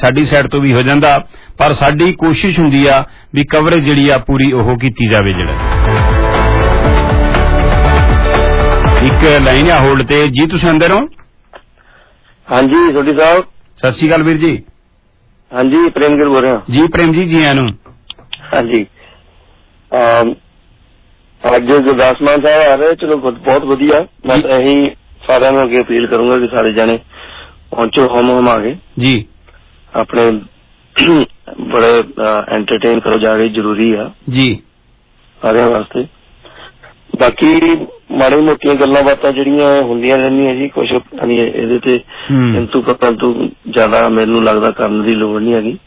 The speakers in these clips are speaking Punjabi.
ਸਾਡੀ ਸਾਈਡ ਤੋਂ ਵੀ ਹੋ ਜਾਂਦਾ, ਪਰ ਸਾਡੀ ਕੋਸ਼ਿਸ਼ ਹੁੰਦੀ ਆ ਵੀ ਕਵਰੇਜ ਜਿਹੜੀ ਆ ਪੂਰੀ ਉਹ ਕੀਤੀ ਜਾਵੇ। ਜਿਹੜਾ ਇੱਕ ਲਾਈਨ ਆ ਹੋਲਡ ਤੇ ਜੀ, ਤੁਸੀਂ ਅੰਦਰ ਹੋ? ਹਾਂਜੀ ਸੋਢੀ ਸਾਹਿਬ, ਸਤਿ ਸ਼੍ਰੀ ਅਕਾਲ ਵੀਰ ਜੀ। ਹਾਂਜੀ ਪ੍ਰੇਮ ਗਿੱਲ ਬੋਲ ਰਿਹਾ ਜੀ। ਪ੍ਰੇਮ ਜੀ, ਜੀ ਆਇਆਂ ਨੂੰ। ਹਾਂਜੀ, ਅੱਜ ਗੁਰਦਾਸ ਮਾਨ ਸਾਹਿਬ ਆ ਰਹੇ, ਚਲੋ ਬਹੁਤ ਵਧੀਆ। ਮੈਂ ਤਾਂ ਇਹੀ ਸਾਰਿਆਂ ਨੂੰ ਅੱਗੇ ਅਪੀਲ ਕਰੂੰਗਾ ਕਿ ਸਾਰੇ ਜਾਣੇ ਪਹੁੰਚੋ, ਹਮ ਆ ਗਏ ਜੀ, ਆਪਣੇ ਬੜੇ ਐਂਟਰਟੇਨ ਕਰੋ ਜਾ ਕੇ, ਜ਼ਰੂਰੀ ਆ ਜੀ ਸਾਰਿਆਂ ਵਾਸਤੇ। ਬਾਕੀ ਮਾੜੀ ਮੋਟੀਆਂ ਗੱਲਾਂ ਬਾਤਾਂ ਜਿਹੜੀਆਂ ਹੁੰਦੀਆਂ ਰਹਿੰਦੀਆਂ ਜੀ, ਕੁਛ ਇਹਦੇ ਤੇ ਕਿੰਤੂ ਪਰੰਤੂ ਜ਼ਿਆਦਾ ਮੈਨੂੰ ਲੱਗਦਾ ਕਰਨ ਦੀ ਲੋੜ ਨਹੀਂ ਹੈਗੀ।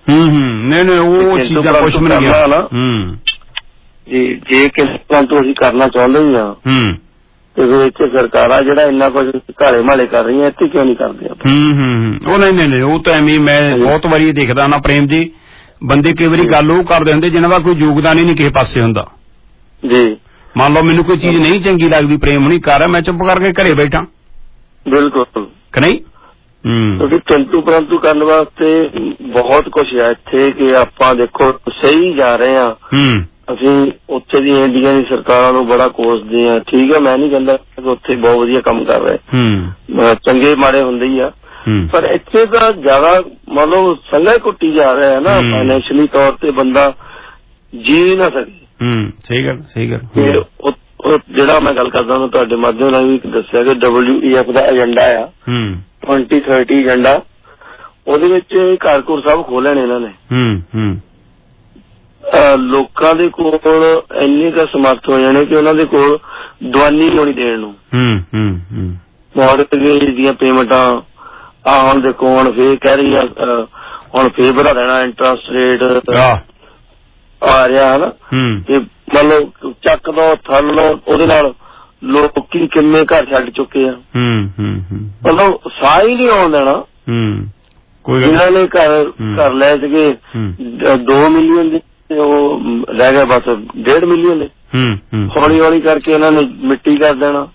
ਜੇ ਕਿਸੇ ਪਰੰਤੂ ਅਸੀਂ ਕਰਨਾ ਚਾਹੁੰਦੇ ਹੀ ਹਾਂ ਤੇ ਫਿਰ ਇੱਥੇ ਸਰਕਾਰਾਂ ਜਿਹੜਾ ਇੰਨਾ ਕੁਝ ਘਾਲੇ ਮਾਲੇ ਕਰ ਰਹੀਆਂ, ਇੱਥੇ ਕਿਉਂ ਨਹੀਂ ਕਰਦੇ ਆਪਾਂ? ਉਹ ਨਹੀਂ, ਉਹ ਤਾਂ ਐਵੇਂ ਮੈਂ ਬਹੁਤ ਵਾਰੀ ਦੇਖਦਾ ਨਾ ਪ੍ਰੇਮ ਜੀ, ਬੰਦੇ ਕਈ ਵਾਰੀ ਗੱਲ ਉਹ ਕਰਦੇ ਹੁੰਦੇ ਜਿਹਨਾਂ ਦਾ ਕੋਈ ਯੋਗਦਾਨ ਹੀ ਨਹੀਂ ਕਿਸੇ ਪਾਸੇ ਹੁੰਦਾ ਜੀ। ਮੰਨ ਲਓ ਮੈਨੂੰ ਕੋਈ ਚੀਜ਼ ਨਹੀਂ ਚੰਗੀ ਲੱਗਦੀ, ਪ੍ਰੇਮ ਹੁਣੀ ਕਰ ਰਿਹਾ, ਮੈਂ ਚੁੱਪ ਕਰਕੇ ਘਰੇ ਬੈਠਾ। ਬਿਲਕੁਲ ਕਿ ਨਹੀਂ? ਕਿਉਂਕਿ ਕਿੰਤੂ ਪਰੰਤੂ ਕਰਨ ਵਾਸਤੇ ਬਹੁਤ ਕੁਛ ਹੈ ਇੱਥੇ, ਕਿ ਆਪਾਂ ਦੇਖੋ ਸਹੀ ਜਾ ਰਹੇ ਹਾਂ। ਅਸੀਂ ਉੱਥੇ ਦੀ ਇੰਡੀਆ ਦੀ ਸਰਕਾਰਾਂ ਨੂੰ ਬੜਾ ਕੋਸਦੇ ਹਾਂ, ਠੀਕ ਹੈ, ਮੈਂ ਨਹੀਂ ਕਹਿੰਦਾ ਕਿ ਉੱਥੇ ਬਹੁਤ ਵਧੀਆ ਕੰਮ ਕਰ ਰਹੇ, ਚੰਗੇ ਮਾੜੇ ਹੁੰਦੇ ਹੀ ਆ, ਪਰ ਇੱਥੇ ਤਾਂ ਜ਼ਿਆਦਾ ਮਤਲਬ ਸੰਘਾ ਕੁੱਟੀ ਜਾ ਰਿਹਾ ਹੈ ਨਾ, ਫਾਈਨੈਂਸ਼ਲੀ ਤੌਰ ਤੇ ਬੰਦਾ ਜੀ ਨਾ ਸਕੇ। ਸਹੀ ਗੱਲ, ਸਹੀ ਗੱਲ। ਜਿਹੜਾ ਮੈਂ ਗੱਲ ਕਰਦਾ ਉਹਨੂੰ ਤੁਹਾਡੇ ਮਾਧਿਅਮ ਨਾਲ ਵੀ ਦੱਸਿਆ ਕਿ WEF ਦਾ ਏਜੰਡਾ ਆ 2030 ਏਜੰਡਾ, ਉਹਦੇ ਵਿੱਚ ਘਰ ਘੁਰ ਸਭ ਖੋਲ੍ਹਣੇ ਇਹਨਾਂ ਨੇ। ਲੋਕਾਂ ਦੇ ਕੋਲ ਇੰਨੇ ਕੁ ਸਮਰਥ ਹੋ ਜਾਣੇ ਕਿ ਉਹਨਾਂ ਦੇ ਕੋਲ ਦਵਾਨੀ ਹੋਣੀ ਦੇਣ ਨੂੰ। ਮੌਰਗੇਜ ਦੀਆਂ ਪੇਮੈਂਟਾਂ ਆ ਹੁਣ ਦੇਖੋ, ਹੁਣ ਫੇਰ ਕਹਿ ਰਹੀ ਆ, ਹੁਣ ਫੇਰ ਵਧਾ ਦੇਣਾ ਇੰਟਰਸਟ ਰੇਟ ਆ ਰਿਹਾ ਹਨਾ, ਤੇ ਮਤਲਬ ਚੱਕ ਦੋ ਥੱਲ ਲੋ, ਉਹਦੇ ਨਾਲ ਲੋਕੀ ਕਿੰਨੇ ਘਰ ਛੱਡ ਚੁੱਕੇ ਆ। ਮਤਲਬ ਸਾਹ ਹੀ ਨਹੀਂ ਆਉਣ ਦੇਣਾ। ਜਿਹਨਾਂ ਨੇ ਘਰ ਲੈ ਸੀਗੇ 2 ਮਿਲੀਅਨ ਦੇ, ਉਹ ਰਹਿ ਗਏ ਬਸ 1.5 ਮਿਲੀਅਨ ਦੇ। ਹੌਲੀ ਹੌਲੀ ਕਰਕੇ ਇਹਨਾਂ ਨੇ ਮਿੱਟੀ ਕਰ ਦੇਣਾ।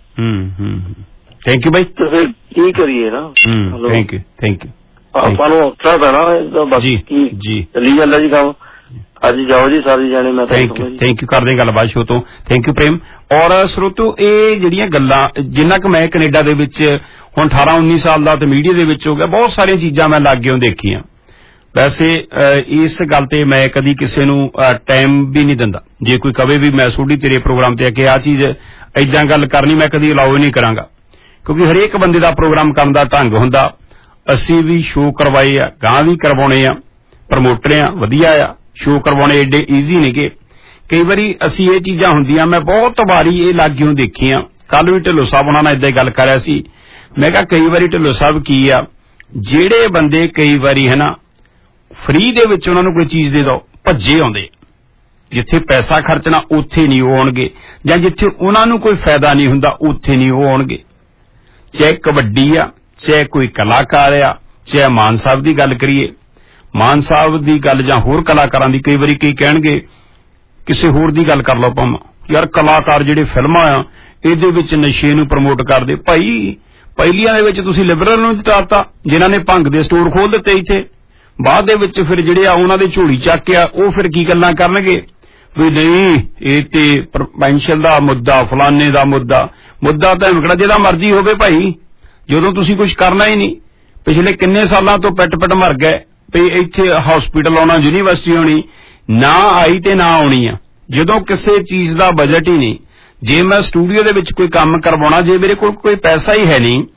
ਥੈਂਕ ਯੂ ਬਾਈ। ਤੇ ਫਿਰ ਕੀ ਕਰੀਏ ਨਾ, ਥੈਂਕ ਯੂ, ਥੈਂਕ ਯੂ। ਆਪਾਂ ਨੂੰ ਔਖਾ ਪੈਣਾ ਬਸ, ਕੀ ਚੱਲੀ ਜਾਂਦਾ ਜੀ ਕੰਮ। ਅੱਜ ਜਾਓ ਜੀ ਸਾਰੇ ਜਾਣੇ। ਮੈਂ ਥੈਂਕ ਯੂ ਕਰਦੇ ਗੱਲਬਾਤ ਸ਼ੋ ਤੋਂ। Thank you Prem. ਔਰ ਸਰੋਤੋ, ਇਹ ਜਿਹੜੀਆਂ ਗੱਲਾਂ ਜਿੰਨਾ ਕੁ ਮੈਂ ਕੈਨੇਡਾ ਦੇ ਵਿੱਚ ਹੁਣ 18-19 ਸਾਲ ਦਾ ਤੇ ਮੀਡੀਆ ਦੇ ਵਿੱਚ ਹੋ ਗਿਆ, ਬਹੁਤ ਸਾਰੀਆਂ ਚੀਜ਼ਾਂ ਮੈਂ ਲਾਗਿਓਂ ਦੇਖੀਆਂ। ਵੈਸੇ ਇਸ ਗੱਲ ਤੇ ਮੈਂ ਕਦੀ ਕਿਸੇ ਨੂੰ ਟਾਈਮ ਵੀ ਨਹੀਂ ਦਿੰਦਾ। ਜੇ ਕੋਈ ਕਵੇ ਵੀ ਮੈਂ ਸੋਢੀ ਤੇਰੇ ਪ੍ਰੋਗਰਾਮ ਤੇ ਆ ਕੇ ਆਹ ਚੀਜ਼ ਏਦਾਂ ਗੱਲ ਕਰਨੀ, ਮੈਂ ਕਦੀ ਅਲਾਓ ਹੀ ਨਹੀਂ ਕਰਾਂਗਾ, ਕਿਉਂਕਿ ਹਰੇਕ ਬੰਦੇ ਦਾ ਪ੍ਰੋਗਰਾਮ ਕਰਨ ਦਾ ਢੰਗ ਹੁੰਦਾ। ਅਸੀਂ ਵੀ ਸ਼ੋਅ ਕਰਵਾਏ ਆ, ਗਾਂ ਵੀ ਕਰਵਾਉਣੇ ਆ, ਪ੍ਰਮੋਟਰ ਆ, ਵਧੀਆ ਆ। ਸ਼ੋਅ ਕਰਵਾਉਣੇ ਏਡੇ ਈਜ਼ੀ ਨੇਗੇ। ਕਈ ਵਾਰੀ ਅਸੀਂ ਇਹ ਚੀਜ਼ਾਂ ਹੁੰਦੀਆਂ, ਮੈਂ ਬਹੁਤ ਵਾਰੀ ਇਹ ਲਾਗਿਓਂ ਦੇਖੀਆਂ। ਕੱਲ ਵੀ ਢਿੱਲੋਂ ਸਾਹਿਬ ਉਹਨਾਂ ਨਾਲ ਏਦਾਂ ਹੀ ਗੱਲ ਕਰ ਰਿਹਾ ਸੀ। ਮੈਂ ਕਿਹਾ ਕਈ ਵਾਰੀ ਢਿੱਲੋਂ ਸਾਹਿਬ ਕੀ ਆ, ਜਿਹੜੇ ਬੰਦੇ ਕਈ ਵਾਰੀ ਹੈ ਨਾ ਫਰੀ ਦੇ ਵਿੱਚ ਉਹਨਾਂ ਨੂੰ ਕੋਈ ਚੀਜ਼ ਦੇ ਦੋ, ਭੱਜੇ ਆਉਂਦੇ। ਜਿੱਥੇ ਪੈਸਾ ਖਰਚਣਾ ਉੱਥੇ ਨਹੀਂ ਉਹ ਆਉਣਗੇ, ਜਾਂ ਜਿੱਥੇ ਉਹਨਾਂ ਨੂੰ ਕੋਈ ਫਾਇਦਾ ਨਹੀਂ ਹੁੰਦਾ ਉੱਥੇ ਨਹੀਂ ਉਹ ਆਉਣਗੇ। ਚਾਹੇ ਕਬੱਡੀ ਆ, ਚਾਹੇ ਕੋਈ ਕਲਾਕਾਰ ਆ, ਚਾਹੇ ਮਾਨ ਸਾਹਿਬ ਦੀ ਗੱਲ ਕਰੀਏ, ਮਾਨ ਸਾਹਿਬ ਦੀ ਗੱਲ ਜਾਂ ਹੋਰ ਕਲਾਕਾਰਾਂ ਦੀ। ਕਈ ਵਾਰੀ ਕਈ ਕਹਿਣਗੇ ਕਿਸੇ ਹੋਰ ਦੀ ਗੱਲ ਕਰ ਲਓ, ਭਾਵੇਂ ਯਾਰ ਕਲਾਕਾਰ ਜਿਹੜੇ ਫਿਲਮਾਂ ਆ ਇਹਦੇ ਵਿੱਚ ਨਸ਼ੇ ਨੂੰ ਪ੍ਰਮੋਟ ਕਰਦੇ। ਭਾਈ ਪਹਿਲੀਆਂ ਦੇ ਵਿੱਚ ਤੁਸੀਂ ਲਿਬਰਲ ਨੂੰ ਜਿਤਾਤਾ, ਜਿਨ੍ਹਾਂ ਨੇ ਭੰਗ ਦੇ ਸਟੋਰ ਖੋਲ ਦਿੱਤੇ ਇੱਥੇ। ਬਾਅਦ ਦੇ ਵਿੱਚ ਫਿਰ ਜਿਹੜੇ ਆ ਉਹਨਾਂ ਦੇ ਝੋਲੀ ਚੱਕ ਕੇ ਆ, ਉਹ ਫਿਰ ਕੀ ਗੱਲਾਂ ਕਰਨਗੇ ਵੀ ਨਹੀਂ ਇਹ ਤੇ ਪੈਨਸ਼ਨ ਦਾ ਮੁੱਦਾ, ਫਲਾਨੇ ਦਾ ਮੁੱਦਾ ਤਾਂ ਕਿਹੜਾ ਜਿਹਦਾ ਮਰਜ਼ੀ ਹੋਵੇ ਭਾਈ, ਜਦੋਂ ਤੁਸੀਂ ਕੁਝ ਕਰਨਾ ਹੀ ਨਹੀਂ। ਪਿਛਲੇ ਕਿੰਨੇ ਸਾਲਾਂ ਤੋਂ ਪਿੱਟ ਮਰ ਗਏ ਵੀ ਇੱਥੇ ਹਸਪੀਟਲ ਆਉਣਾ, ਯੂਨੀਵਰਸਿਟੀ ਆਉਣੀ, ਨਾ ਆਈ ਤੇ ਨਾ ਆਉਣੀ ਆ। ਜਦੋਂ ਕਿਸੇ ਚੀਜ਼ ਦਾ ਬਜਟ ਹੀ ਨਹੀਂ, ਜੇ ਮੈਂ ਸਟੂਡੀਓ ਦੇ ਵਿੱਚ ਕੋਈ ਕੰਮ ਕਰਵਾਉਣਾ, ਜੇ ਮੇਰੇ ਕੋਲ ਕੋਈ ਪੈਸਾ ਹੀ ਹੈ ਨਹੀਂ,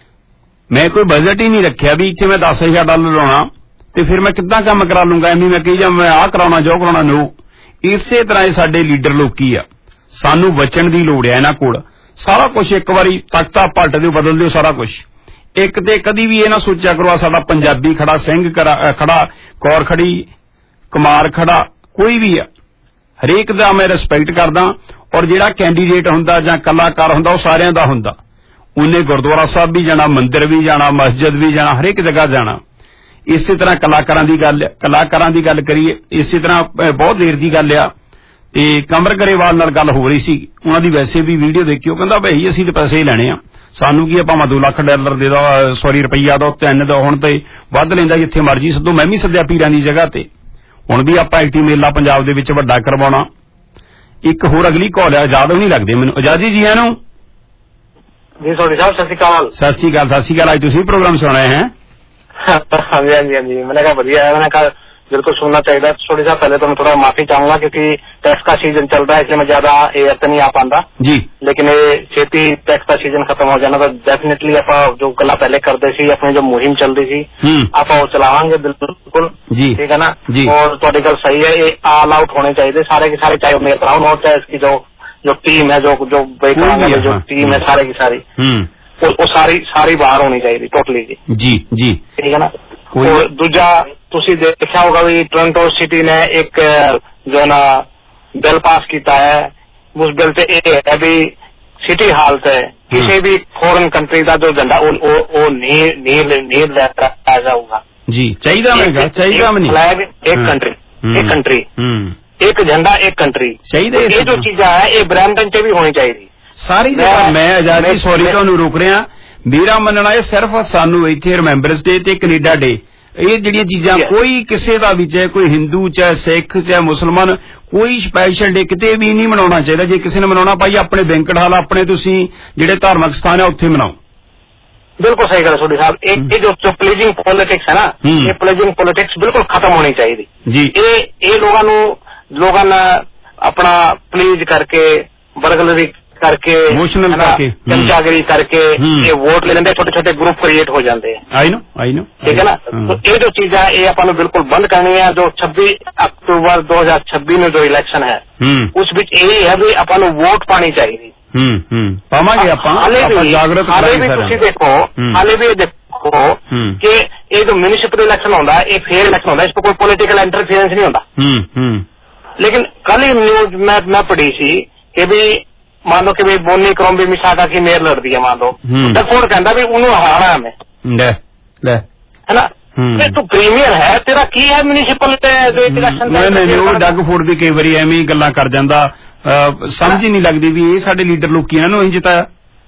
ਮੈਂ ਕੋਈ ਬਜਟ ਹੀ ਨਹੀਂ ਰੱਖਿਆ ਵੀ ਇੱਥੇ ਮੈਂ $10,000 ਲਾਉਣਾ, ਤੇ ਫਿਰ ਮੈਂ ਕਿੱਦਾਂ ਕੰਮ ਕਰਾ ਲੂੰਗਾ? ਐਵੇਂ ਮੈਂ ਕਹੀ ਜਾਂ ਮੈਂ ਆਹ ਕਰਾਉਣਾ ਜੋ ਕਰਾਉਣਾ। ਨੋ, ਇਸੇ ਤਰ੍ਹਾਂ ਇਹ ਸਾਡੇ ਲੀਡਰ ਲੋਕੀ ਆ। ਸਾਨੂੰ ਬਚਣ ਦੀ ਲੋੜ ਹੈ ਇਹਨਾਂ ਕੋਲ। ਸਾਰਾ ਕੁਛ ਇੱਕ ਵਾਰੀ ਤਖਤਾ ਪਲਟ ਦਿਓ, ਬਦਲ ਦਿਓ ਸਾਰਾ ਕੁਛ। ਇੱਕ ਤੇ ਕਦੀ ਵੀ ਇਹ ਨਾ ਸੋਚਿਆ ਕਰੋ ਸਾਡਾ ਪੰਜਾਬੀ ਖੜਾ, ਸਿੰਘ ਖੜਾ, ਕੌਰ ਖੜੀ, ਕੁਮਾਰ ਖੜਾ, ਕੋਈ ਵੀ ਆ। ਹਰੇਕ ਦਾ ਮੈਂ ਰਿਸਪੈਕਟ ਕਰਦਾ। ਔਰ ਜਿਹੜਾ ਕੈਂਡੀਡੇਟ ਹੁੰਦਾ ਜਾਂ ਕਲਾਕਾਰ ਹੁੰਦਾ ਉਹ ਸਾਰਿਆਂ ਦਾ ਹੁੰਦਾ। ਉਹਨੇ ਗੁਰਦੁਆਰਾ ਸਾਹਿਬ ਵੀ ਜਾਣਾ, ਮੰਦਿਰ ਵੀ ਜਾਣਾ, ਮਸਜਿਦ ਵੀ ਜਾਣਾ, ਹਰੇਕ ਜਗ੍ਹਾ ਜਾਣਾ। ਇਸੇ ਤਰ੍ਹਾਂ ਕਲਾਕਾਰਾਂ ਦੀ ਗੱਲ ਕਰੀਏ, ਇਸੇ ਤਰ੍ਹਾਂ ਬਹੁਤ ਦੇਰ ਦੀ ਗੱਲ ਆ ਤੇ ਕਮਰ ਗਰੇਵਾਲ ਨਾਲ ਗੱਲ ਹੋ ਰਹੀ ਸੀ। ਉਹਨਾਂ ਦੀ ਵੈਸੇ ਵੀ ਵੀਡੀਓ ਦੇਖੀ, ਉਹ ਕਹਿੰਦਾ ਭਾਈ ਅਸੀਂ ਤਾਂ ਪੈਸੇ ਹੀ ਲੈਣੇ ਆ, ਸਾਨੂੰ ਕੀ ਭਾਵੇਂ $2 ਲੱਖ ਦੇ ਦੋ, ਸੌਰੀ ਰੁਪਈਆ ਦੋ, 3 ਦੋ, ਹੁਣ ਤੇ ਵੱਧ ਲੈਂਦਾ ਜਿੱਥੇ ਮਰਜੀ ਸੱਦੋ। ਮੈਂ ਵੀ ਸੱਦਿਆ ਪੀਰਾਂ ਦੀ ਜਗ੍ਹਾ ਤੇ। ਹੁਣ ਵੀ ਆਪਾਂ ਐਕਟੀ ਮੇਲਾ ਪੰਜਾਬ ਦੇ ਵਿੱਚ ਵੱਡਾ ਕਰਵਾਉਣਾ। ਇੱਕ ਹੋਰ ਅਗਲੀ ਕਾਲ ਹੈ, ਆਜ਼ਾਦ ਵੀ ਨਹੀਂ ਲੱਗਦੇ ਮੈਨੂੰ। ਆਜ਼ਾਦੀ ਜੀ ਇਹਨੂੰ ਜੀ ਸੋਢੀ ਸਾਹਿਬ, ਸਤਿ ਸ਼੍ਰੀ ਅਕਾਲ। ਸਤਿ ਸ਼੍ਰੀ ਅਕਾਲ, ਸਤਿ ਸ਼੍ਰੀ ਅਕਾਲ। ਅੱਜ ਤੁਸੀਂ ਪ੍ਰੋਗਰਾਮ ਸੁਣਾ ਹੈ? ਹਾਂਜੀ ਹਾਂਜੀ ਹਾਂਜੀ, मैंने कहा बढ़िया है, मैंने कहा बिल्कुल सुनना चाहिए। थोड़ी सा पहले तो मैं थोड़ा माफी चाहूंगा क्योंकि टैक्स का सीजन चल रहा है, इसलिए मैं ज्यादा एयर तो नहीं आ पाता जी, लेकिन ये छेती टैक्स का सीजन खत्म हो जाना तो डेफिनेटली आप जो गला पहले करते सी अपनी जो मुहिम चलती थी आप वो चलावांगे बिल्कुल जी, ठीक है ना जी। और थोड़ी गल सही है, ये ऑल आउट होने चाहिए सारे के सारे, चाहे मेयर ब्राउन हो चाहे इसकी जो टीम है, जो टीम है सारे की सारी, वो सारी बाहर होनी चाहिए टोटली जी जी, ठीक है ना। और दूजा तुसी देखा होगा भी टोरंटो सिटी ने एक जो ना बिल पास किया है, उस बिल से है भी सिटी हाल से किसी भी फॉरेन कंट्री का जो झंडा वो नहीं लहराया जाऊगा जी। चाहिए फ्लैग एक कंट्री एक झंडा एक कंट्री चाहिए। ये जो चीजा है ये ब्रैम्पटन से भी होनी चाहिए सारी। मैं आजादी सॉरी ਤੁਹਾਨੂੰ ਰੋਕ ਰਿਹਾ। ਮੇਰਾ ਮੰਨਣਾ ਇਹ ਸਿਰਫ ਸਾਨੂੰ ਇੱਥੇ ਰਿਮੈਂਬਰੈਂਸ ਡੇ ਤੇ ਕੈਨੇਡਾ ਡੇ, ਇਹ ਜਿਹੜੀਆਂ ਚੀਜ਼ਾਂ ਕੋਈ ਕਿਸੇ ਦਾ ਵੀ, ਚਾਹੇ ਕੋਈ ਹਿੰਦੂ ਚਾਹੇ ਸਿੱਖ ਚਾਹੇ ਮੁਸਲਮਾਨ, ਕੋਈ ਸਪੈਸ਼ਲ ਡੇ ਕਿਤੇ ਵੀ ਨਹੀਂ ਮਨਾਉਣਾ ਚਾਹੀਦਾ। ਜੇ ਕਿਸੇ ਨੇ ਮਨਾਉਣਾ ਭਾਈ ਆਪਣੇ ਬੈਂਕਟ ਹਾਲ, ਆਪਣੇ ਤੁਸੀਂ ਜਿਹੜੇ ਧਾਰਮਿਕ ਸਥਾਨ ਹੈ ਉੱਥੇ ਮਨਾਓ। बिल्कुल सही कहा सोढी साहब। ये जो प्लेजिंग पॉलिटिक्स है ना, ये प्लेजिंग पॉलिटिक्स बिल्कुल खत्म होनी चाहिए जी। ये लोगों ने अपना प्लीज करके बर्गलरी करके चमचागिरी करके ये वोट ले लेंगे, छोटे छोटे ग्रुप क्रिएट हो जाते हैं। आई नो ठीक है ना। तो ये जो चीज है ये अपन बिल्कुल बंद करनी है। जो 26 अक्टूबर 2026 में जो इलेक्शन है उस बीच यही है भी अपन वोट पानी चाहिए। हाले भी तुसी देखो कि ये जो म्यूनिसिपल इलेक्शन होता है ये फेयर इलेक्शन होता है, इस पर कोई पॉलिटिकल इंटरफेरेंस नहीं होता। लेकिन कल ही न्यूज मैं पढ़ी सी कि भी मान लो कि भाई बोनी क्रॉम्बी मिसाका की मेयर लड़ दी है, मान लो डगफोर्ड कहता भी उन्होंने हराना हमें है ना। तू प्रीमियर है, तेरा की है म्यूनिसिपल जो इलेक्शन। नहीं डगफोर्ड भी कई बार एवं गल्लां कर जांदा, समझ ही नहीं लगती भी ये साडे लीडर लोकी इन्हां नूं ही जिताया।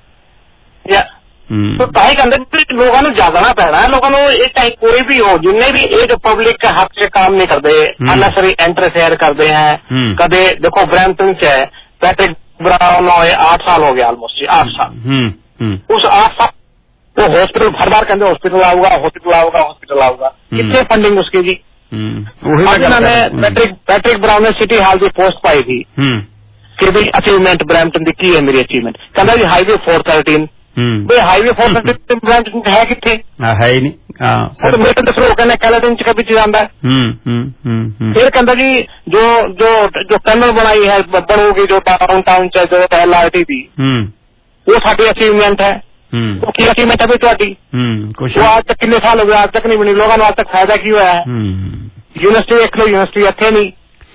तो ताही कहते लोगों को जागना पैना है। लोगों को चाहे कोई भी हो, जिन्हें भी ये जो पब्लिक के हक से काम नहीं करते, अननेसेसरी इंटरफेयर करते हैं। कदे देखो ब्रैम्पटन से पैट्रिक ब्राउन 8 साल हो गया, ऑलमोस्ट 8 साल। उस 8 साल तो हॉस्पिटल हर बार कहते हॉस्पिटल आऊगा कितने फंडिंग उसकी जी। उन्होंने पैट्रिक ब्राउन ने सिटी हॉल की पोस्ट पाई थी कि भाई अचीवमेंट ब्रैम्पटन की है मेरी अचीवमेंट। कहता जी हाईवे 413 भाई हाईवे 413 ब्रैम्पटन है कितने है ही नहीं। मेरे दस लोग कहने कैलेडन का भी जाता है। फिर कहता जी जो टनल बनाई है बनोगी जो टाउन जो LRT थी वो साड़ी अचीवमेंट है। वो की अचीवमेंट है भी थोड़ी वो आज तक कितने साल हो गए आज तक नहीं बनी। लोगों ने आज तक फायदा क्यों है। यूनिवर्सिटी देख लो, यूनिवर्सिटी इत्थे नहीं।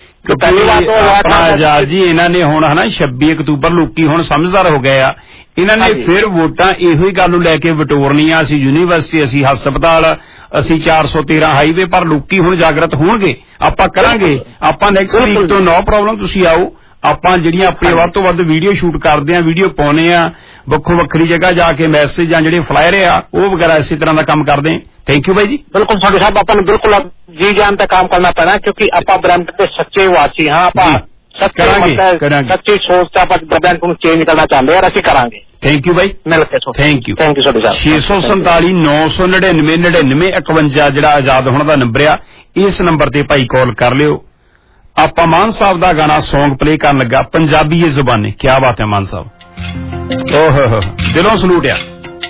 आजाद जी इन्हों ने हुण है ना 26 अक्तूबर लोकी हुण समझदार हो गए आ। इन्होंने फिर वोटां इहो ही गल लैके बटोरनियां, असीं यूनीवर्सिटी असीं हस्पताल असीं 413 हाईवे पर लोकी हुण जागृत होणगे। आपां करांगे, आपां नैक्सट वीक तो नो प्रॉब्लम, तुसीं आओ। आपां जिहड़ियां अपनी वध तों वध वीडियो शूट करदे आ, वीडियो पाउने आ, ਵੱਖੋ ਵੱਖਰੀ जगह जाके मैसेज ਜਾਂ ਜਿਹੜੇ ਫਲਾਇਰ ਆ ਉਹ ਵਗੈਰਾ इसी तरह का काम करते हैं। थैंक यू भाई जी। बिल्कुल सोढी साहब अपन बिल्कुल जी जान तक काम करना पैना क्योंकि आप ब्रैम्पटन के सच्चे वासी हाँ। आप सच्ची सोच आप ब्रैम्पटन को चेंज करना चाहते हैं और असं करांगे। थैंक यू भाई, मिलके थैंक यू सोढी साहब। 647 999 99 51 ਜਿਹੜਾ ਆਜ਼ਾਦ ਹੋਣ ਦਾ ਨੰਬਰ ਆ, ਇਸ ਨੰਬਰ ਤੇ ਭਾਈ ਕਾਲ ਕਰ ਲਿਓ। ਆਪਾਂ ਮਾਨ ਸਾਹਿਬ ਦਾ ਗਾਣਾ ਸੌਂਗ ਪਲੇ ਕਰਨ ਲੱਗਾ, ਪੰਜਾਬੀ ਇਹ ਜ਼ੁਬਾਨੇ। ਕੀ ਬਾਤ ਹੈ ਮਾਨ ਸਾਹਿਬ, ਓਹ ਦਿਲੋਂ ਸਲੂਟ ਆ।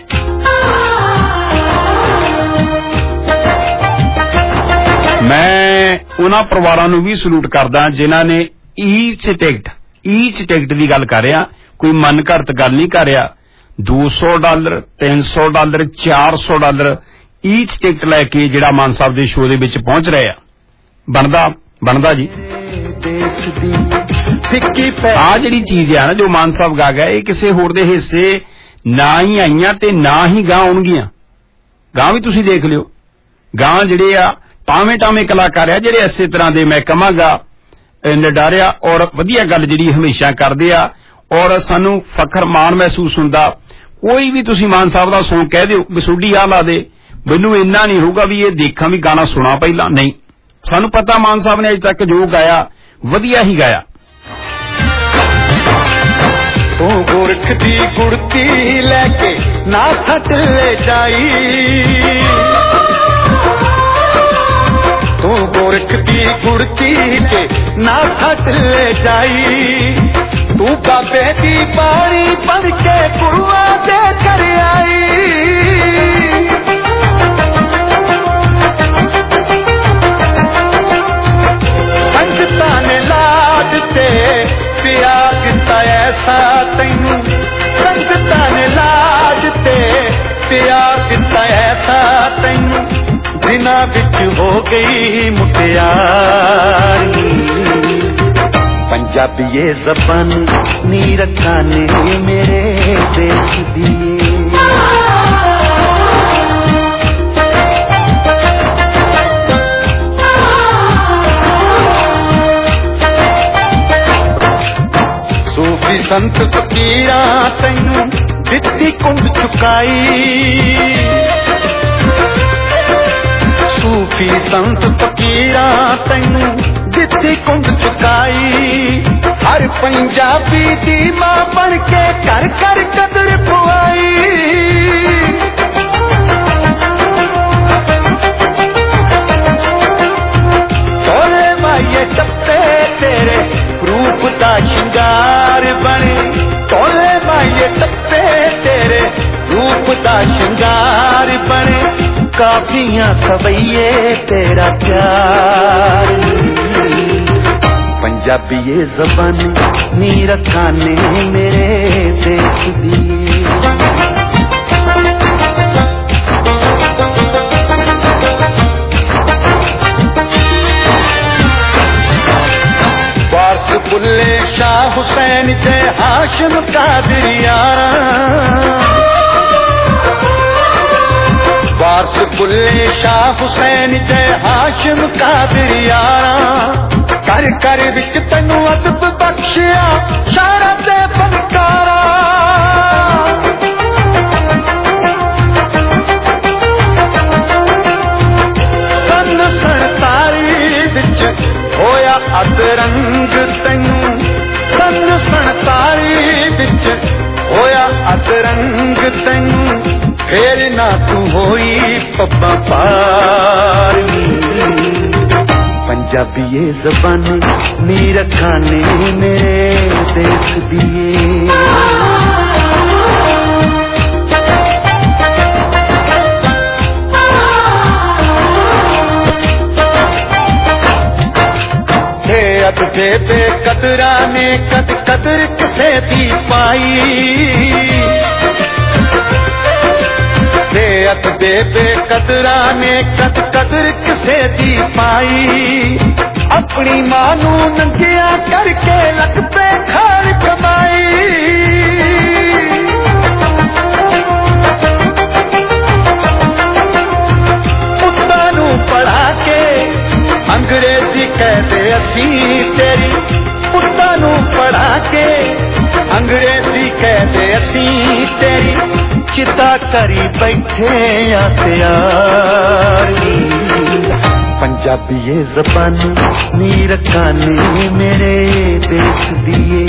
ਮੈਂ ਉਹਨਾਂ ਪਰਿਵਾਰਾਂ ਨੂੰ ਵੀ ਸਲੂਟ ਕਰਦਾ ਜਿਨ੍ਹਾਂ ਨੇ ਈਚ ਟਿਕਟ ਦੀ ਗੱਲ ਕਰ ਰਿਹਾ, ਕੋਈ ਮਨ ਘੜਤ ਗੱਲ ਨਹੀਂ ਕਰ ਰਿਹਾ। $200 $300 $400 ਈਚ ਟਿਕਟ ਲੈ ਕੇ ਜਿਹੜਾ ਮਾਨ ਸਾਹਿਬ ਦੇ ਸ਼ੋਅ ਦੇ ਵਿੱਚ ਪਹੁੰਚ ਰਹੇ ਆ। ਬਣਦਾ ਜੀ। ਆ ਜਿਹੜੀ ਚੀਜ਼ ਆ ਨਾ ਜੋ ਮਾਨ ਸਾਹਿਬ ਗਾ ਗਿਆ, ਇਹ ਕਿਸੇ ਹੋਰ ਦੇ ਹਿੱਸੇ ਨਾ ਹੀ ਆਈਆਂ ਤੇ ਨਾ ਹੀ ਗਾਂ ਆਉਣਗੀਆਂ। ਗਾਂ ਵੀ ਤੁਸੀਂ ਦੇਖ ਲਿਓ, ਗਾਂ ਜਿਹੜੇ ਆ ਟਾਵੇਂ ਕਲਾਕਾਰ ਆ ਜਿਹੜੇ ਇਸੇ ਤਰ੍ਹਾਂ ਦੇ ਮੈਂ ਕਹਾਂਗਾ ਨਿਡਾਰਿਆ ਔਰ ਵਧੀਆ ਗੱਲ ਜਿਹੜੀ ਹਮੇਸ਼ਾ ਕਰਦੇ ਆ ਔਰ ਸਾਨੂੰ ਫਖਰ ਮਾਣ ਮਹਿਸੂਸ ਹੁੰਦਾ। कोई भी तुसीं मान साहब दा सॉन्ग कह दिओ बसुड्डी आ ला दे, मैनूं इन्ना नहीं होगा भी ये देखा भी गाना सुना पहला नहीं। सानूं पता मान साहब ने अज तक जो गाया वधिया ही गाया। तू गोरख दी गुड़ती लैके ना थट ले जाई, तू गोरख दी गुड़ती के ना थट ले जाई, तू बाबे दी बाणी बन के गुरुआ दे कर आई। संगता ने लाद ते प्यार दिता ऐसा तैनू, संगता ने लाद ते प्यार दिता ऐसा तैनू, दिना बिच हो गई मुटियारी। पंजाबी ये ज़बान नी रखाने मेरे देश दिए। सूफी संत फकीरा तैनू दित्ती कुंड चुकाई, सूफी संत फकीरा तैनू दित्ती कुंड चुकाई। हर पंजाबी दी मां बन के घर घर कदर पुआई। तोले माइये टप्पे तेरे रूप दा शिंगार बने, तोले माइये टप्पे तेरे रूप दा शिंगार बने, काफियां सवैये तेरा प्यार। पंजाबी ये ज़बान नी रखाने मेरे देश दिए। वारस बुल्ले शाह हुसैन ते हाशिम कादरियाना, वारस बुल्ले शाह हुसैन ते हाशिम कादरियाना, कर कर विच तैनू अदब बख्शिया शारा ते फनकारा। सन 47 विच होया अदरंग तैनू, सन 47 विच होया अदरंग तैनू, फेर ना तू होई पब्बा पार। पंजाबी ये ज़बान नी रखाने मेरे देश दिए। अदबे बेकदरा ने कद कदर किसे दी पाई, अदबे बेकदरा ने कद कदर किसे दी पाई। अपनी मां नू नंगिया करके लग पे खाल कमाई। पुत्ता नू पढ़ा के अंग्रेजी कहते असी तेरी, पुत्ता नू पढ़ा के अंग्रेजी कहते असी तेरी, चिता करी बैठे आ तैयारी। पंजाबी ये ज़बान नी रखाने मेरे देश दिए।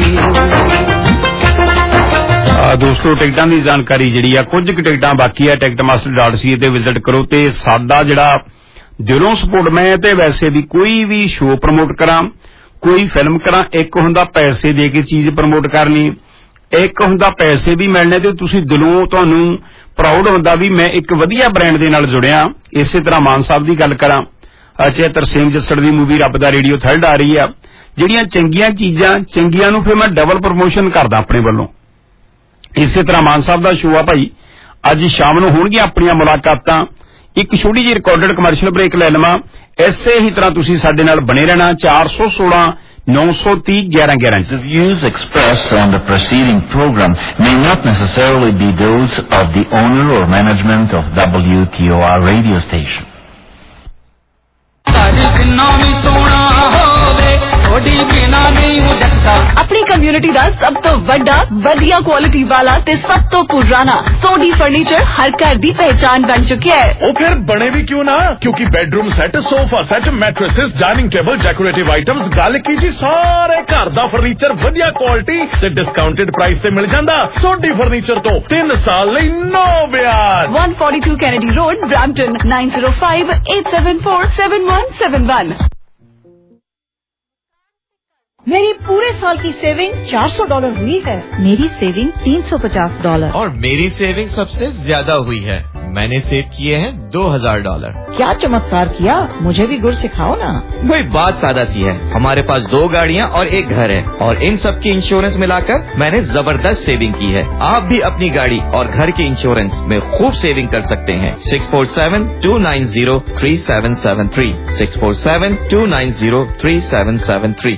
दोस्तों टिकटां दी जानकारी जिहड़ी आ, कुछ टिकटां बाकी है ticketmaster.ca ते विजिट करो ते साडा जिहड़ा दिलों सपोर्ट मैं ते वैसे भी कोई भी शो प्रमोट करा, कोई फिल्म करा, एक हुंदा पैसे दे के चीज प्रमोट करनी, एक हुंदा पैसे भी मिलने ते तुसीं दिलों तुहानूं प्राउड हुंदा भी मैं एक वधिया ब्रांड दे नाल जुड़िया। इसे तरह मान साहब दी गल करा, तरसेम जस्सड़ दी मूवी रब दा रेडियो थर्ड आ रही है, जिहड़ियां चंगियां चीजां चंगियां नूं फिर मैं डबल प्रमोशन करदा अपने वल्लों। इसे तरह मान साहब दा शो आ भाई, अज शाम नूं होणगीਆਂ अपणीਆਂ मुलाकातां। एक छोटी जी रिकॉर्डेड कमर्शियल ब्रेक ले लवां, इसे ही तरह तुसीं साडे नाल बने रहना। 416 930 1111। The views expressed on the preceding program may not necessarily be those of the owner or management of WTOR radio station. भी बिना नहीं हूँ जगता। अपनी कम्युनिटी का सब तो वड्डा वधिया क्वालिटी वाला ते सब तो पुराना सोडी फर्नीचर हर घर दी पहचान बन चुकी है। वो फिर बने भी क्यों ना, क्योंकि bedroom set, sofa set, mattresses, dining table, decorative items, गल की जी सारे घर दा फर्नीचर वधिया क्वालिटी ते डिस्काउंटेड प्राइस से मिल जांदा। सोडी फर्नीचर तो 3 साल लई नो ब्याज। 142 कैनेडी रोड, ब्रैम्पटन 9058747171। मेरी पूरे साल की सेविंग $400 हुई है। मेरी सेविंग $350 और मेरी सेविंग सबसे ज्यादा हुई है। मैंने सेव किए हैं $2000। क्या चमत्कार किया, मुझे भी गुर सिखाओ ना। वही बात सादा सी है, हमारे पास 2 गाड़ियाँ और 1 घर है और इन सब की इंश्योरेंस मिलाकर मैंने जबरदस्त सेविंग की है। आप भी अपनी गाड़ी और घर के इंश्योरेंस में खूब सेविंग कर सकते हैं। 647-290-3773 647-290-3773।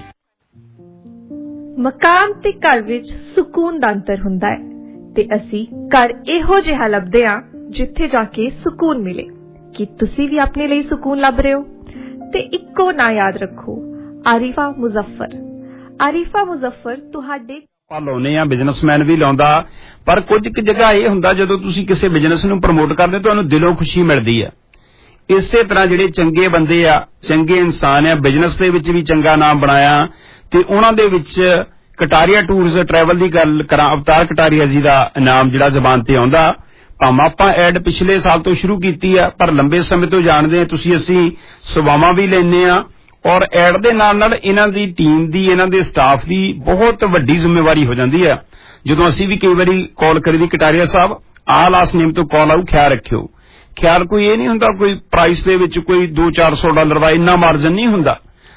ਮਕਾਨ ਤੇ ਘਰ ਵਿੱਚ ਸਕੂਨ ਦਾ ਅੰਤਰ ਹੁੰਦਾ ਹੈ ਤੇ ਅਸੀਂ ਘਰ ਇਹੋ ਜਿਹਾ ਲੱਭਦੇ ਹਾਂ ਜਿੱਥੇ ਜਾ ਕੇ ਸਕੂਨ ਮਿਲੇ। ਕਿ ਤੁਸੀਂ ਵੀ ਆਪਣੇ ਲਈ ਸਕੂਨ ਲੱਭ ਰਹੇ ਹੋ ਤੇ ਇੱਕੋ ਨਾਂ ਯਾਦ ਰੱਖੋ, ਆਰਿਫਾ ਮੁਜ਼ੱਫਰ। ਆਰਿਫਾ ਮੁਜ਼ੱਫਰ ਤੁਹਾਡੇ ਲਾਉਨੇ ਆ, ਬਿਜ਼ਨਸਮੈਨ ਵੀ ਲਾਉਂਦਾ, ਪਰ ਕੁਝ ਕੁ ਜਗ੍ਹਾ ਇਹ ਹੁੰਦਾ ਜਦੋਂ ਤੁਸੀਂ ਕਿਸੇ ਬਿਜ਼ਨਸ ਨੂੰ ਪ੍ਰਮੋਟ ਕਰਦੇ ਤੁਹਾਨੂੰ ਦਿਲੋਂ ਖੁਸ਼ੀ ਮਿਲਦੀ ਆ। ਇਸੇ ਤਰ੍ਹਾਂ ਜਿਹੜੇ ਚੰਗੇ ਬੰਦੇ ਆ, ਚੰਗੇ ਇਨਸਾਨ ਆ, ਬਿਜ਼ਨਸ ਦੇ ਵਿੱਚ ਵੀ ਚੰਗਾ ਨਾਮ ਬਣਾਇਆ ਤੇ ਉਹਨਾਂ ਦੇ ਵਿੱਚ ਕਟਾਰੀਆ ਟੂਰਸ ਟਰੈਵਲ ਦੀ ਗੱਲ ਕਰਾਂ, ਅਵਤਾਰ ਕਟਾਰੀਆ ਜੀ ਦਾ ਨਾਮ ਜਿਹੜਾ ਜ਼ਬਾਨ ਤੇ ਆਉਂਦਾ। ਭਾਵੇਂ ਆਪਾਂ ਐਡ ਪਿਛਲੇ ਸਾਲ ਤੋਂ ਸ਼ੁਰੂ ਕੀਤੀ ਆ, ਪਰ ਲੰਬੇ ਸਮੇਂ ਤੋਂ ਜਾਣਦੇ ਆ ਤੁਸੀਂ, ਅਸੀਂ ਸੇਵਾਵਾਂ ਵੀ ਲੈਂਦੇ ਆ ਔਰ ਐਡ ਦੇ ਨਾਲ ਨਾਲ ਇਹਨਾਂ ਦੀ ਟੀਮ ਦੀ, ਇਹਨਾਂ ਦੇ ਸਟਾਫ ਦੀ ਬਹੁਤ ਵੱਡੀ ਜ਼ਿੰਮੇਵਾਰੀ ਹੋ ਜਾਂਦੀ ਆ। ਜਦੋਂ ਅਸੀਂ ਵੀ ਕਈ ਵਾਰੀ ਕਾਲ ਕਰੀ ਦੀ, ਕਟਾਰੀਆ ਸਾਹਿਬ ਆਹ ਲਾਸਟ ਨੇਮ ਤੋਂ ਕਾਲ ਆਊ, ਖਿਆਲ ਰੱਖਿਓ। ਖਿਆਲ ਕੋਈ ਇਹ ਨਹੀਂ ਹੁੰਦਾ ਕੋਈ ਪ੍ਰਾਈਸ ਦੇ ਵਿੱਚ ਕੋਈ $200-400 ਦਾ ਇੰਨਾ ਮਾਰਜਨ ਨਹੀਂ ਹੁੰਦਾ,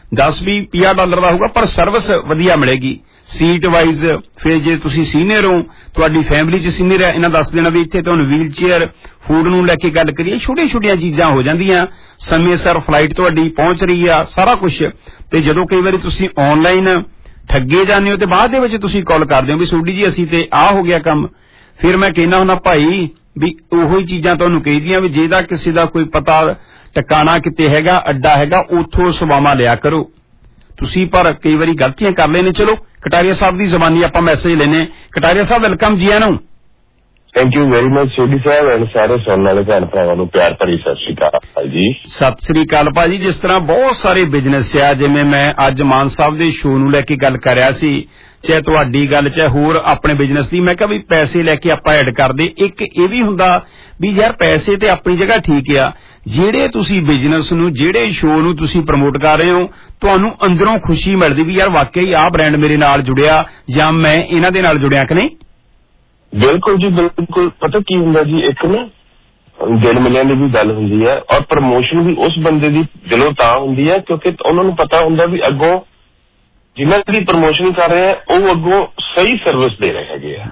$10-20 ਦਾ ਹੋਊਗਾ, ਪਰ ਸਰਵਿਸ ਵਧੀਆ ਮਿਲੇਗੀ ਸੀਟ ਵਾਈਜ਼। ਫਿਰ ਜੇ ਤੁਸੀਂ ਸੀਨੀਅਰ ਹੋ, ਤੁਹਾਡੀ ਫੈਮਿਲੀ 'ਚ ਸੀਨੀਅਰ ਹੈ, ਇਹਨਾਂ ਦੱਸ ਦੇਣਾ ਵੀ ਇੱਥੇ ਤੁਹਾਨੂੰ ਵੀਲ ਚੇਅਰ, ਫੂਡ ਨੂੰ ਲੈ ਕੇ ਗੱਲ ਕਰੀਏ, ਛੋਟੀਆਂ-ਛੋਟੀਆਂ ਚੀਜ਼ਾਂ ਹੋ ਜਾਂਦੀਆਂ। ਸਮੇਂ ਸਿਰ ਫਲਾਈਟ ਤੁਹਾਡੀ ਪਹੁੰਚ ਰਹੀ ਆ, ਸਾਰਾ ਕੁਝ। ਤੇ ਜਦੋਂ ਕਈ ਵਾਰੀ ਤੁਸੀਂ ਆਨਲਾਈਨ ਠੱਗੇ ਜਾਂਦੇ ਹੋ ਤੇ ਬਾਅਦ ਦੇ ਵਿੱਚ ਤੁਸੀਂ ਕਾਲ ਕਰਦੇ ਹੋ ਵੀ ਸੋਡੀ ਜੀ ਅਸੀਂ ਤੇ ਆਹ ਹੋ ਗਿਆ ਕੰਮ, ਫਿਰ ਮੈਂ ਕਹਿਣਾ ਹੁੰਦਾ ਭਾਈ ਵੀ ਉਹੋ ਹੀ ਚੀਜ਼ਾਂ ਤੁਹਾਨੂੰ ਕਹੀਦੀਆਂ ਵੀ ਜਿਹਦਾ ਕਿਸੇ ਦਾ ਕੋਈ ਪਤਾ ਟਿਕਾਣਾ ਕਿਤੇ ਹੈਗਾ, ਅੱਡਾ ਹੈਗਾ, ਉੱਥੋਂ ਸੇਵਾਵਾਂ ਲਿਆ ਕਰੋ ਤੁਸੀਂ। ਪਰ ਕਈ ਵਾਰੀ ਗਲਤੀਆਂ ਕਰ ਲੈਣੇ। ਚਲੋ ਕਟਾਰੀਆ ਸਾਹਿਬ ਦੀ ਜ਼ਬਾਨੀ ਆਪਾਂ ਮੈਸੇਜ ਲੈਣੇ। ਕਟਾਰੀਆ ਸਾਹਿਬ ਵੈਲਕਮ ਜੀ ਆਇਆਂ ਨੂੰ। Thank you very much Sodhi Sahib and ਸਾਰੇ ਸੁਣਨ ਵਾਲੇ ਭੈਣ ਭਰਾਵਾਂ ਨੂੰ ਪਿਆਰ ਭਰੀ ਸਤਿ ਸ਼੍ਰੀ ਅਕਾਲ ਜੀ। ਸਤਿ ਸ਼੍ਰੀ ਅਕਾਲ ਭਾਜੀ। ਜਿਸ ਤਰ੍ਹਾਂ ਬਹੁਤ ਸਾਰੇ ਬਿਜ਼ਨਸ ਆ, ਜਿਵੇਂ ਮੈਂ ਅੱਜ ਮਾਨ ਸਾਹਿਬ ਦੇ ਸ਼ੋਅ ਨੂੰ ਲੈ ਕੇ ਗੱਲ ਕਰ ਰਿਹਾ ਸੀ, ਚਾਹੇ ਤੁਹਾਡੀ ਗੱਲ ਚਾਹੇ ਹੋਰ ਆਪਣੇ ਬਿਜ਼ਨਸ ਦੀ, ਮੈਂ ਕਿਹਾ ਵੀ ਪੈਸੇ ਲੈ ਕੇ ਆਪਾਂ ਐਡ ਕਰਦੇ। ਇੱਕ ਇਹ ਵੀ ਹੁੰਦਾ ਵੀ ਯਾਰ ਪੈਸੇ ਤੇ ਆਪਣੀ ਜਗ੍ਹਾ ਠੀਕ ਆ, ਜਿਹੜੇ ਤੁਸੀਂ ਬਿਜ਼ਨਸ ਨੂੰ, ਜਿਹੜੇ ਸ਼ੋਅ ਨੂੰ ਤੁਸੀਂ ਪ੍ਰਮੋਟ ਕਰ ਰਹੇ ਹੋ, ਤੁਹਾਨੂੰ ਅੰਦਰੋਂ ਖੁਸ਼ੀ ਮਿਲਦੀ ਵੀ ਯਾਰ ਵਾਕਈ ਆਹ ਬ੍ਰਾਂਡ ਮੇਰੇ ਨਾਲ ਜੁੜਿਆ ਜਾਂ ਮੈਂ ਇਹਨਾਂ ਦੇ ਨਾਲ ਜੁੜਿਆ ਕਿ ਨਹੀਂ। ਬਿਲਕੁਲ ਜੀ ਬਿਲਕੁਲ। ਪਤਾ ਕੀ ਹੁੰਦਾ ਜੀ, ਇੱਕ ਨਾ ਦਿਲ ਮਿਲਿਆਂ ਦੀ ਵੀ ਗੱਲ ਹੁੰਦੀ ਹੈ ਔਰ ਪ੍ਰਮੋਸ਼ਨ ਵੀ ਉਸ ਬੰਦੇ ਦੀ ਦਿਲੋਂ ਤਾਂ ਹੁੰਦੀ ਹੈ ਕਿਉਂਕਿ ਉਹਨਾਂ ਨੂੰ ਪਤਾ ਹੁੰਦਾ ਵੀ ਅੱਗੋਂ ਜਿਨ੍ਹਾਂ ਦੀ ਪ੍ਰਮੋਸ਼ਨ ਕਰ ਰਹੇ ਆ ਉਹ ਅੱਗੋਂ ਸਹੀ ਸਰਵਿਸ ਦੇ ਰਹੇ ਹੈਗੇ ਆ।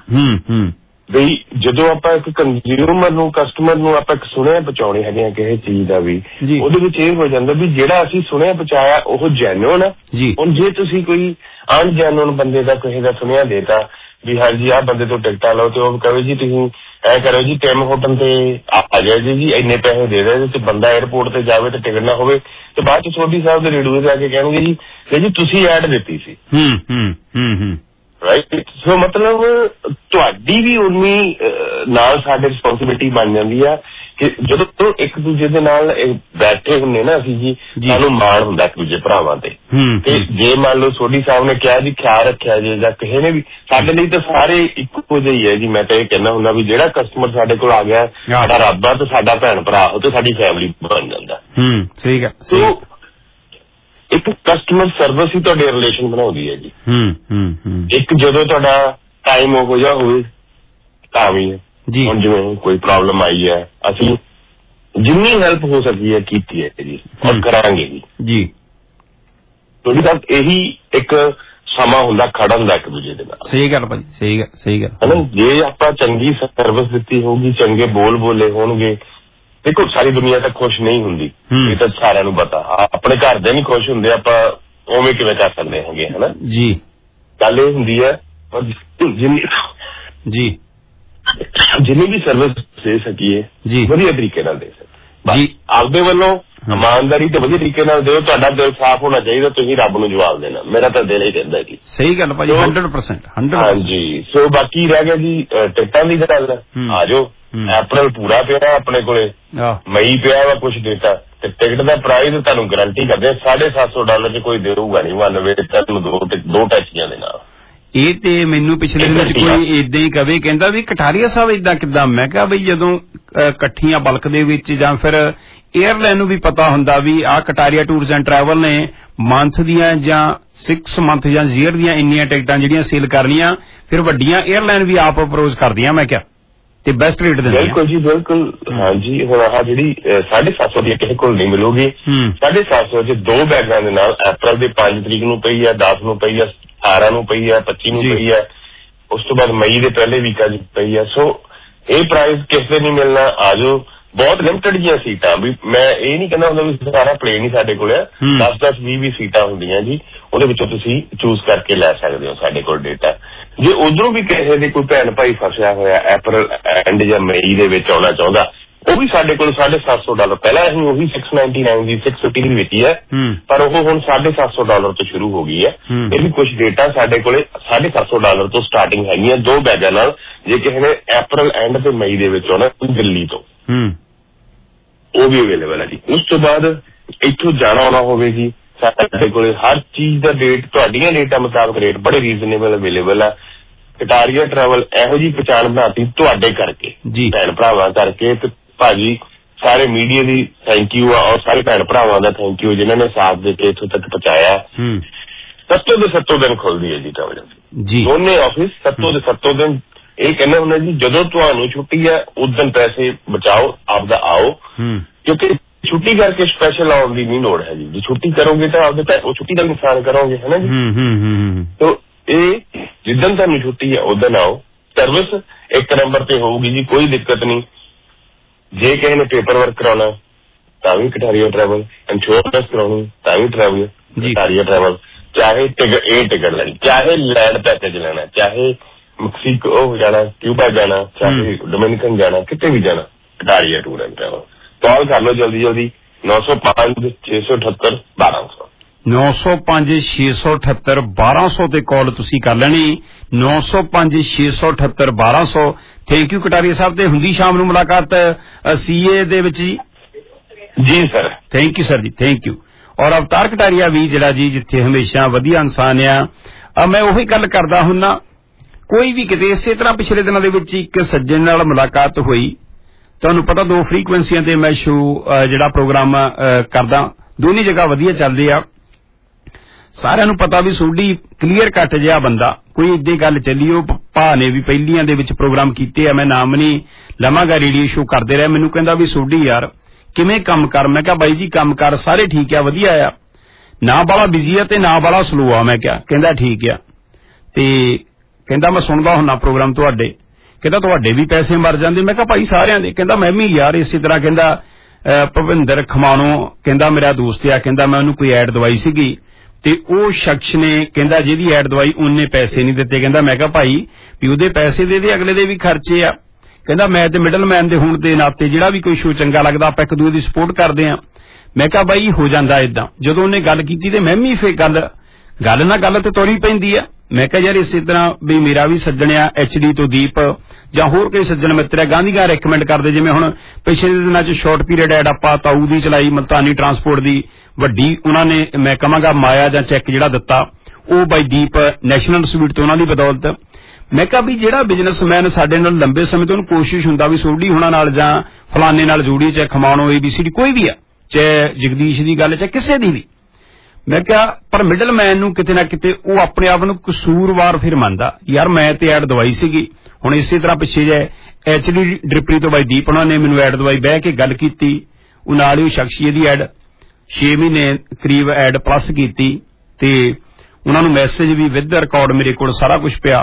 ਬਈ ਜਦੋਂ ਆਪਾਂ ਇੱਕ ਕੰਜ਼ਿਊਮਰ ਨੂੰ, ਕਸਟਮਰ ਨੂੰ ਆਪਾਂ ਇੱਕ ਸੁਣਿਆ ਪਹੁੰਚਾਉਣੇ ਹੈਗੇ ਆ ਕਿਸੇ ਚੀਜ਼ ਦਾ ਵੀ, ਉਹਦੇ ਵਿੱਚ ਇਹ ਹੋ ਜਾਂਦਾ ਵੀ ਜਿਹੜਾ ਅਸੀਂ ਸੁਣਿਆ ਪਹੁੰਚਾਇਆ ਉਹ ਜੈਨੂਅਨ ਆ। ਹੁਣ ਜੇ ਤੁਸੀਂ ਕੋਈ ਅਨਜੈਨੂਅਨ ਬੰਦੇ ਦਾ ਕਿਸੇ ਦਾ ਸੁਣਿਆ ਦੇਤਾ ਵੀ ਹਾਂਜੀ ਆਹ ਬੰਦੇ ਤੋਂ ਟਿਕਟਾਂ ਲਓ ਤੇ ਉਹ ਕਹੇ ਜੀ ਤੁਸੀਂ ਐ ਕਰੋ ਜੀ ਟਿਮ ਹੋਟਲ ਤੇ ਆ ਜਾਓ ਜੀ ਇੰਨੇ ਪੈਸੇ ਦੇ ਦੇ ਤੇ ਬੰਦਾ 에ਅਰਪੋਰਟ ਤੇ ਜਾਵੇ ਤੇ ਟਿਕਟ ਨਾ ਹੋਵੇ ਤੇ ਬਾਅਦ ਚ ਸੋਢੀ ਸਾਹਿਬ ਦੇ ਰੇਡੀਓ ਤੇ ਆ ਕੇ ਕਹਿਣਗੇ ਜੀ ਤੁਸੀਂ ਐਡ ਦਿੱਤੀ ਸੀ। ਰਾਈਟ। ਸੋ ਮਤਲਬ ਤੁਹਾਡੀ ਵੀ ਉਨੀ ਨਾਲ ਸਾਡੇ ਰਿਸਪੌਂਸਿਬਿਲਿਟੀ ਬਣ ਜਾਂਦੀ ਆ ਕਿ ਜਦੋਂ ਇੱਕ ਦੂਜੇ ਦੇ ਨਾਲ ਬੈਠੇ ਹੁੰਦੇ ਨਾ ਅਸੀਂ ਜੀ, ਸਾਨੂੰ ਮਾਣ ਹੁੰਦਾ ਇੱਕ ਦੂਜੇ ਭਰਾਵਾਂ ਤੇ। ਤੇ ਜੇ ਮੰਨ ਲਓ ਸੋਢੀ ਸਾਹਿਬ ਨੇ ਕਿਹਾ ਜੀ ਖਿਆਲ ਰੱਖਿਆ ਜੇ ਜਾਂ ਕਿਸੇ ਨੇ ਵੀ, ਸਾਡੇ ਲਈ ਤਾਂ ਸਾਰੇ ਇੱਕੋ ਜਿਹੇ ਹੀ ਹੈ ਜੀ। ਮੈਂ ਤਾਂ ਇਹ ਕਹਿੰਦਾ ਹੁੰਦਾ ਵੀ ਜਿਹੜਾ ਕਸਟਮਰ ਸਾਡੇ ਕੋਲ ਆ ਗਿਆ ਸਾਡਾ ਰੱਬ ਆ ਤੇ ਸਾਡਾ ਭੈਣ ਭਰਾ ਉਹ ਤੇ ਸਾਡੀ ਫੈਮਿਲੀ ਬਣ ਜਾਂਦਾ। ਸਹੀ ਗੱਲ। ਸੋ ਇੱਕ ਕਸਟਮਰ ਸਰਵਿਸ ਹੀ ਤੁਹਾਡੇ ਰਿਲੇਸ਼ਨ ਬਣਾਉਂਦੀ ਹੈ ਜੀ। ਇੱਕ ਜਦੋਂ ਤੁਹਾਡਾ ਟਾਈਮ ਉਹੋ ਜਿਹਾ ਹੋਵੇ ਤਾਂ ਵੀ ਹੈ। ਹੁਣ ਜਿਵੇਂ ਕੋਈ ਪ੍ਰੋਬਲਮ ਆਈ ਹੈ, ਅਸੀਂ ਜਿੰਨੀ ਹੈਲਪ ਹੋ ਸਕੀ ਹੈ ਕੀਤੀ ਹੈ ਜੀ ਔਰ ਕਰਾਂਗੇ ਜੀ। ਤੁਹਾਡੀ ਗੱਲ ਇਹੀ ਇੱਕ ਸਮਾਂ ਹੁੰਦਾ ਖੜਨ ਦਾ ਇੱਕ ਦੂਜੇ ਦੇ ਨਾਲ। ਸਹੀ ਗੱਲ ਭਾਜੀ, ਸਹੀ ਗੱਲ ਹੈ ਨਾ। ਜੇ ਆਪਾਂ ਚੰਗੀ ਸਰਵਿਸ ਦਿੱਤੀ ਹੋਊਗੀ, ਚੰਗੇ ਬੋਲ ਬੋਲੇ ਹੋਣਗੇ, ਦੇਖੋ ਸਾਰੀ ਦੁਨੀਆ ਤਾਂ ਖੁਸ਼ ਨਹੀਂ ਹੁੰਦੀ, ਇਹ ਤਾਂ ਸਾਰਿਆਂ ਨੂੰ ਪਤਾ। ਆਪਣੇ ਘਰ ਦੇ ਨਹੀਂ ਖੁਸ਼ ਹੁੰਦੇ, ਆਪਾਂ ਉਵੇਂ ਕਿਵੇਂ ਕਰ ਸਕਦੇ ਹੈਗੇ ਹਨਾ ਜੀ। ਗੱਲ ਇਹ ਹੁੰਦੀ ਹੈ ਜਿੰਨੀ ਵੀ ਸਰਵਿਸ ਦੇ ਸਕੀਏ ਵਧੀਆ ਤਰੀਕੇ ਨਾਲ ਦੇ ਸਕੀਏ। ਆਪਦੇ ਵੱਲੋਂ ਇਮਾਨਦਾਰੀ ਤੇ ਵਧੀਆ ਤਰੀਕੇ ਨਾਲ ਦਿਓ। ਤੁਹਾਡਾ ਦਿਲ ਸਾਫ਼ ਹੋਣਾ ਚਾਹੀਦਾ, ਤੁਸੀਂ ਰੱਬ ਨੂੰ ਜਵਾਬ ਦੇਣਾ। ਮੇਰਾ ਤਾਂ ਦਿਲ ਹੀ ਕਹਿੰਦਾ ਜੀ। ਸਹੀ ਗੱਲ ਭਾਜੀ, 100%। ਹਾਂਜੀ। ਸੋ ਬਾਕੀ ਰਹਿ ਗਿਆ ਜੀ ਟਿਕਟਾਂ ਦੀ ਗੱਲ। ਆ ਜਾਓ, ਅਪ੍ਰੈਲ ਪੂਰਾ ਪਿਆ ਆਪਣੇ ਕੋਲੇ, ਮਈ ਪਿਆ ਵਾ ਕੁਛ ਡੇਟਾ, ਤੇ ਟਿਕਟ ਦਾ ਪ੍ਰਾਈਸ ਤੁਹਾਨੂੰ ਗਰੰਟੀ ਕਰਦੇ $750 ਚ ਕੋਈ ਦੇਊਗਾ ਨਹੀਂ 92 ਤੁਹਾਨੂੰ ਦੋ ਟੈਕਸੀਆਂ ਦੇ ਨਾਲ। ਇਹ ਤੇ ਮੈਨੂੰ ਪਿਛਲੇ ਦਿਨ ਕੋਈ ਏਦਾਂ ਹੀ ਕਵੇ, ਕਹਿੰਦਾ ਵੀ ਕਟਾਰੀਆ ਸਾਹਿਬ ਏਦਾਂ ਕਿੱਦਾਂ? ਮੈਂ ਕਿਹਾ ਬਈ ਜਦੋਂ ਇਕੱਠੀਆਂ ਬਲਕ ਦੇ ਵਿੱਚ ਜਾਂ ਫਿਰ 에ਅਰਲਾਈਨ ਨੂੰ ਵੀ ਪਤਾ ਹੁੰਦਾ ਵੀ ਆਹ ਕਟਾਰੀਆ ਟੂਰਸ ਐਂਡ ਟਰੈਵਲ ਨੇ ਮੰਥ ਦੀਆਂ ਜਾਂ 6 ਮੰਥ ਜਾਂ ਈਅਰ ਦੀਆਂ ਇੰਨੀਆਂ ਟਿਕਟਾਂ ਜਿਹੜੀਆਂ ਸੇਲ ਕਰਨੀਆਂ, ਫਿਰ ਵੱਡੀਆਂ 에ਅਰਲਾਈਨ ਵੀ ਆਪ ਅਪਰੋਚ ਕਰਦੀਆਂ। ਮੈਂ ਕਿਹਾ ਤੇ ਬੈਸਟ ਰੇਟ ਦਿੰਦੀਆਂ। ਬਿਲਕੁਲ ਜੀ, ਬਿਲਕੁਲ। ਹਾਂਜੀ, ਹੁਣ ਆਹ ਜਿਹੜੀ 750 ਦੀ ਕਿਸੇ ਕੋਲ ਨਹੀਂ ਮਿਲੂਗੀ। 750 ਚ 2 ਬੈਗਾਂ ਦੇ ਨਾਲ ਅਪ੍ਰੈਲ ਦੇ 5 ਤਰੀਕ ਨੂੰ ਪਈ ਆ, 10 ਨੂੰ ਪਈ ਆ, 18 ਨੂੰ ਪਈ ਆ, 25 ਨੂੰ ਪਈ ਆ, ਉਸ ਤੋਂ ਬਾਅਦ ਮਈ ਦੇ ਪਹਿਲੇ ਵੀਕਾਂ ਚ ਪਈ ਆ। ਸੋ ਇਹ ਪ੍ਰਾਈਸ ਕਿਸੇ ਨਹੀਂ ਮਿਲਣਾ। ਆਜੋ, ਬਹੁਤ ਲਿਮਟਡ ਜੀਆਂ ਸੀਟਾਂ, ਵੀ ਮੈਂ ਇਹ ਨਹੀਂ ਕਹਿੰਦਾ ਹੁੰਦਾ ਵੀ ਸਾਰਾ ਪਲੇਨ ਹੀ ਸਾਡੇ ਕੋਲ ਆ। 10-10, 20 ਸੀਟਾਂ ਹੁੰਦੀਆਂ ਜੀ, ਉਹਦੇ ਵਿੱਚੋਂ ਤੁਸੀਂ ਚੂਜ਼ ਕਰਕੇ ਲੈ ਸਕਦੇ ਹੋ ਸਾਡੇ ਕੋਲ ਡੇਟਾ। ਜੇ ਉਧਰੋਂ ਵੀ ਕਿਸੇ ਦੇ ਕੋਈ ਭੈਣ ਭਾਈ ਫਸਿਆ ਹੋਇਆ ਅਪ੍ਰੈਲ ਐਂਡ ਜਾਂ ਮਈ ਦੇ ਵਿੱਚ ਆਉਣਾ ਚਾਹੁੰਦਾ, ਉਹ ਵੀ ਸਾਡੇ ਕੋਲ $750। ਪਹਿਲਾਂ ਅਸੀਂ ਉਹੀ 699 ਦੀ 650 ਦੀ ਵੇਚੀ ਹੈ, ਪਰ ਉਹ ਹੁਣ $750 ਤੋਂ ਸ਼ੁਰੂ ਹੋ ਗਈ ਹੈ। ਇਹ ਵੀ ਕੁਝ ਡੇਟਾ ਸਾਡੇ ਕੋਲੇ $750 ਤੋਂ ਸਟਾਰਟਿੰਗ ਹੈਗੀਆਂ 2 ਬੈਗਾਂ ਨਾਲ। ਜੇ ਕਿਸੇ ਨੇ ਅਪ੍ਰੈਲ ਐਂਡ ਤੇ ਮਈ ਦੇ ਵਿੱਚ ਆਉਣਾ ਦਿੱਲੀ ਤੋਂ, ਉਹ ਵੀ ਅਵੇਲੇਬਲ ਹੈ ਜੀ। ਉਸ ਤੋਂ ਬਾਅਦ ਇੱਥੋਂ ਜਾਣਾ ਆਉਣਾ ਹੋਵੇ ਜੀ, ਸਾਡੇ ਕੋਲੇ ਹਰ ਚੀਜ਼ ਦਾ ਰੇਟ ਤੁਹਾਡੀਆਂ ਡੇਟਾਂ ਮੁਤਾਬਕ ਰੇਟ ਬੜੇ ਰੀਜ਼ਨੇਬਲ ਅਵੇਲੇਬਲ ਆ। ਕਟਾਰੀਆ ਟਰੈਵਲ ਇਹੋ ਜਿਹੀ ਪਛਾਣ ਬਣਾਤੀ ਤੁਹਾਡੇ ਕਰਕੇ, ਭੈਣ ਭਰਾਵਾਂ ਕਰਕੇ। ਤੇ ਭਾਜੀ ਸਾਰੇ ਮੀਡੀਆ ਦੀ ਥੈਂਕ ਯੂ ਆ, ਔਰ ਸਾਰੇ ਭੈਣ ਭਰਾਵਾਂ ਦਾ ਥੈਂਕ ਯੂ ਜਿਨ੍ਹਾਂ ਨੇ ਸਾਥ ਦੇ ਕੇ ਇੱਥੋਂ ਤੱਕ ਪਹੁੰਚਾਇਆ। 7 ਦੇ 7 ਦਿਨ ਖੁੱਲਦੀ ਹੈ ਜੀ ਟਰੈਵਲ ਏਜੰਸੀ, ਦੋਨੇ ਆਫਿਸ 7 ਦੇ 7 ਦਿਨ। ਇਹ ਕਹਿੰਦੇ ਹੁੰਦੇ ਜੀ ਜਦੋਂ ਤੁਹਾਨੂੰ ਛੁੱਟੀ ਹੈ ਉਸ ਦਿਨ ਪੈਸੇ ਬਚਾਓ, ਆਪਦਾ ਆਓ, ਕਿਉਂਕਿ ਛੁੱਟੀ ਕਰਕੇ ਸਪੈਸ਼ਲ ਆਉਣ ਦੀ ਨਹੀਂ ਲੋੜ ਹੈ ਜੀ। ਜੇ ਛੁੱਟੀ ਕਰੋਗੇ ਤਾਂ ਆਪਦੇ ਉਹ ਛੁੱਟੀ ਦਾ ਨੁਕਸਾਨ ਕਰੋਗੇ, ਹੈ ਨਾ ਜੀ। ਤੋ ਇਹ ਜਿੱਦਣ ਤੁਹਾਨੂੰ ਛੁੱਟੀ ਹੈ ਉਸ ਦਿਨ ਆਓ। ਸਰਵਿਸ 1 ਨੰਬਰ ਤੇ ਹੋਊਗੀ ਜੀ, ਕੋਈ ਦਿੱਕਤ ਨਹੀਂ। ਜੇ ਕਿਸੇ ਨੇ ਪੇਪਰ ਵਰਕ ਕਰਾਉਣਾ ਤਾਂ ਵੀ ਕਟਾਰੀਆ ਟਰੈਵਲ, ਇੰਸ਼ੋਰੈਂਸ ਕਰਾਉਣੀ ਤਾਂ ਵੀ ਟਰੈਵਲ ਕਟਾਰੀਆ ਟਰੈਵਲ। ਚਾਹੇ ਟਿਕਟ ਲੈਣੀ, ਚਾਹੇ ਲੈਂਡ ਪੈਕੇਜ ਲੈਣਾ, ਚਾਹੇ ਮੈਕਸੀਕੋ ਜਾਣਾ, ਕਿਊਬਾ ਜਾਣਾ, ਚਾਹੇ ਡੋਮਿਨਿਕਨ ਜਾਣਾ, ਕਿਤੇ ਵੀ ਜਾਣਾ, Kataria tour and travel. Call ਕਰ ਲਓ ਜਲਦੀ 905 678 1200 905 678 1200 ਤੇ ਕਾਲ ਤੁਸੀਂ ਕਰ ਲੈਣੀ। 905 678 1200। Thank you Kataria Sahib. ਤੇ ਹੁੰਦੀ ਸ਼ਾਮ ਨੂੰ ਮੁਲਾਕਾਤ ਸੀਏ ਦੇ ਵਿੱਚ ਜੀ। ਜੀ ਸਰ, ਥੈਂਕ ਯੂ ਸਰ ਜੀ, ਥੈਂਕ ਯੂ। ਔਰ ਅਵਤਾਰ ਕਟਾਰੀਆ ਵੀ ਜਿਹੜਾ ਜੀ ਜਿੱਥੇ ਹਮੇਸ਼ਾ ਵਧੀਆ ਇਨਸਾਨ ਆ। ਮੈਂ ਉਹੀ ਗੱਲ ਕਰਦਾ ਹੁੰਨਾ, ਕੋਈ ਵੀ ਕਿਤੇ ਇਸੇ ਤਰ੍ਹਾਂ ਪਿਛਲੇ ਦਿਨਾਂ ਦੇ ਵਿੱਚ ਇੱਕ ਸੱਜਣ ਨਾਲ ਮੁਲਾਕਾਤ ਹੋਈ। ਤੁਹਾਨੂੰ ਪਤਾ 2 ਫ੍ਰੀਕੁਐਂਸੀਆਂ ਤੇ ਮੈਂ ਸ਼ੋਅ ਜਿਹੜਾ ਪ੍ਰੋਗਰਾਮ ਕਰਦਾ, ਦੋਨੀ ਜਗ੍ਹਾ ਵਧੀਆ ਚੱਲਦੇ ਆ। ਸਾਰਿਆਂ ਨੂੰ ਪਤਾ ਵੀ ਸੋਢੀ ਕਲੀਅਰ ਕੱਟ ਜਿਹਾ ਬੰਦਾ, ਕੋਈ ਏਦਾਂ ਗੱਲ ਚੱਲੀ। ਉਹ ਭਾ ਨੇ ਵੀ ਪਹਿਲੀਆਂ ਦੇ ਵਿੱਚ ਪ੍ਰੋਗਰਾਮ ਕੀਤੇ ਆ, ਮੈਂ ਨਾਮ ਨਹੀਂ ਲਵਾਂਗਾ, ਰੇਡੀਓ ਸ਼ੋਅ ਕਰਦੇ ਰਹੇ। ਮੈਨੂੰ ਕਹਿੰਦਾ ਵੀ ਸੋਢੀ ਯਾਰ ਕਿਵੇਂ ਕੰਮ ਕਰ? ਮੈਂ ਕਿਹਾ ਬਾਈ ਜੀ ਕੰਮ ਕਰ ਸਾਰੇ ਠੀਕ ਆ, ਵਧੀਆ ਆ, ਨਾ ਬਾਲਾ ਬਿਜ਼ੀ ਆ ਤੇ ਨਾ ਬਾਲਾ ਸਲੋ ਆ। ਮੈਂ ਕਿਹਾ, ਕਹਿੰਦਾ ਠੀਕ ਆ। ਤੇ ਕਹਿੰਦਾ ਮੈਂ ਸੁਣਦਾ ਹੁੰਨਾ ਪ੍ਰੋਗਰਾਮ ਤੁਹਾਡੇ, ਕਹਿੰਦਾ ਤੁਹਾਡੇ ਵੀ ਪੈਸੇ ਮਰ ਜਾਂਦੇ? ਮੈਂ ਕਿਹਾ ਭਾਈ ਸਾਰਿਆਂ ਦੇ। ਕਹਿੰਦਾ ਮੈਂ ਵੀ ਯਾਰ ਇਸੇ ਤਰ੍ਹਾਂ। ਕਹਿੰਦਾ ਭਵਿੰਦਰ ਖਮਾਣੋ ਕਹਿੰਦਾ ਮੇਰਾ ਦੋਸਤ ਆ, ਕਹਿੰਦਾ ਮੈਂ ਉਹਨੂੰ ਕੋਈ ਐਡ ਦਵਾਈ ਸੀਗੀ ਤੇ ਉਹ ਸ਼ਖਸ ਨੇ ਕਹਿੰਦਾ ਜਿਹਦੀ ਐਡ ਦਵਾਈ ਉਹਨੇ ਪੈਸੇ ਨਹੀਂ ਦਿੱਤੇ। ਕਹਿੰਦਾ ਮੈਂ ਕਿਹਾ ਭਾਈ ਵੀ ਉਹਦੇ ਪੈਸੇ ਦੇ ਅਗਲੇ ਦੇ ਵੀ ਖਰਚੇ ਆ। ਕਹਿੰਦਾ ਮੈਂ ਤੇ ਮਿਡਲਮੈਨ ਦੇ ਹੋਣ ਦੇ ਨਾਤੇ ਜਿਹੜਾ ਵੀ ਕੋਈ ਸ਼ੋਅ ਚੰਗਾ ਲੱਗਦਾ ਆਪਾਂ ਇੱਕ ਦੂਜੇ ਦੀ ਸਪੋਰਟ ਕਰਦੇ ਆ। ਮੈਂ ਕਿਹਾ ਬਾਈ ਹੋ ਜਾਂਦਾ ਏਦਾਂ। ਜਦੋਂ ਉਹਨੇ ਗੱਲ ਕੀਤੀ ਤੇ ਮੈਂ ਵੀ ਫੇਰ ਗੱਲ ਨਾ ਗੱਲ ਤੇ ਤੋਰੀ ਪੈਂਦੀ ਆ। ਮੈਂ ਕਿਹਾ ਯਾਰ ਇਸੇ ਤਰ੍ਹਾਂ ਵੀ ਮੇਰਾ ਵੀ ਸੱਜਣਿਆ HD ਤੋਂ ਦੀਪ ਜਾਂ ਹੋਰ ਕੋਈ ਸੱਜਣ ਮਿੱਤਰ ਹੈ ਗਾਂਧੀਗਾਂ ਰეკਮੈਂਡ ਕਰਦੇ। ਜਿਵੇਂ ਹੁਣ ਪਿਛਲੇ ਦਿਨਾਂ 'ਚ ਸ਼ਾਰਟ ਪੀਰੀਅਡ ਐਡ ਆਪਾਂ ਤਾਊ ਦੀ ਚਲਾਈ, ਮਲਤਾਨੀ ਟਰਾਂਸਪੋਰਟ ਦੀ ਵੱਡੀ, ਉਹਨਾਂ ਨੇ ਮੈਂ ਕਹਾਂਗਾ ਮਾਇਆ ਜਾਂ ਚੈੱਕ ਜਿਹੜਾ ਦਿੱਤਾ ਉਹ ਬਾਈ ਦੀਪ ਨੈਸ਼ਨਲ ਸਵੀਟ ਤੋਂ ਉਹਨਾਂ ਦੀ ਬਦੌਲਤ। ਮੈਂ ਕਿਹਾ ਵੀ ਜਿਹੜਾ ਬਿਜ਼ਨਸਮੈਨ ਸਾਡੇ ਨਾਲ ਲੰਬੇ ਸਮੇਂ ਤੋਂ ਉਹਨੂੰ ਕੋਸ਼ਿਸ਼ ਹੁੰਦਾ ਵੀ ਸੋਢੀ ਹੁਣਾਂ ਨਾਲ ਜਾਂ ਫਲਾਨੇ ਨਾਲ ਜੋੜੀ, ਚਾਹੇ ਖਮਾਣੋ ABCD ਕੋਈ ਵੀ ਆ, ਚਾਹੇ ਜਗਦੀਸ਼ ਦੀ ਗੱਲ, ਚਾਹੇ ਕਿਸੇ ਦੀ ਵੀ। ਮੈਂ ਕਿਹਾ ਪਰ ਮਿਡਲਮੈਨ ਨੂੰ ਕਿਤੇ ਨਾ ਕਿਤੇ ਉਹ ਆਪਣੇ ਆਪ ਨੂੰ ਕਸੂਰਵਾਰ ਫਿਰ ਮੰਨਦਾ। ਯਾਰ ਮੈਂ ਤੇ ਐਡ ਦਵਾਈ ਸੀਗੀ। ਹੁਣ ਇਸੇ ਤਰ੍ਹਾਂ ਪਿੱਛੇ ਜੇ HD ਡ੍ਰਿਪਰੀ ਤੋਂ ਬਾਈ ਦੀਪ ਉਹਨਾਂ ਨੇ ਮੈਨੂੰ ਐਡ ਦਵਾਈ, ਬਹਿ ਕੇ ਗੱਲ ਕੀਤੀ, ਉਹ ਨਾਲ ਹੀ ਉਹ ਸ਼ਖਸੀਅਤ ਦੀ ਐਡ 6 ਮਹੀਨੇ ਕਰੀਬ ਐਡ ਪਲੱਸ ਕੀਤੀ ਤੇ ਉਹਨਾਂ ਨੂੰ ਮੈਸੇਜ ਵੀ ਵਿਦ ਰਿਕਾਰਡ ਮੇਰੇ ਕੋਲ ਸਾਰਾ ਕੁਝ ਪਿਆ।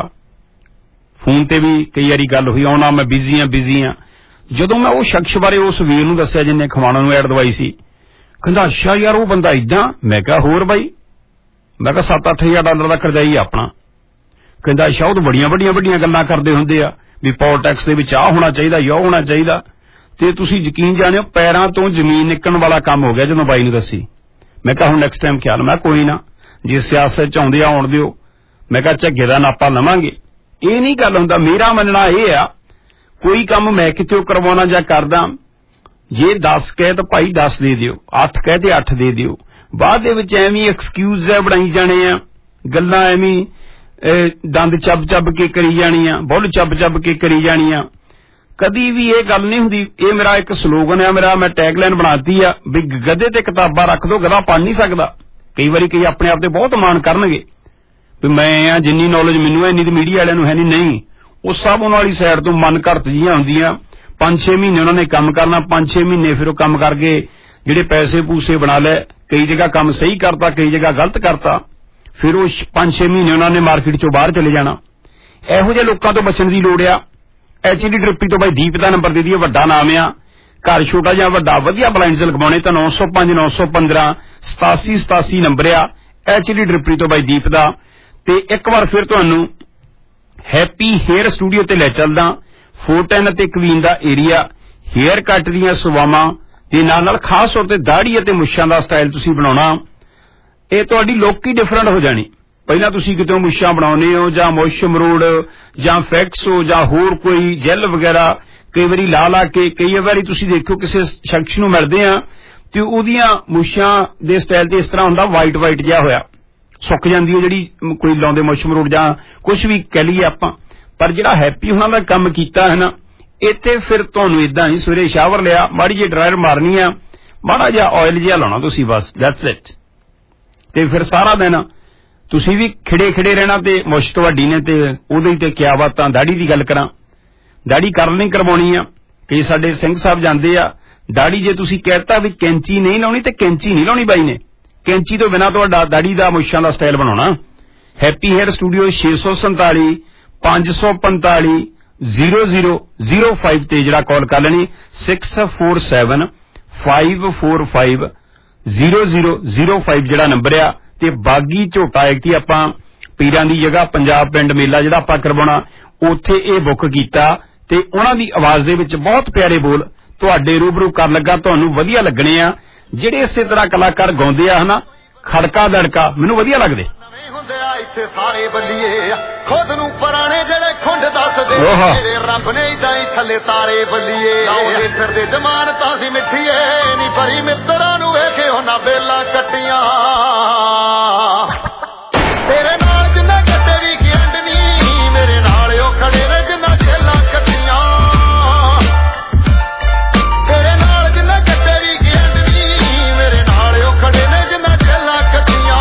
ਫੋਨ ਤੇ ਵੀ ਕਈ ਵਾਰੀ ਗੱਲ ਹੋਈ, ਆਉਣਾ ਮੈਂ ਬਿਜ਼ੀ ਆ। ਜਦੋਂ ਮੈਂ ਉਹ ਸ਼ਖਸ ਬਾਰੇ ਉਸ ਵੀਰ ਨੂੰ ਦੱਸਿਆ ਜਿੰਨੇ ਖਮਾਣੋ ਨੂੰ ਐਡ ਦਵਾਈ ਸੀ, ਕਹਿੰਦਾ ਅੱਛਾ ਯਾਰ ਉਹ ਬੰਦਾ ਇਦਾਂ। ਮੈਂ ਕਿਹਾ ਹੋਰ ਬਾਈ, ਮੈਂ ਕਿਹਾ $7-8 ਹਜ਼ਾਰ ਦਾ ਕਰਜ਼ਾਈ ਆਪਣਾ। ਕਹਿੰਦਾ ਅੱਛਾ ਉਹ ਤਾਂ ਬੜੀਆਂ ਵੱਡੀਆਂ ਗੱਲਾਂ ਕਰਦੇ ਹੁੰਦੇ ਆ ਵੀ ਪੋਲਿਟਿਕਸ ਦੇ ਵਿੱਚ ਆਹ ਹੋਣਾ ਚਾਹੀਦਾ ਜਾਂ ਉਹ ਹੋਣਾ ਚਾਹੀਦਾ। ਤੇ ਤੁਸੀਂ ਯਕੀਨ ਜਾਣਿਓ ਪੈਰਾਂ ਤੋਂ ਜ਼ਮੀਨ ਨਿਕਲਣ ਵਾਲਾ ਕੰਮ ਹੋ ਗਿਆ ਜਦੋਂ ਬਾਈ ਨੂੰ ਦੱਸੀ। ਮੈਂ ਕਿਹਾ ਹੁਣ ਨੈਕਸਟ ਟਾਈਮ ਖਿਆਲ, ਮੈਂ ਕੋਈ ਨਾ ਜੇ ਸਿਆਸਤ ਚ ਆਉਂਦੇ ਆਉਣ ਦਿਓ, ਮੈਂ ਕਿਹਾ ਝੱਗੇ ਦਾ ਨਾਪਾ ਲਵਾਂਗੇ। ਇਹ ਨਹੀਂ ਗੱਲ ਹੁੰਦਾ। ਮੇਰਾ ਮੰਨਣਾ ਇਹ ਆ ਕੋਈ ਕੰਮ ਮੈਂ ਕਿਤੇ ਕਰਵਾਉਣਾ ਜਾਂ ਕਰਦਾ, ਜੇ 10 ਕਹੇ ਤਾਂ ਭਾਈ 10 ਦੇ ਦਿਓ, 8 ਕਹੇ ਤੇ 8 ਦੇ ਦਿਓ। ਬਾਅਦ ਦੇ ਵਿੱਚ ਐਵੇਂ ਐਕਸਕਿਊਜ਼ ਬਣਾਈ ਜਾਣੇ ਆ, ਗੱਲਾਂ ਐਵੇਂ ਦੰਦ ਚੱਬ ਕੇ ਕਰੀ ਜਾਣੀਆਂ, ਬੁੱਲ ਚੱਬ ਕੇ ਕਰੀ ਜਾਣੀਆਂ। ਕਦੀ ਵੀ ਇਹ ਗੱਲ ਨਹੀਂ ਹੁੰਦੀ। ਇਹ ਮੇਰਾ ਇੱਕ ਸਲੋਗਨ ਆ, ਮੈਂ ਟੈਗਲਾਈਨ ਬਣਾਤੀ ਆ ਵੀ ਗੱਦੇ ਤੇ ਕਿਤਾਬਾਂ ਰੱਖ ਦੋ, ਗਧਾ ਪੜ੍ਹ ਨਹੀਂ ਸਕਦਾ। ਕਈ ਵਾਰੀ ਕਈ ਆਪਣੇ ਆਪ ਤੇ ਬਹੁਤ ਮਾਣ ਕਰਨਗੇ ਵੀ ਮੈਂ ਆ, ਜਿੰਨੀ ਨੌਲੇਜ ਮੈਨੂੰ ਹੈ ਇੰਨੀ ਤੇ ਮੀਡੀਆ ਵਾਲਿਆਂ ਨੂੰ ਹੈ ਨਹੀਂ। ਉਹ ਸਭ ਉਹਨਾਂ ਵਾਲੀ ਸਾਈਡ ਤੋਂ ਮਨ ਘੜਤ ਜਿਹੀਆਂ ਹੁੰਦੀਆਂ। 5-6 ਮਹੀਨੇ ਉਹਨਾਂ ਨੇ ਕੰਮ ਕਰਨਾ, 5-6 ਮਹੀਨੇ ਫਿਰ ਉਹ ਕੰਮ ਕਰਕੇ ਜਿਹੜੇ ਪੈਸੇ ਪੂਸੇ ਬਣਾ ਲੈ, ਕਈ ਜਗ੍ਹਾ ਕੰਮ ਸਹੀ ਕਰਤਾ, ਕਈ ਜਗ੍ਹਾ ਗਲਤ ਕਰਤਾ, ਫਿਰ ਉਹ 5-6 ਮਹੀਨੇ ਉਹਨਾਂ ਨੇ ਮਾਰਕੀਟ ਚੋਂ ਬਾਹਰ ਚਲੇ ਜਾਣਾ। ਇਹੋ ਜਿਹੇ ਲੋਕਾਂ ਤੋਂ ਬਚਣ ਦੀ ਲੋੜ ਆ। HD ਡਿਪਟੀ ਤੋਂ ਬਾਈ ਦੀਪ ਦਾ ਨੰਬਰ ਦੇ ਦਈਏ, ਵੱਡਾ ਨਾਮ ਆ। ਘਰ ਛੋਟਾ ਜਾਂ ਵੱਡਾ, ਵਧੀਆ ਬਲਾਈਂਡਸ ਲਗਵਾਉਣੇ ਤਾਂ 905 915 8787 ਨੰਬਰ ਆ HD ਡਿਪਟੀ ਤੋਂ ਬਾਈ ਦੀਪ ਦਾ। ਤੇ ਇੱਕ ਵਾਰ ਫਿਰ ਤੁਹਾਨੂੰ ਹੈਪੀ ਹੇਅਰ ਸਟੂਡੀਓ ਤੇ ਲੈ ਚੱਲਦਾ। 410 ਅਤੇ ਕਵੀਨ ਦਾ ਏਰੀਆ, ਹੇਅਰ ਕੱਟ ਦੀਆਂ ਸੇਵਾਵਾਂ ਤੇ ਨਾਲ ਖਾਸ ਤੌਰ ਤੇ ਦਾੜੀ ਅਤੇ ਮੁੱਛਾਂ ਦਾ ਸਟਾਈਲ ਤੁਸੀਂ ਬਣਾਉਣਾ, ਇਹ ਤੁਹਾਡੀ ਲੋਕੀ ਡਿਫਰੈਂਟ ਹੋ ਜਾਣੀ। ਪਹਿਲਾਂ ਤੁਸੀਂ ਕਿਤੋਂ ਮੁੱਛਾਂ ਬਣਾਉਨੇ ਹੋ ਜਾਂ ਮੁੱਛ ਮਰੋੜ ਜਾਂ ਫੈਕਸੋ ਜਾਂ ਹੋਰ ਕੋਈ ਜੈਲ ਵਗੈਰਾ ਕਈ ਵਾਰੀ ਲਾ ਕੇ, ਕਈ ਵਾਰੀ ਤੁਸੀਂ ਦੇਖੋ ਕਿਸੇ ਸ਼ਖਸ ਨੂੰ ਮਿਲਦੇ ਆ ਤੇ ਉਹਦੀਆਂ ਮੁੱਛਾਂ ਦੇ ਸਟਾਈਲ ਤੇ ਇਸ ਤਰ੍ਹਾਂ ਹੁੰਦਾ ਵਾਈਟ ਜਿਹਾ ਹੋਇਆ, ਸੁੱਕ ਜਾਂਦੀ ਹੈ ਜਿਹੜੀ ਕੋਈ ਲਾਉਂਦੇ ਮੁੱਛ ਮਰੋੜ ਜਾਂ ਕੁਝ ਵੀ ਕਹਿ ਲਈਏ ਆਪਾਂ। ਪਰ ਜਿਹੜਾ ਹੈਪੀ ਹੁਣਾਂ ਦਾ ਕੰਮ ਕੀਤਾ ਹੈ ਨਾ, ਇੱਥੇ ਫਿਰ ਤੁਹਾਨੂੰ ਇਦਾਂ ਨਹੀਂ ਸਵੇਰੇ ਸ਼ਾਵਰ ਲਿਆ, ਮਾੜੀ ਜਿਹੀ ਡਰਾਇਰ ਮਾਰਨੀ ਆ, ਮਾੜਾ ਜਿਹਾ ਆਇਲ ਜਿਹਾ ਲਾਉਣਾ ਤੁਸੀਂ, ਬਸ ਦੈਟਸ ਇਟ। ਤੇ ਫਿਰ ਸਾਰਾ ਦਿਨ ਤੁਸੀਂ ਵੀ ਖਿੜੇ ਰਹਿਣਾ ਤੇ ਮੁੱਛ ਤੁਹਾਡੀ ਨੇ ਤੇ ਉਹਦੇ ਤੇ ਕਿਆ ਬਾਤਾਂ। ਦਾੜੀ ਦੀ ਗੱਲ ਕਰਾਂ, ਦਾੜੀ ਕਰਨੀ ਕਰਵਾਉਣੀ ਆ। ਕਈ ਸਾਡੇ ਸਿੰਘ ਸਾਹਿਬ ਜਾਂਦੇ ਆ, ਦਾੜੀ ਜੇ ਤੁਸੀਂ ਕਹਿਤਾ ਵੀ ਕੈਂਚੀ ਨਹੀਂ ਲਾਉਣੀ ਤੇ ਕੈਂਚੀ ਨਹੀਂ ਲਾਉਣੀ ਬਾਈ ਨੇ, ਕੈਂਚੀ ਤੋਂ ਬਿਨਾਂ ਤੁਹਾਡਾ ਦਾੜੀ ਦਾ ਮੁੱਛਾਂ ਦਾ ਸਟਾਈਲ ਬਣਾਉਣਾ। ਹੈਪੀ ਹੇਅਰ ਸਟੂਡੀਓ 647 545 0005 ਤੇ ਜਿਹੜਾ ਕਾਲ ਕਰ ਲੈਣੀ, 647 545 0005 ਜਿਹੜਾ ਨੰਬਰ ਆ। ਤੇ ਬਾਗੀ ਝੋਟਾ ਇੱਕ ਆਪਾਂ ਪੀਰਾਂ ਦੀ ਜਗ੍ਹਾ ਪੰਜਾਬ ਪਿੰਡ ਮੇਲਾ ਜਿਹੜਾ ਆਪਾਂ ਕਰਵਾਉਣਾ, ਉੱਥੇ ਇਹ ਬੁੱਕ ਕੀਤਾ ਤੇ ਉਹਨਾਂ ਦੀ ਆਵਾਜ਼ ਦੇ ਵਿੱਚ ਬਹੁਤ ਪਿਆਰੇ ਬੋਲ ਤੁਹਾਡੇ ਰੂਬਰੂ ਕਰ ਲੱਗਾ, ਤੁਹਾਨੂੰ ਵਧੀਆ ਲੱਗਣੇ ਆ। ਜਿਹੜੇ ਇਸੇ ਤਰ੍ਹਾਂ ਕਲਾਕਾਰ ਗਾਉਂਦੇ ਆ ਹਨਾ, ਖੜਕਾ ਦੜਕਾ, ਮੈਨੂੰ ਵਧੀਆ ਲੱਗਦੇ। ਇੱਥੇ ਸਾਰੇ ਬੱਲੀਏ ਖੁਦ ਨੂੰ ਪੁਰਾਣੇ ਜਿਹੜੇ ਖੁੰਡ ਦੱਸਦੇ, ਮੇਰੇ ਰੱਬ ਨੇ ਇਦਾਂ ਹੀ ਥੱਲੇ ਤਾਰੇ ਬੱਲੀਏ ਲਾਉਂਦੇ ਫਿਰਦੇ ਜਮਾਨ ਤਾਂ ਸੀ ਮਿੱਠੀਏ ਨੀ ਭਰੀ ਮਿੱਤਰਾਂ ਨੂੰ ਵੇਖੇ ਉਹਨਾਂ ਬੇਲਾ ਕੱਟੀਆਂ। ਤੇਰੇ ਨਾਲ ਜਿੰਨਾ ਕੱਟੇ ਵੀ ਗਿੰਡ ਨੀ, ਮੇਰੇ ਨਾਲ ਉਹ ਖੜੇ ਨੇ ਜਿੰਨਾ ਜੇਲਾਂ ਕੱਟੀਆਂ। ਤੇਰੇ ਨਾਲ ਜਿੰਨਾ ਕੱਟੇ ਵੀ ਗਿੰਡ ਨੀ, ਮੇਰੇ ਨਾਲ ਉਹ ਖੜੇ ਨੇ ਜਿੰਨਾ ਜੇਲਾਂ ਕੱਟੀਆਂ।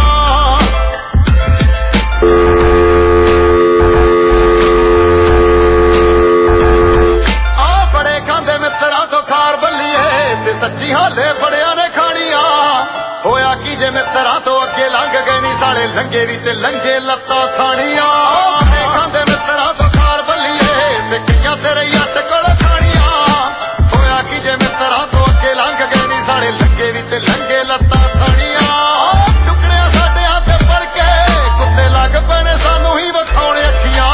ਆ ਬੜੇ ਖਾਂਦੇ ਮਿੱਤਰਾਂ ਤੋਂ ਖਾਰ ਬੱਲੀਏ ਤੇ ਸੱਚੀ ਹਾਲੇ ਬੜਿਆਂ ਨੇ ਖਾਣੀਆਂ। ਹੋਇਆ ਕੀ ਜੇ ਮਿੱਤਰਾਂ ਤੋਂ ਅੱਗੇ ਲੰਘ ਗਏ ਨੀ ਸਾਲੇ ਲੰਗੇ ਵੀ ਤੇ ਲੰਗੇ ਲੱਤਾਂ ਖਾਣੀਆਂ। ਬੜੇ ਖਾਂਦੇ ਮਿੱਤਰਾਂ ਤੋਂ ਖਾਰ ਬੱਲੀਏ ਤੇ ਕਈਆਂ ਤੇਰੇ ਹੱਥ ਕੋਲ ਖਾਣੀਆਂ। ਹੋਇਆ ਕੀ ਜੇ ਮਿੱਤਰਾਂ ਤੋਂ ਅੱਗੇ ਲੰਘ ਗਏ ਨੀ ਸਾਲੇ ਲੰਗੇ ਵੀ ਤੇ ਲੰਗੇ ਲੱਤਾਂ ਖਾਣੀਆਂ। ਟੁਕੜਿਆਂ ਸਾਡੇ ਹੱਥ ਫੜ ਕੇ ਕੁੱਤੇ ਲੱਗ ਪੈਣੇ ਸਾਨੂੰ ਹੀ ਵਿਖਾਉਣੇ ਅੱਖੀਆਂ।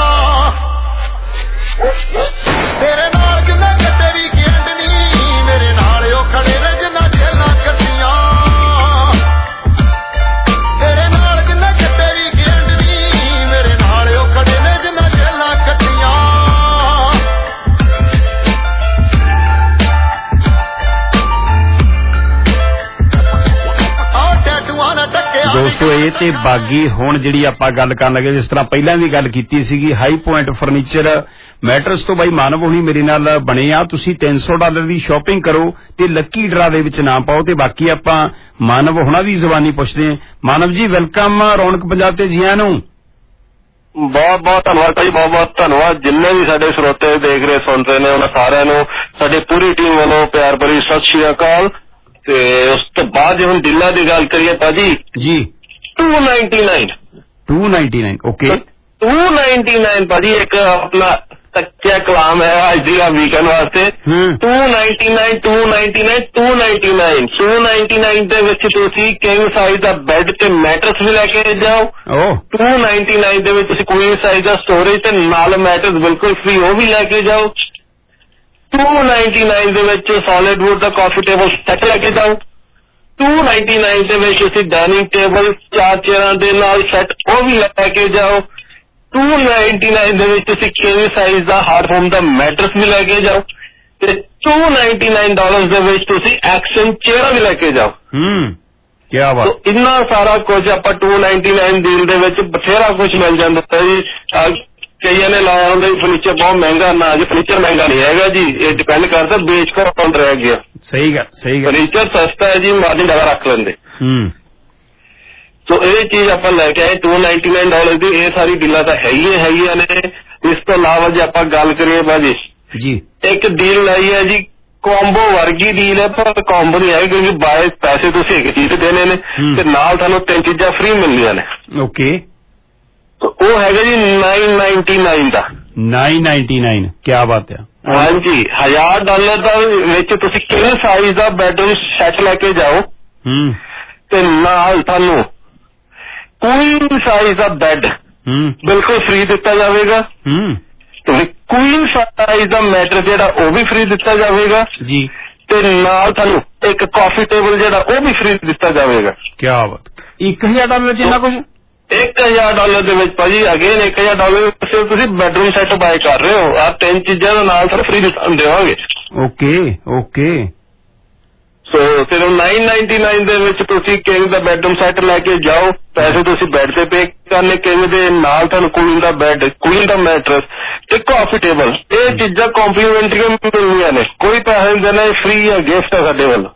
ਤੇਰੇ ਨਾਲ ਜਿੰਨਾ ਕੱਟੇ ਵੀ ਗਿੰਡ ਨੀ, ਮੇਰੇ ਨਾਲ ਉਹ ਖੜੇ ਨੇ ਜਿੰਨਾ ਜੇਲਾਂ ਕੱਟੀਆਂ। ਤੇਰੇ ਨਾਲ ਜਿੰਨਾ ਕੱਟੇ ਵੀ ਗਿੰਡ ਨੀ, ਮੇਰੇ ਨਾਲ ਉਹ ਖੜੇ ਨੇ ਜਿੰਨਾ ਜੇਲਾਂ ਕੱਟੀਆਂ। ਆ ਟੈਟੂਆਂ ਨਾਲ ਢੱਕਿਆ ਦੋਸਤੋ ਇਹ ਤੇ ਬਾਗੀ ਹੁਣ ਜਿਹੜੀ ਆਪਾਂ ਗੱਲ ਕਰਨ ਲੱਗੇ, ਜਿਸ ਤਰ੍ਹਾਂ ਪਹਿਲਾਂ ਵੀ ਗੱਲ ਕੀਤੀ ਸੀਗੀ, ਹਾਈ ਪੁਆਇੰਟ ਫਰਨੀਚਰ ਮੈਟਰਸ ਤੋਂ ਬਾਈ ਮਾਨਵ ਹੁਣੀ ਮੇਰੇ ਨਾਲ ਬਣੇ ਆ। ਤੁਸੀਂ $300 ਦੀ ਸ਼ਾਪਿੰਗ ਕਰੋ ਤੇ ਲੱਕੀ ਡਰਾ ਦੇ ਵਿੱਚ ਨਾ ਪਾਓ। ਤੇ ਬਾਕੀ ਆਪਾਂ ਮਾਨਵ ਹੁਣਾ ਦੀ ਜ਼ੁਬਾਨੀ ਪੁੱਛਦੇ ਹਾਂ। ਮਾਨਵ ਜੀ ਵੈਲਕਮ ਰੌਣਕ ਪੰਜਾਬ ਤੇ ਜੀ ਆਇਆਂ ਨੂੰ। ਬਹੁਤ ਬਹੁਤ ਧੰਨਵਾਦ ਭਾਈ, ਬਹੁਤ ਬਹੁਤ ਧੰਨਵਾਦ। ਜਿੰਨੇ ਵੀ ਸਾਡੇ ਸਰੋਤੇ ਦੇਖ ਰਹੇ ਸੁਣ ਰਹੇ ਨੇ ਉਹਨਾਂ ਸਾਰਿਆਂ ਨੂੰ ਸਾਡੀ ਪੂਰੀ ਟੀਮ ਵੱਲੋਂ ਪਿਆਰ ਭਰੀ ਸਤਿ ਸ਼੍ਰੀ ਅਕਾਲ। ਤੇ ਉਸ ਤੋਂ ਬਾਅਦ ਜੇ ਹੁਣ ਦਿਲਾਂ ਦੀ ਗੱਲ ਕਰੀਏ ਭਾਜੀ ਜੀ, 299 ਓਕੇ 299 ਭਾਜੀ ਇੱਕ ਆਪਣਾ ਕੱਚਾ ਕਲਾਮ ਹੈ ਅੱਜ ਦੀ ਵੀਕਐਂਡ ਵਾਸਤੇ। 299 ਦੇ ਵਿੱਚ ਤੁਸੀਂ ਕਿੰਗ ਸਾਈਜ਼ ਦਾ ਬੈੱਡ ਤੇ ਮੈਟਰਸ ਵੀ ਲੈ ਕੇ ਜਾਓ। 299 ਦੇ ਵਿੱਚ ਤੁਸੀਂ ਕੋਈ ਸਾਈਜ਼ ਦਾ ਸਟੋਰੇਜ ਤੇ ਨਾਲ ਮੈਟਰਸ ਬਿਲਕੁਲ ਫ੍ਰੀ ਉਹ ਵੀ ਲੈ ਕੇ ਜਾਓ। 299 ਦੇ ਵਿੱਚ ਸੋਲਿਡ ਵੁੱਡ ਦਾ ਕਾਫੀ ਟੇਬਲ ਸੈੱਟ ਲੈ ਕੇ ਜਾਓ। 299 ਦੇ ਵਿੱਚ ਤੁਸੀਂ ਡਾਈਨਿੰਗ ਟੇਬਲ 4 ਚੇਅਰਾਂ ਦੇ ਨਾਲ ਸੈੱਟ ਉਹ ਵੀ ਲੈ ਕੇ ਜਾਓ। 299 ਦੇ ਵਿੱਚ ਤੁਸੀਂ ਕਿੰਗ ਸਾਈਜ਼ ਦਾ ਹਾਰਡ ਹੋਮ ਦਾ ਮੈਟਰਸ ਵੀ ਲੈ ਕੇ ਜਾਓ ਤੇ $299 ਦੇ ਵਿੱਚ ਤੁਸੀਂ ਐਕਸ਼ਨ ਚੇਅਰਾਂ ਵੀ ਲੈ ਕੇ ਜਾਓ। ਕਿਆ ਬਾਤ। ਇੰਨਾ ਸਾਰਾ ਕੁਝ ਆਪਾਂ 299 ਡੀਲ ਦੇ ਵਿੱਚ ਬਥੇਰਾ ਕੁਝ ਮਿਲ ਜਾਂਦਾ ਜੀ। ਕਈਆਂ ਨੇ ਲਾਇਆ ਹੁੰਦਾ ਜੀ ਫਰਨੀਚਰ ਬਹੁਤ ਮਹਿੰਗਾ, ਨਾ ਜੀ ਫਰਨੀਚਰ ਮਹਿੰਗਾ ਨਹੀਂ ਹੈਗਾ ਜੀ, ਇਹ ਡਿਪੈਂਡ ਕਰਦਾ ਵੇਚ ਕੇ ਕੌਣ ਰਹਿ ਗਿਆ। ਸਹੀ ਗੱਲ ਸਹੀ ਗੱਲ। ਫਰਨੀਚਰ ਸਸਤਾ ਹੈ ਜੀ, ਮਾਰਜਨ ਜ਼ਿਆਦਾ ਰੱਖ ਲੈਂਦੇ। ਸੋ ਇਹ ਚੀਜ਼ ਆਪਾਂ ਲੈ ਕੇ ਆਏ $299 ਦੀ। ਇਹ ਸਾਰੀ ਡੀਲਾਂ ਤਾਂ ਹੈਗੀਆਂ ਨੇ। ਇਸ ਤੋਂ ਇਲਾਵਾ ਜੇ ਆਪਾਂ ਗੱਲ ਕਰੀਏ ਬਾਜੀ ਜੀ, ਇੱਕ ਡੀਲ ਲਈ ਹੈ ਜੀ ਕੋਂਬੋ ਵਰਗੀ ਡੀਲ ਹੈ, ਪਰ ਕੋਂਬੋ ਨਹੀਂ ਹੈ ਕਿਉਂਕਿ ਬਾਏ ਪੈਸੇ ਤੁਸੀਂ ਇੱਕ ਚੀਜ਼ ਦੇਣੇ ਨੇ ਤੇ ਨਾਲ ਤੁਹਾਨੂੰ 3 ਚੀਜ਼ਾਂ ਫ੍ਰੀ ਮਿਲਦੀਆਂ ਨੇ। ਓਕੇ, ਉਹ ਹੈਗਾ ਜੀ $999 ਦਾ। 999 ਕਿਆ ਬਾਤ ਹੈ। ਹਾਂਜੀ, $1000 ਦਾ ਵਿੱਚ ਤੁਸੀਂ ਕਿੰਨੇ ਸਾਈਜ਼ ਦਾ ਬੈਡਰੂਮ ਸੈੱਟ ਲੈ ਕੇ ਜਾਓ ਤੇ ਨਾਲ ਤੁਹਾਨੂੰ ਕੁਈਨ ਸਾਈਜ਼ ਦਾ ਬੈੱਡ ਬਿਲਕੁਲ ਫ੍ਰੀ ਦਿੱਤਾ ਜਾਵੇਗਾ। ਕੁਈਨ ਸਾਈਜ਼ ਦਾ ਮੈਟਰ ਜਿਹੜਾ ਉਹ ਵੀ ਫ੍ਰੀ ਦਿੱਤਾ ਜਾਵੇਗਾ ਜੀ ਤੇ ਨਾਲ ਤੁਹਾਨੂੰ ਇੱਕ ਕਾਫੀ ਟੇਬਲ ਜਿਹੜਾ ਉਹ ਵੀ ਫ੍ਰੀ ਦਿੱਤਾ ਜਾਵੇਗਾ। ਕਿਆ ਬਾਤ। $1000 ਵਿੱਚ ਇੰਨਾ ਕੁਝ? $1000 ਦੇ ਵਿੱਚ ਭਾਜੀ ਅਗੇਨ $1000 ਤੁਸੀਂ ਬੈਡਰੂਮ ਸੈੱਟ ਬਾਏ ਕਰ ਰਹੇ ਹੋ। ਆਹ 3 ਚੀਜ਼ਾਂ ਦੇ ਨਾਲ ਸਰ ਫ੍ਰੀ ਦੇਵਾਂਗੇ। ਓਕੇ। ਸੋ ਫਿਰ 999 ਦੇ ਵਿੱਚ ਤੁਸੀਂ ਕਿੰਗ ਦਾ ਬੈਡਰੂਮ ਸੈੱਟ ਲੈ ਕੇ ਜਾਓ। ਪੈਸੇ ਤੁਸੀਂ ਬੈੱਡ ਤੇ ਪੇ ਕਰਨੇ, ਕਿੰਗ ਦੇ ਨਾਲ ਤੁਹਾਨੂੰ ਕੁਈਨ ਦਾ ਬੈੱਡ, ਕੁਈਨ ਦਾ ਮੈਟਰਸ ਤੇ ਕਾਫੀ ਟੇਬਲ, ਇਹ ਚੀਜ਼ਾਂ ਕੰਪਲੀਮੈਂਟਰੀ ਮਿਲਣੀਆਂ ਨੇ। ਕੋਈ ਪੈਸੇ ਨਹੀਂ ਦੇਣਾ, ਫ੍ਰੀ ਹੈ, ਗਿਫਟ ਹੈ ਸਾਡੇ ਵੱਲੋਂ।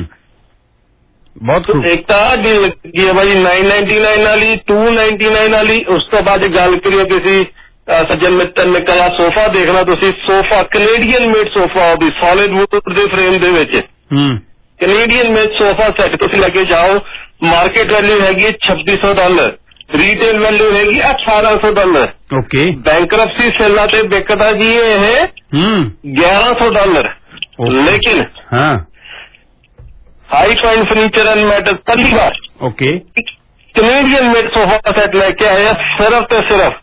ਬਹੁਤ ਇੱਕ ਤਾਂ ਡੀਲ ਲੱਗੀ ਹੈ ਭਾਜੀ 999 ਵਾਲੀ, 299 ਵਾਲੀ। ਉਸ ਤੋਂ ਬਾਅਦ ਗੱਲ ਕਰੀਏ ਕਿਸੇ ਸੱਜਣ ਮਿੱਤਰ ਨੇ ਕਹਾ ਸੋਫਾ ਦੇਖਣਾ ਤੁਸੀਂ, ਸੋਫਾ ਕੈਨੇਡੀਅਨ ਮੇਡ ਸੋਫਾ ਉਹਦੀ ਸੋਲਿਡ ਵੁੱਡ ਦੇ ਫਰੇਮ ਦੇ ਵਿੱਚ ਕੈਨੇਡੀਅਨ ਮੇਡ ਸੋਫਾ ਸੈੱਟ ਤੁਸੀਂ ਲੈ ਕੇ ਜਾਓ। ਮਾਰਕੀਟ ਵੈਲਿਊ ਹੈਗੀ $2600, ਰੀਟੇਲ ਵੈਲਿਊ ਹੈਗੀ $1800। ਓਕੇ, ਬੈਂਕਰਪਸੀ ਸੇਲਾਂ ਤੇ ਵਿਕਦਾ ਜੀ ਇਹ $1100। ਲੇਕਿਨ high fine furniture and mattress ਪਹਿਲੀ ਵਾਰ ਕੈਨੇਡੀਅਨ ਮੇਡ ਸੋਫਾ ਸੈੱਟ ਲੈ ਕੇ ਆਇਆ ਸਿਰਫ ਤੇ ਸਿਰਫ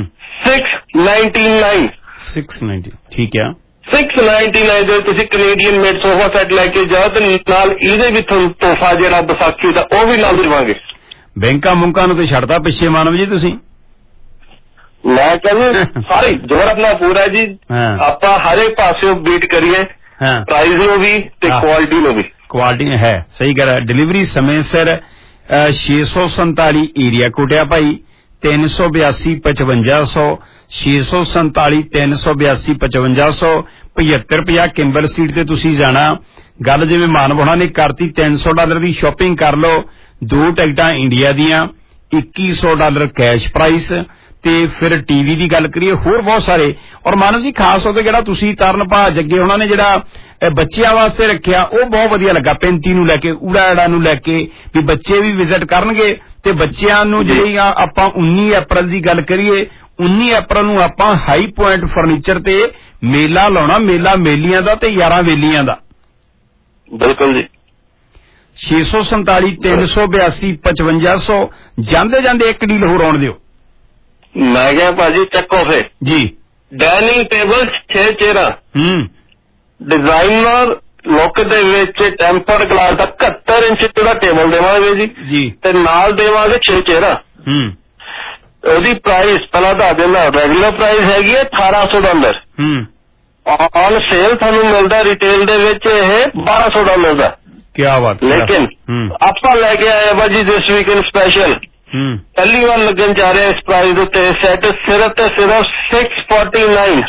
$699। ਠੀਕ ਹੈ, $699 ਦੇ ਤੁਸੀਂ ਕੈਨੇਡੀਅਨ ਮੇਡ ਸੋਫਾ ਸੈੱਟ ਲੈ ਕੇ ਜਾਓ ਤੇ ਨਾਲ ਇਹਦੇ ਵੀ ਤੁਹਾਨੂੰ ਤੋਹਫਾ ਜਿਹੜਾ ਵਿਸਾਖੀ ਦਾ ਉਹ ਵੀ ਨਾਲ ਦੇਵਾਂਗੇ। ਬੈਂਕਾਂ ਮੁੰਕਾਂ ਨੂੰ ਤੇ ਛੱਡਦਾ ਪਿੱਛੇ ਮਾਨਵ ਜੀ ਤੁਸੀਂ। ਮੈਂ ਕਹਿੰਦਾ ਸਾਰੀ ਜੋਰ ਆਪਣਾ ਪੂਰਾ ਜੀ, ਆਪਾਂ ਹਰ ਇੱਕ ਪਾਸੇ ਬੀਟ ਕਰੀਏ, ਪ੍ਰਾਈਸ ਨੂੰ ਵੀ ਤੇ ਕੁਆਲਿਟੀ ਨੂੰ ਵੀ। ਕੁਆਲਿਟੀ ਹੈ, ਸਹੀ ਗੱਲ ਹੈ। ਡਿਲੀਵਰੀ ਸਮੇਂ ਸਿਰ 647 ਏਰੀਆ ਕੋਟਿਆ ਭਾਈ, 382 5500 647 382 5500 7550 ਕਿੰਬਲ ਸਟਰੀਟ ਤੇ ਤੁਸੀਂ ਜਾਣਾ। ਗੱਲ ਜਿਵੇਂ ਮਾਨਵ ਹੋਣਾ ਨੇ ਕਰਤੀ, $300 ਦੀ ਸ਼ਾਪਿੰਗ ਕਰ ਲਓ, 2 ਟਿਕਟਾਂ ਇੰਡੀਆ ਦੀਆਂ, $2100 ਕੈਸ਼ ਪ੍ਰਾਈਸ ਤੇ ਫਿਰ ਟੀਵੀ ਦੀ ਗੱਲ ਕਰੀਏ ਹੋਰ ਬਹੁਤ ਸਾਰੇ। ਔਰ ਮਾਨਵ ਜੀ ਖਾਸ ਤੌਰ ਤੇ ਜਿਹੜਾ ਤੁਸੀਂ ਤਰਨਪਾ ਜੱਗੇ ਉਹਨਾਂ ਨੇ ਜਿਹੜਾ ਬੱਚਿਆਂ ਵਾਸਤੇ ਰੱਖਿਆ ਉਹ ਬਹੁਤ ਵਧੀਆ ਲੱਗਾ। 35 ਨੂੰ ਲੈ ਕੇ ਊੜਾ ਨੂੰ ਲੈ ਕੇ ਵੀ ਬੱਚੇ ਵੀ ਵਿਜ਼ਿਟ ਕਰਨਗੇ ਤੇ ਬੱਚਿਆਂ ਨੂੰ ਜਿਹੜੀ ਆਪਾਂ 19 ਅਪ੍ਰੈਲ ਦੀ ਗੱਲ ਕਰੀਏ, 19 ਅਪ੍ਰੈਲ ਨੂੰ ਆਪਾਂ ਹਾਈ ਪੁਆਇੰਟ ਫਰਨੀਚਰ ਤੇ ਮੇਲਾ ਲਾਉਣਾ, ਮੇਲਾ ਮੇਲੀਆਂ ਦਾ ਤੇ 11 ਵੇਲੀਆਂ ਦਾ। ਬਿਲਕੁਲ ਜੀ। 647 382 5500 ਜਾਂਦੇ ਇੱਕ ਡੀਲ ਹੋਰ ਆਉਣ ਦਿਓ। ਮੈਂ ਕਿਹਾ ਭਾਜੀ ਚੱਕੋ ਫੇ ਜੀ। ਡਾਈਨਿੰਗ ਟੇਬਲ 6 ਚੇਅਰਾਂ ਡਿਜ਼ਾਈਨਰ ਲੁੱਕ ਦੇ ਵਿੱਚ ਟੈਂਪਰਡ ਗਲਾਸ ਦਾ 71 ਇੰਚ ਦਾ ਟੇਬਲ ਦੇਵਾਂਗੇ ਜੀ ਤੇ ਨਾਲ ਦੇਵਾਂਗੇ 6 ਚੇਅਰਾਂ। ਉਹਦੀ ਪ੍ਰਾਈਸ ਪਹਿਲਾਂ ਦੱਸ ਦਿੰਦਾ, ਰੈਗੂਲਰ ਪ੍ਰਾਈਸ ਹੈਗੀ ਹੈ $1800। ਔਨ ਸੇਲ ਤੁਹਾਨੂੰ ਮਿਲਦਾ ਰਿਟੇਲ ਦੇ ਵਿੱਚ ਇਹ $1200 ਦਾ। ਕਿਆ ਬਾਤ। ਲੇਕਿਨ ਆਪਾਂ ਲੈ ਕੇ ਆਏ ਭਾਜੀ ਦਿਸ ਵੀਕਐਂਡ ਸਪੈਸ਼ਲ, ਪਹਿਲੀ ਵਾਰ ਲੱਗਣ ਜਾ ਰਿਹਾ ਇਸ ਪ੍ਰਾਈਸ ਉੱਤੇ ਸੈੱਟ ਸਿਰਫ ਤੇ ਸਿਰਫ $649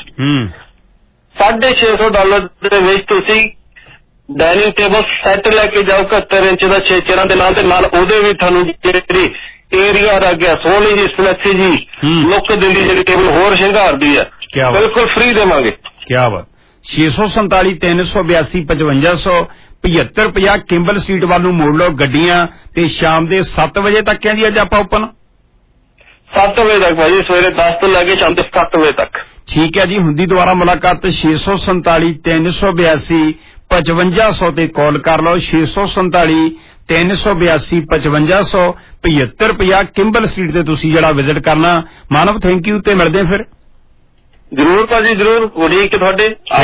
$650 ਦੇ ਵਿੱਚ ਤੁਸੀਂ ਡਾਈਨਿੰਗ ਟੇਬਲ ਸੈੱਟ ਲੈ ਕੇ ਜਾਓ 71 ਇੰਚ ਦਾ 6 ਚੇਅਰਾਂ ਦੇ ਨਾਲ, ਤੇ ਨਾਲ ਉਹਦੇ ਵੀ ਤੁਹਾਨੂੰ ਜਿਹੜੀ ਏਰੀਆ ਰਹਿ ਗਿਆ ਸੋਹਣੀ ਜੀ ਸਲੈਕਸੀ ਜੀ ਲੁੱਕ ਦਿੰਦੀ ਜਿਹੜੀ ਟੇਬਲ ਹੋਰ ਸ਼ਿੰਗਾਰਦੀ ਹੈ, ਬਿਲਕੁਲ ਫ੍ਰੀ ਦੇਵਾਂਗੇ। ਕਿਆ ਬਾਤ। 647 382 5500 7550 ਕਿੰਬਲ ਸਟਰੀਟ ਵੱਲ ਨੂੰ ਮੋੜ ਲਓ ਗੱਡੀਆਂ ਤੇ ਸ਼ਾਮ ਦੇ 7 ਵਜੇ ਤੱਕ ਹੈ ਜੀ ਅੱਜ ਆਪਾਂ ਓਪਨ। 7 ਵਜੇ ਤੱਕ ਭਾਜੀ, ਸਵੇਰੇ 10 ਤੋਂ ਲੈ ਕੇ ਸ਼ਾਮ ਦੇ 7 ਵਜੇ ਤੱਕ। ਠੀਕ ਹੈ ਜੀ, ਹੁੰਦੀ ਦੁਬਾਰਾ ਮੁਲਾਕਾਤ 647 382 5500 ਤੇ ਕਾਲ ਕਰ ਲਓ। 647 382 5500 7550 ਕਿੰਬਲ ਸਟਰੀਟ ਤੇ ਤੁਸੀਂ ਜਿਹੜਾ ਵਿਜ਼ਿਟ ਕਰਨਾ। ਮਾਨਵ ਥੈਂਕ ਯੂ ਤੇ ਮਿਲਦੇ ਫਿਰ। ਜ਼ਰੂਰ ਭਾਜੀ ਜ਼ਰੂਰ, ਉਡੀਕ ਤੁਹਾਡੇ।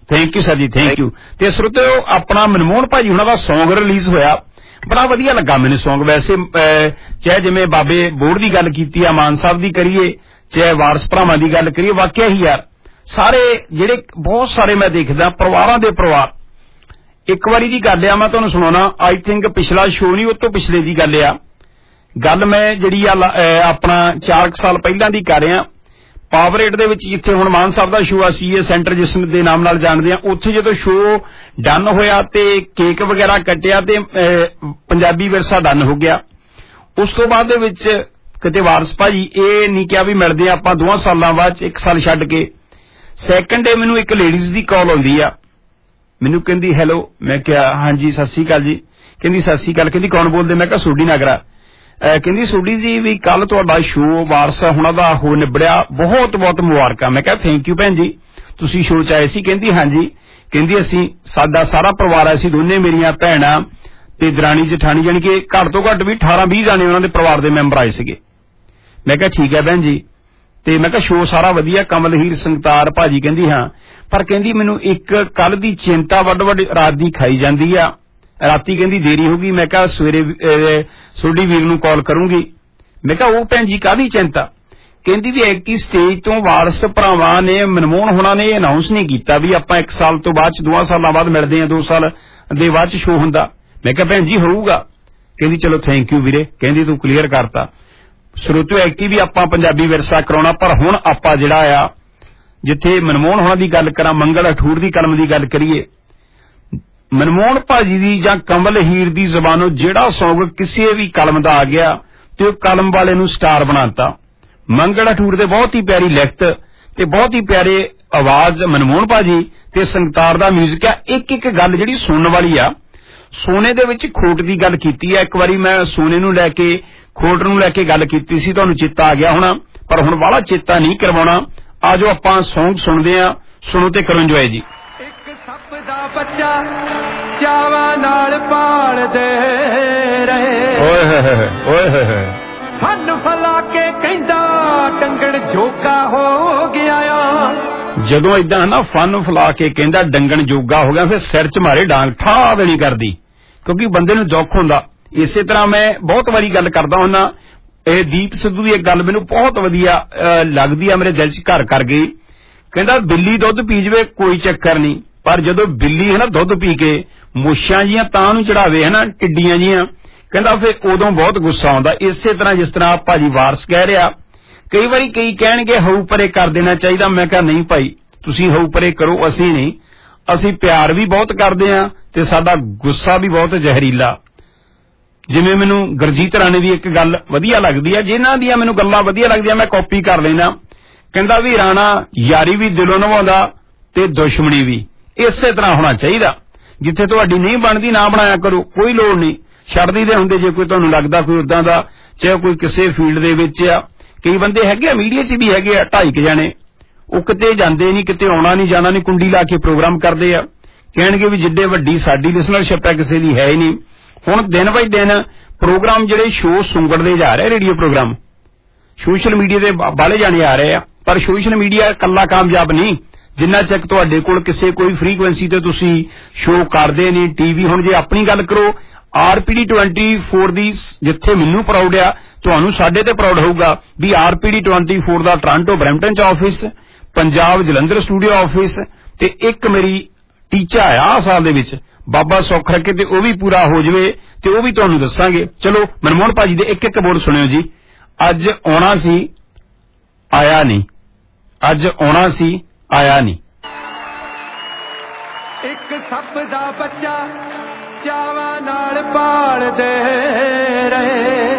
ਥੈਂਕ ਯੂ ਸਰ ਜੀ, ਥੈਂਕ ਯੂ। ਤੇ ਸਰੋਤਿਓ, ਆਪਣਾ ਮਨਮੋਹਨ ਭਾਜੀ ਉਹਨਾਂ ਦਾ ਸੌਂਗ ਰਿਲੀਜ਼ ਹੋਇਆ, ਬੜਾ ਵਧੀਆ ਲੱਗਾ ਮੈਨੂੰ ਸੌਂਗ। ਵੈਸੇ ਚਾਹੇ ਜਿਵੇਂ ਬਾਬੇ ਬੋੜ ਦੀ ਗੱਲ ਕੀਤੀ ਆ, ਮਾਨ ਸਾਹਿਬ ਦੀ ਕਰੀਏ, ਚਾਹੇ ਵਾਰਸ ਭਰਾਵਾਂ ਦੀ ਗੱਲ ਕਰੀਏ, ਵਾਕਿਆ ਹੀ ਯਾਰ ਸਾਰੇ ਜਿਹੜੇ ਬਹੁਤ ਸਾਰੇ ਮੈਂ ਦੇਖਦਾ ਪਰਿਵਾਰਾਂ ਦੇ ਪਰਿਵਾਰ। ਇੱਕ ਵਾਰੀ ਦੀ ਗੱਲ ਆ, ਮੈਂ ਤੁਹਾਨੂੰ ਸੁਣਾਉਣਾ, ਆਈ ਥਿੰਕ ਪਿਛਲਾ ਸ਼ੋਅ ਨਹੀਂ, ਉਹ ਤੋਂ ਪਿਛਲੇ ਦੀ ਗੱਲ ਆ। ਗੱਲ ਮੈਂ ਜਿਹੜੀ ਆ ਆਪਣਾ 4 ਸਾਲ ਪਹਿਲਾਂ ਦੀ ਕਰ ਰਿਹਾ। ਪਾਵਰ 8 ਦੇ ਵਿੱਚ ਜਿੱਥੇ ਹੁਣ ਮਾਨ ਸਾਹਿਬ ਦਾ ਸ਼ੋਅ ਆ, ਸੀਏ ਸੈਂਟਰ ਜਿਸ ਦੇ ਨਾਮ ਨਾਲ ਜਾਣਦੇ ਆ, ਉੱਥੇ ਜਦੋਂ ਸ਼ੋਅ ਡਨ ਹੋਇਆ ਤੇ ਕੇਕ ਵਗੈਰਾ ਕੱਟਿਆ ਤੇ ਪੰਜਾਬੀ ਵਿਰਸਾ ਡਨ ਹੋ ਗਿਆ। ਉਸ ਤੋਂ ਬਾਅਦ ਦੇ ਵਿੱਚ ਕਿਤੇ ਵਾਰਸ ਭਾਜੀ ਇਹ ਨਹੀਂ ਕਿਹਾ ਵੀ ਮਿਲਦੇ ਆਪਾਂ 2 ਸਾਲਾਂ ਬਾਅਦ, 1 ਸਾਲ ਛੱਡ ਕੇ। ਸੈਕੰਡ ਡੇ ਮੈਨੂੰ ਇੱਕ ਲੇਡੀਜ਼ ਦੀ ਕਾਲ ਆਉਂਦੀ ਆ, ਮੈਨੂੰ ਕਹਿੰਦੀ ਹੈਲੋ। ਮੈਂ ਕਿਹਾ ਹਾਂਜੀ ਸਤਿ ਸ੍ਰੀ ਅਕਾਲ ਜੀ। ਕਹਿੰਦੀ ਸਤਿ ਸ੍ਰੀ ਅਕਾਲ। ਕਹਿੰਦੀ ਕੌਣ ਬੋਲਦੇ? ਮੈਂ ਕਿਹਾ ਸੋਢੀ ਨਾਗਰਾ। ਕਹਿੰਦੀ ਸੋਢੀ ਜੀ ਵੀ ਕੱਲ ਤੁਹਾਡਾ ਸ਼ੋਅ ਵਾਰਸ ਹੁਣਾਂ ਦਾ ਹੋ ਨਿਬੜਿਆ, ਬਹੁਤ ਬਹੁਤ ਮੁਬਾਰਕਾਂ। ਮੈਂ ਕਿਹਾ ਥੈਂਕ ਯੂ ਭੈਣ ਜੀ, ਤੁਸੀਂ ਸ਼ੋਅ ਚ ਆਏ ਸੀ? ਕਹਿੰਦੀ ਹਾਂਜੀ। ਕਹਿੰਦੀ ਅਸੀਂ ਸਾਡਾ ਸਾਰਾ ਪਰਿਵਾਰ, ਅਸੀਂ ਦੋਨੇ ਮੇਰੀਆਂ ਭੈਣਾਂ ਤੇ ਦਰਾਣੀ ਜਠਾਣੀ, ਜਾਣੀ ਕਿ ਘੱਟ ਤੋਂ ਘੱਟ ਵੀ 18-20 ਜਾਣੇ ਉਹਨਾਂ ਦੇ ਪਰਿਵਾਰ ਦੇ ਮੈਂਬਰ ਆਏ ਸੀਗੇ। ਮੈਂ ਕਿਹਾ ਠੀਕ ਹੈ ਭੈਣ ਜੀ। ਤੇ ਮੈਂ ਕਿਹਾ ਸ਼ੋਅ ਸਾਰਾ ਵਧੀਆ, ਕਮਲ ਹੀਰ ਸੰਗਤਾਰ ਭਾਜੀ? ਕਹਿੰਦੀ ਹਾਂ। ਪਰ ਕਹਿੰਦੀ ਮੈਨੂੰ ਇੱਕ ਕੱਲ ਦੀ ਚਿੰਤਾ ਵੱਡ ਰਾਤ ਦੀ ਖਾਈ ਜਾਂਦੀ ਆ। ਰਾਤੀ ਕਹਿੰਦੀ ਦੇਰੀ ਹੋ ਗਈ। ਮੈਂ ਕਿਹਾ ਸਵੇਰੇ ਸੋਢੀ ਵੀਰ ਨੂੰ ਕਾਲ ਕਰੂੰਗੀ। ਮੈਂ ਕਿਹਾ ਉਹ ਭੈਣ ਜੀ ਕਾਹਦੀ ਚਿੰਤਾ? ਕਹਿੰਦੀ ਵੀ ਐਕਟੀ ਸਟੇਜ ਤੋਂ ਵਾਰਸ ਭਰਾਵਾਂ ਨੇ, ਮਨਮੋਹਨ ਹੋਣਾ ਨੇ ਅਨਾਉਂਸ ਨਹੀਂ ਕੀਤਾ ਵੀ ਆਪਾਂ 1 ਸਾਲ ਤੋਂ ਬਾਅਦ 2 ਸਾਲਾਂ ਬਾਅਦ ਮਿਲਦੇ ਆ, 2 ਸਾਲ ਦੇ ਬਾਅਦ ਸ਼ੋਅ ਹੁੰਦਾ। ਮੈਂ ਕਿਹਾ ਭੈਣ ਜੀ ਹੋਊਗਾ। ਕਹਿੰਦੀ ਚਲੋ ਥੈਂਕ ਯੂ ਵੀਰੇ। ਕਹਿੰਦੀ ਤੂੰ ਕਲੀਅਰ ਕਰਤਾ। ਸਰੋਤਿਓ, ਐਕਟੀ ਵੀ ਆਪਾਂ ਪੰਜਾਬੀ ਵਿਰਸਾ ਕਰਾਉਣਾ, ਪਰ ਹੁਣ ਆਪਾਂ ਜਿਹੜਾ ਆ ਜਿੱਥੇ ਮਨਮੋਹਨ ਹੋਣਾ ਦੀ ਗੱਲ ਕਰਾਂ, ਮੰਗਲ ਅਠੂਰ ਦੀ ਕਲਮ ਦੀ ਗੱਲ ਕਰੀਏ, ਮਨਮੋਹਨ ਭਾਜੀ ਦੀ ਜਾਂ ਕਮਲ ਹੀਰ ਦੀ ਜ਼ਬਾਨੋਂ ਜਿਹੜਾ ਸੌਂਗ ਕਿਸੇ ਵੀ ਕਲਮ ਦਾ ਆ ਗਿਆ ਤੇ ਉਹ ਕਲਮ ਵਾਲੇ ਨੂੰ ਸਟਾਰ ਬਣਾਤਾ। ਮੰਗਲ ਅਠੂਰ ਦੇ ਬਹੁਤ ਹੀ ਪਿਆਰੀ ਲਿਖਤ ਤੇ ਬਹੁਤ ਹੀ ਪਿਆਰੇ ਆਵਾਜ਼ ਮਨਮੋਹਨ ਭਾਜੀ ਤੇ ਸੰਗਤਾਰ ਦਾ ਮਿਊਜ਼ਿਕ ਆ। ਇੱਕ ਗੱਲ ਜਿਹੜੀ ਸੁਣਨ ਵਾਲੀ ਆ, ਸੋਨੇ ਦੇ ਵਿੱਚ ਖੋਟ ਦੀ ਗੱਲ ਕੀਤੀ ਆ। ਇੱਕ ਵਾਰੀ ਮੈਂ ਸੋਨੇ ਨੂੰ ਲੈ ਕੇ, ਖੋਟ ਨੂੰ ਲੈ ਕੇ ਗੱਲ ਕੀਤੀ ਸੀ, ਤੁਹਾਨੂੰ ਚੇਤਾ ਆ ਗਿਆ ਹੋਣਾ, ਪਰ ਹੁਣ ਵਾਲਾ ਚੇਤਾ ਨਹੀਂ ਕਰਵਾਉਣਾ। ਆਜੋ ਆਪਾਂ ਸੌਂਗ ਸੁਣਦੇ ਆ, ਸੁਣੋ ਤੇ ਕਰੋ ਇੰਜੋਏ ਜੀ। ਇੱਕ ਸੱਪ ਦਾ ਬੱਚਾ ਚਾਵਾਂ ਨਾਲ ਪਾਲਦੇ ਰਹੇ, ਓਏ ਹੋਏ ਓਏ ਹੋਏ, ਫਨ ਫਲਾ ਕੇ ਕਹਿੰਦਾ ਡੰਗਣ ਜੋਗਾ ਹੋ ਗਿਆ ਆ। ਜਦੋਂ ਏਦਾਂ ਨਾ ਫਨ ਫਲਾ ਕੇ ਕਹਿੰਦਾ ਡੰਗਣ ਜੋਗਾ ਹੋ ਗਿਆ, ਫਿਰ ਸਿਰ 'ਚ ਮਾਰੇ ਡਾਂਗ, ਠਾ ਦੇਣੀ ਕਰਦੀ, ਕਿਉਂਕਿ ਬੰਦੇ ਨੂੰ ਦੁੱਖ ਹੁੰਦਾ। ਇਸੇ ਤਰ੍ਹਾਂ ਮੈਂ ਬਹੁਤ ਵਾਰੀ ਗੱਲ ਕਰਦਾ ਹੁੰਦਾ, ਇਹ ਦੀਪ ਸਿੱਧੂ ਦੀ ਇੱਕ ਗੱਲ ਮੈਨੂੰ ਬਹੁਤ ਵਧੀਆ ਲੱਗਦੀ ਆ, ਮੇਰੇ ਦਿਲ 'ਚ ਘਰ ਕਰ ਗਈ। ਕਹਿੰਦਾ ਬਿੱਲੀ ਦੁੱਧ ਪੀ ਜਵੇ ਕੋਈ ਚੱਕਰ ਨਹੀਂ, ਪਰ ਜਦੋਂ ਬਿੱਲੀ ਹੈ ਨਾ ਦੁੱਧ ਪੀ ਕੇ ਮੁੱਛਾਂ ਜੀਆਂ ਤਾਂ ਨੂੰ ਚੜਾਵੇ ਹੈ ਨਾ, ਟਿੱਡੀਆਂ ਜੀਆਂ, ਕਹਿੰਦਾ ਫਿਰ ਉਦੋਂ ਬਹੁਤ ਗੁੱਸਾ ਆਉਂਦਾ। ਇਸੇ ਤਰ੍ਹਾਂ ਜਿਸ ਤਰ੍ਹਾਂ ਭਾਜੀ ਵਾਰਸ ਕਹਿ ਰਿਹਾ, ਕਈ ਵਾਰੀ ਕਈ ਕਹਿਣਗੇ ਹਊ ਪਰੇ ਕਰ ਦੇਣਾ ਚਾਹੀਦਾ। ਮੈਂ ਕਿਹਾ ਨਹੀਂ ਭਾਈ, ਤੁਸੀਂ ਹਊ ਪਰੇ ਕਰੋ, ਅਸੀਂ ਨਹੀਂ। ਅਸੀਂ ਪਿਆਰ ਵੀ ਬਹੁਤ ਕਰਦੇ ਹਾਂ ਤੇ ਸਾਡਾ ਗੁੱਸਾ ਵੀ ਬਹੁਤ ਜ਼ਹਿਰੀਲਾ। ਜਿਵੇਂ ਮੈਨੂੰ ਗੁਰਜੀਤ ਰਾਣੇ ਦੀ ਇੱਕ ਗੱਲ ਵਧੀਆ ਲੱਗਦੀ ਹੈ, ਜਿਨ੍ਹਾਂ ਦੀਆਂ ਮੈਨੂੰ ਗੱਲਾਂ ਵਧੀਆ ਲੱਗਦੀਆਂ ਮੈਂ ਕਾਪੀ ਕਰ ਲੈਣਾ। ਕਹਿੰਦਾ ਵੀ ਰਾਣਾ ਯਾਰੀ ਵੀ ਦਿਲੋਂ ਨਿਭਾਉਂਦਾ ਤੇ ਦੁਸ਼ਮਣੀ ਵੀ। ਇਸੇ ਤਰ੍ਹਾਂ ਹੋਣਾ ਚਾਹੀਦਾ। ਜਿੱਥੇ ਤੁਹਾਡੀ ਨਹੀਂ ਬਣਦੀ ਨਾ ਬਣਾਇਆ ਕਰੋ, ਕੋਈ ਲੋੜ ਨਹੀਂ, ਛੱਡ ਦਈਦੇ ਹੁੰਦੇ। ਜੇ ਕੋਈ ਤੁਹਾਨੂੰ ਲੱਗਦਾ ਕੋਈ ਉਦਾਂ ਦਾ, ਚਾਹੇ ਕੋਈ ਕਿਸੇ ਫੀਲਡ ਦੇ ਵਿੱਚ ਆ, ਕਈ ਬੰਦੇ ਹੈਗੇ ਆ ਮੀਡੀਆ 'ਚ ਵੀ ਹੈਗੇ ਆ 2.5 ਜਾਣੇ, ਉਹ ਕਿਤੇ ਜਾਂਦੇ ਨਹੀਂ, ਕਿਤੇ ਆਉਣਾ ਨਹੀਂ ਜਾਣਾ ਨਹੀਂ, ਕੁੰਡੀ ਲਾ ਕੇ ਪ੍ਰੋਗਰਾਮ ਕਰਦੇ ਆ। ਕਹਿਣਗੇ ਵੀ ਜਿੱਡੇ ਵੱਡੀ ਸਾਡੀ ਲਿਸਨਰਸ਼ਿਪ ਹੈ ਕਿਸੇ ਦੀ ਹੈ ਹੀ ਨਹੀਂ। ਹੁਣ ਦਿਨ ਬਾਈ ਦਿਨ ਪ੍ਰੋਗਰਾਮ ਜਿਹੜੇ ਸ਼ੋਅ ਸੁੰਗੜਦੇ ਜਾ ਰਹੇ, ਰੇਡੀਓ ਪ੍ਰੋਗਰਾਮ ਸੋਸ਼ਲ ਮੀਡੀਆ ਦੇ ਬਾਲੇ ਜਾਣੇ ਆ ਰਹੇ ਆ, ਪਰ ਸੋਸ਼ਲ ਮੀਡੀਆ ਇਕੱਲਾ ਕਾਮਯਾਬ ਨਹੀਂ। ਜਿੰਨਾ ਚੱਕ ਤੁਹਾਡੇ ਕੋਲ ਕਿਸੇ ਕੋਈ ਫ੍ਰੀਕੁਐਂਸੀ ਤੇ ਤੁਸੀਂ ਸ਼ੋਅ ਕਰਦੇ ਨਹੀਂ, ਟੀਵੀ, ਹੁਣ ਜੇ ਆਪਣੀ ਗੱਲ ਕਰੋ RPD 24 ਦੀ, ਜਿੱਥੇ ਮੈਨੂੰ ਪ੍ਰਾਊਡ ਆ, ਤੁਹਾਨੂੰ ਸਾਡੇ ਤੇ ਪ੍ਰਾਊਡ ਹੋਊਗਾ ਵੀ RPD 24 ਦਾ ਟੋਰਾਂਟੋ ਬਰੈਂਪਟਨ 'ਚ office, Punjab Jalandhar studio office, ਤੇ ਇੱਕ ਮੇਰੀ ਟੀਚਾ ਆ ਸਾਲ ਦੇ ਵਿੱਚ ਬਾਬਾ ਸੁੱਖ ਰੱਖੇ ਤੇ ਉਹ ਵੀ ਪੂਰਾ ਹੋ ਜਾਵੇ ਤੇ ਉਹ ਵੀ ਤੁਹਾਨੂੰ ਦੱਸਾਂਗੇ। ਚਲੋ ਮਨਮੋਹਨ ਭਾਜੀ ਦੇ ਇੱਕ ਬੋਲ ਸੁਣਿਓ ਜੀ। ਅੱਜ ਆਉਣਾ ਸੀ ਆਇਆ ਨਹੀਂ, ਅੱਜ ਆਉਣਾ ਸੀ ਆਇਆ ਨਹੀਂ। ਇੱਕ ਸੱਪ ਦਾ ਬੱਚਾ ਚਾਵਾਂ ਨਾਲ ਪਾਲਦੇ ਰਹੇ,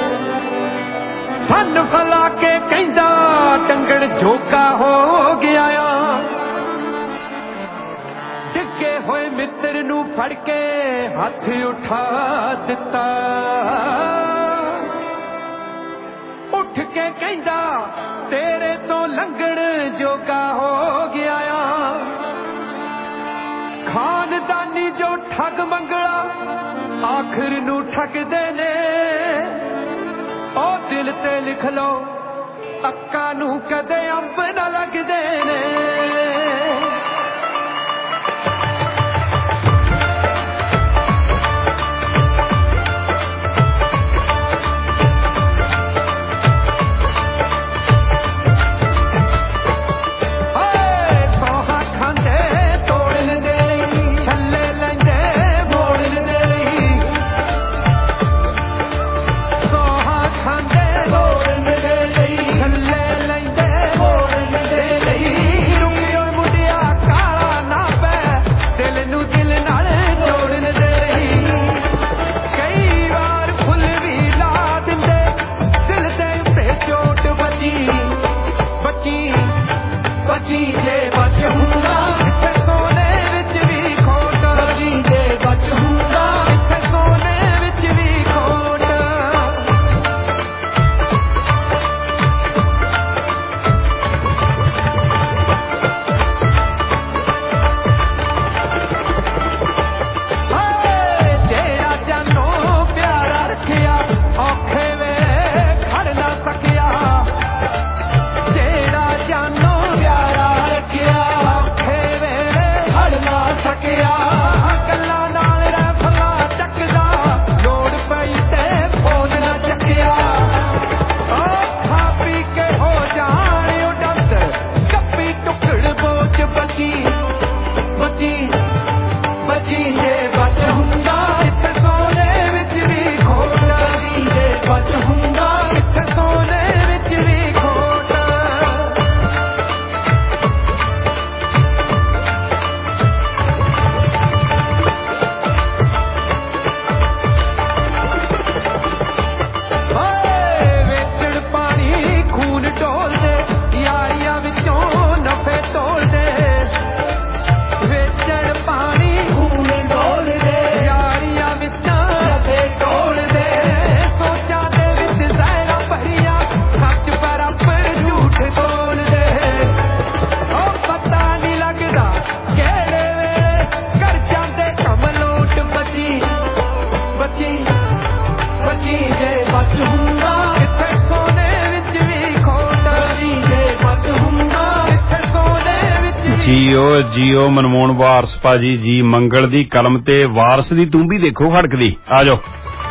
ਫਨ ਫਲਾ ਕੇ ਕਹਿੰਦਾ ਡੰਗਣ ਜੋਗਾ ਹੋ ਗਿਆ ਆ। ਡਿੱਗੇ ਹੋਏ ਮਿੱਤਰ ਨੂੰ ਫੜ ਕੇ ਹੱਥ ਉਠਾ ਦਿੱਤਾ, ਉੱਠ ਕੇ ਕਹਿੰਦਾ ਤੇਰੇ ਤੋਂ ਲੰਘਣ ਜੋਗਾ ਹੋ ਗਿਆ ਆ। ਖਾਨਦਾਨੀ ਜੋ ਠੱਗ ਮੰਗਲਾ ਆਖਰ ਨੂੰ ਠੱਗਦੇ ਨੇ, ਉਹ ਦਿਲ ਤੇ ਲਿਖ ਲਓ ਅੱਕਾਂ ਨੂੰ ਕਦੇ ਅੰਬ ਨਾ ਲੱਗਦੇ ਨੇ। ਜੀਓ ਮਨਮੋਹਨ ਵਾਰਸ ਭਾਜੀ ਜੀ, ਮੰਗਲ ਦੀ ਕਲਮ ਤੇ ਵਾਰਸ ਦੀ ਤੂੰ ਵੀ ਦੇਖੋ ਖੜਕਦੀ। ਆ ਜਾਓ।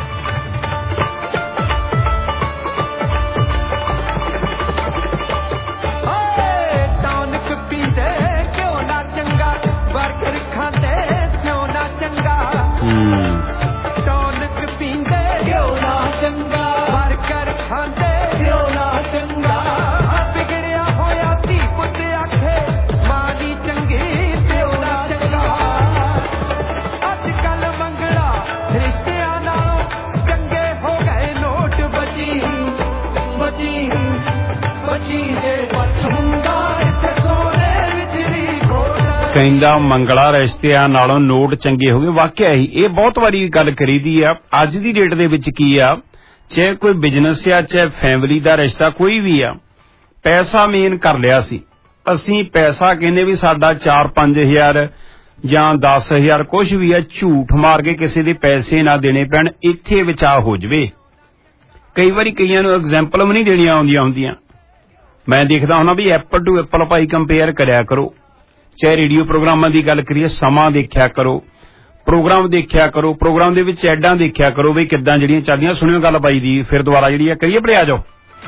ਕਹਿੰਦਾ ਮੰਗਲਾ ਰਿਸ਼ਤਿਆਂ ਨਾਲੋਂ ਨੋਟ ਚੰਗੇ ਹੋ ਗਏ। ਵਾਕਿਆ ਹੀ ਇਹ ਬਹੁਤ ਵਾਰੀ ਗੱਲ ਕਰੀਦੀ ਆ। ਅੱਜ ਦੀ ਡੇਟ ਦੇ ਵਿੱਚ ਕੀ ਆ, ਚਾਹੇ ਕੋਈ ਬਿਜ਼ਨਸ ਆ, ਚਾਹੇ ਫੈਮਿਲੀ ਦਾ ਰਿਸ਼ਤਾ, ਕੋਈ ਵੀ ਆ, ਪੈਸਾ ਮੇਨ ਕਰ ਲਿਆ ਸੀ ਅਸੀਂ। ਪੈਸਾ ਕਹਿੰਦੇ ਵੀ ਸਾਡਾ 4-5 ਜਾਂ 10,000 ਕੁਛ ਵੀ ਆ, ਝੂਠ ਮਾਰ ਕੇ ਕਿਸੇ ਦੇ ਪੈਸੇ ਨਾ ਦੇਣੇ ਪੈਣ, ਇੱਥੇ ਵਿਚਾਰ ਹੋ ਜਵੇ। ਕਈ ਵਾਰੀ ਕਈਆਂ ਨੂੰ ਐਗਜ਼ੈਂਪਲ ਵੀ ਨਹੀਂ ਦੇਣੀਆਂ ਆਉਂਦੀਆਂ ਹੁੰਦੀਆਂ। ਮੈਂ ਦੇਖਦਾ ਹੁੰਦਾ ਵੀ ਐਪਲ ਟੂ ਐਪਲ ਭਾਈ ਕੰਪੇਅਰ ਕਰਿਆ ਕਰੋ। ਚਾਹੇ ਰੇਡੀਓ ਪ੍ਰੋਗਰਾਮਾਂ ਦੀ ਗੱਲ ਕਰੀਏ, ਸਮਾਂ ਦੇਖਿਆ ਕਰੋ, ਪ੍ਰੋਗਰਾਮ ਦੇਖਿਆ ਕਰੋ, ਪ੍ਰੋਗਰਾਮ ਦੇ ਵਿੱਚ ਐਡਾਂ ਦੇਖਿਆ ਕਰੋ ਵੀ ਕਿੱਦਾਂ ਜਿਹੜੀਆਂ ਚੱਲਦੀਆਂ। ਸੁਣਿਓ ਗੱਲ ਬਾਈ ਦੀ, ਫਿਰ ਦੁਬਾਰਾ ਜਿਹੜੀ ਆ ਕਰੀਏ ਪੜੇ। ਆ ਜਾਓ।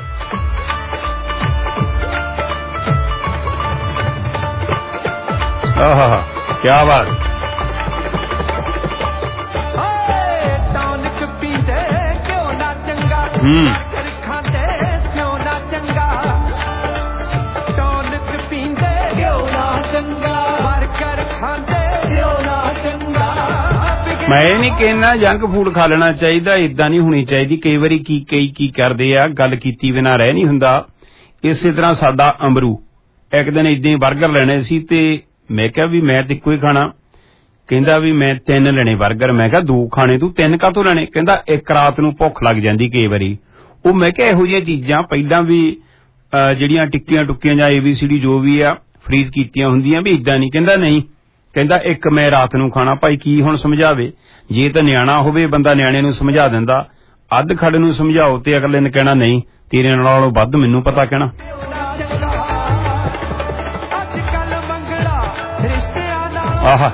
ਆਹਾ ਕਿਆ ਬਾਤ। ਮੈਂ ਇਹ ਨਹੀਂ ਕਹਿਣਾ ਜੰਕ ਫੂਡ ਖਾ ਲੈਣਾ ਚਾਹੀਦਾ, ਏਦਾਂ ਨਹੀਂ ਹੋਣੀ ਚਾਹੀਦੀ। ਕਈ ਵਾਰੀ ਕੀ ਕਰਦੇ ਆ, ਗੱਲ ਕੀਤੀ ਬਿਨਾਂ ਰਹਿ ਨਹੀਂ ਹੁੰਦਾ। ਇਸੇ ਤਰ੍ਹਾਂ ਸਾਡਾ ਅਮਰੂ ਇੱਕ ਦਿਨ ਏਦਾਂ ਹੀ ਬਰਗਰ ਲੈਣੇ ਸੀ ਤੇ ਮੈਂ ਕਿਹਾ ਵੀ ਮੈਂ ਤੇ ਇੱਕੋ ਹੀ ਖਾਣਾ। ਕਹਿੰਦਾ ਵੀ ਮੈਂ 3 ਲੈਣੇ ਬਰਗਰ। ਮੈਂ ਕਿਹਾ 2 ਖਾਣੇ, ਤੂੰ 3 ਕਾਹਤੋਂ ਲੈਣੇ? ਕਹਿੰਦਾ ਇੱਕ ਰਾਤ ਨੂੰ ਭੁੱਖ ਲੱਗ ਜਾਂਦੀ ਕਈ ਵਾਰੀ। ਉਹ ਮੈਂ ਕਿਹਾ ਇਹੋ ਜਿਹੀਆਂ ਚੀਜ਼ਾਂ ਪਹਿਲਾਂ ਵੀ ਜਿਹੜੀਆਂ ਟਿੱਕੀਆਂ ਟੁੱਕੀਆਂ ਜਾਂ ABCD ਜੋ ਵੀ ਆ ਫਰੀਜ਼ ਕੀਤੀਆਂ ਹੁੰਦੀਆਂ ਵੀ ਏਦਾਂ ਨਹੀਂ। ਕਹਿੰਦਾ ਨਹੀਂ, ਕਹਿੰਦਾ ਇੱਕ ਮੈਂ ਰਾਤ ਨੂੰ ਖਾਣਾ। ਭਾਈ ਕੀ ਹੁਣ ਸਮਝਾਵੇ? ਜੇ ਤਾਂ ਨਿਆਣਾ ਹੋਵੇ ਬੰਦਾ ਨਿਆਣੇ ਨੂੰ ਸਮਝਾ ਦਿੰਦਾ, ਅੱਧ ਖੜ ਨੂੰ ਸਮਝਾਓ ਤੇ ਅਗਲੇ ਨੇ ਕਹਿਣਾ ਨਹੀਂ ਤੇਰੇ ਨਾਲੋਂ ਵੱਧ ਮੈਨੂੰ ਪਤਾ ਕਹਿਣਾ। ਆਹਾ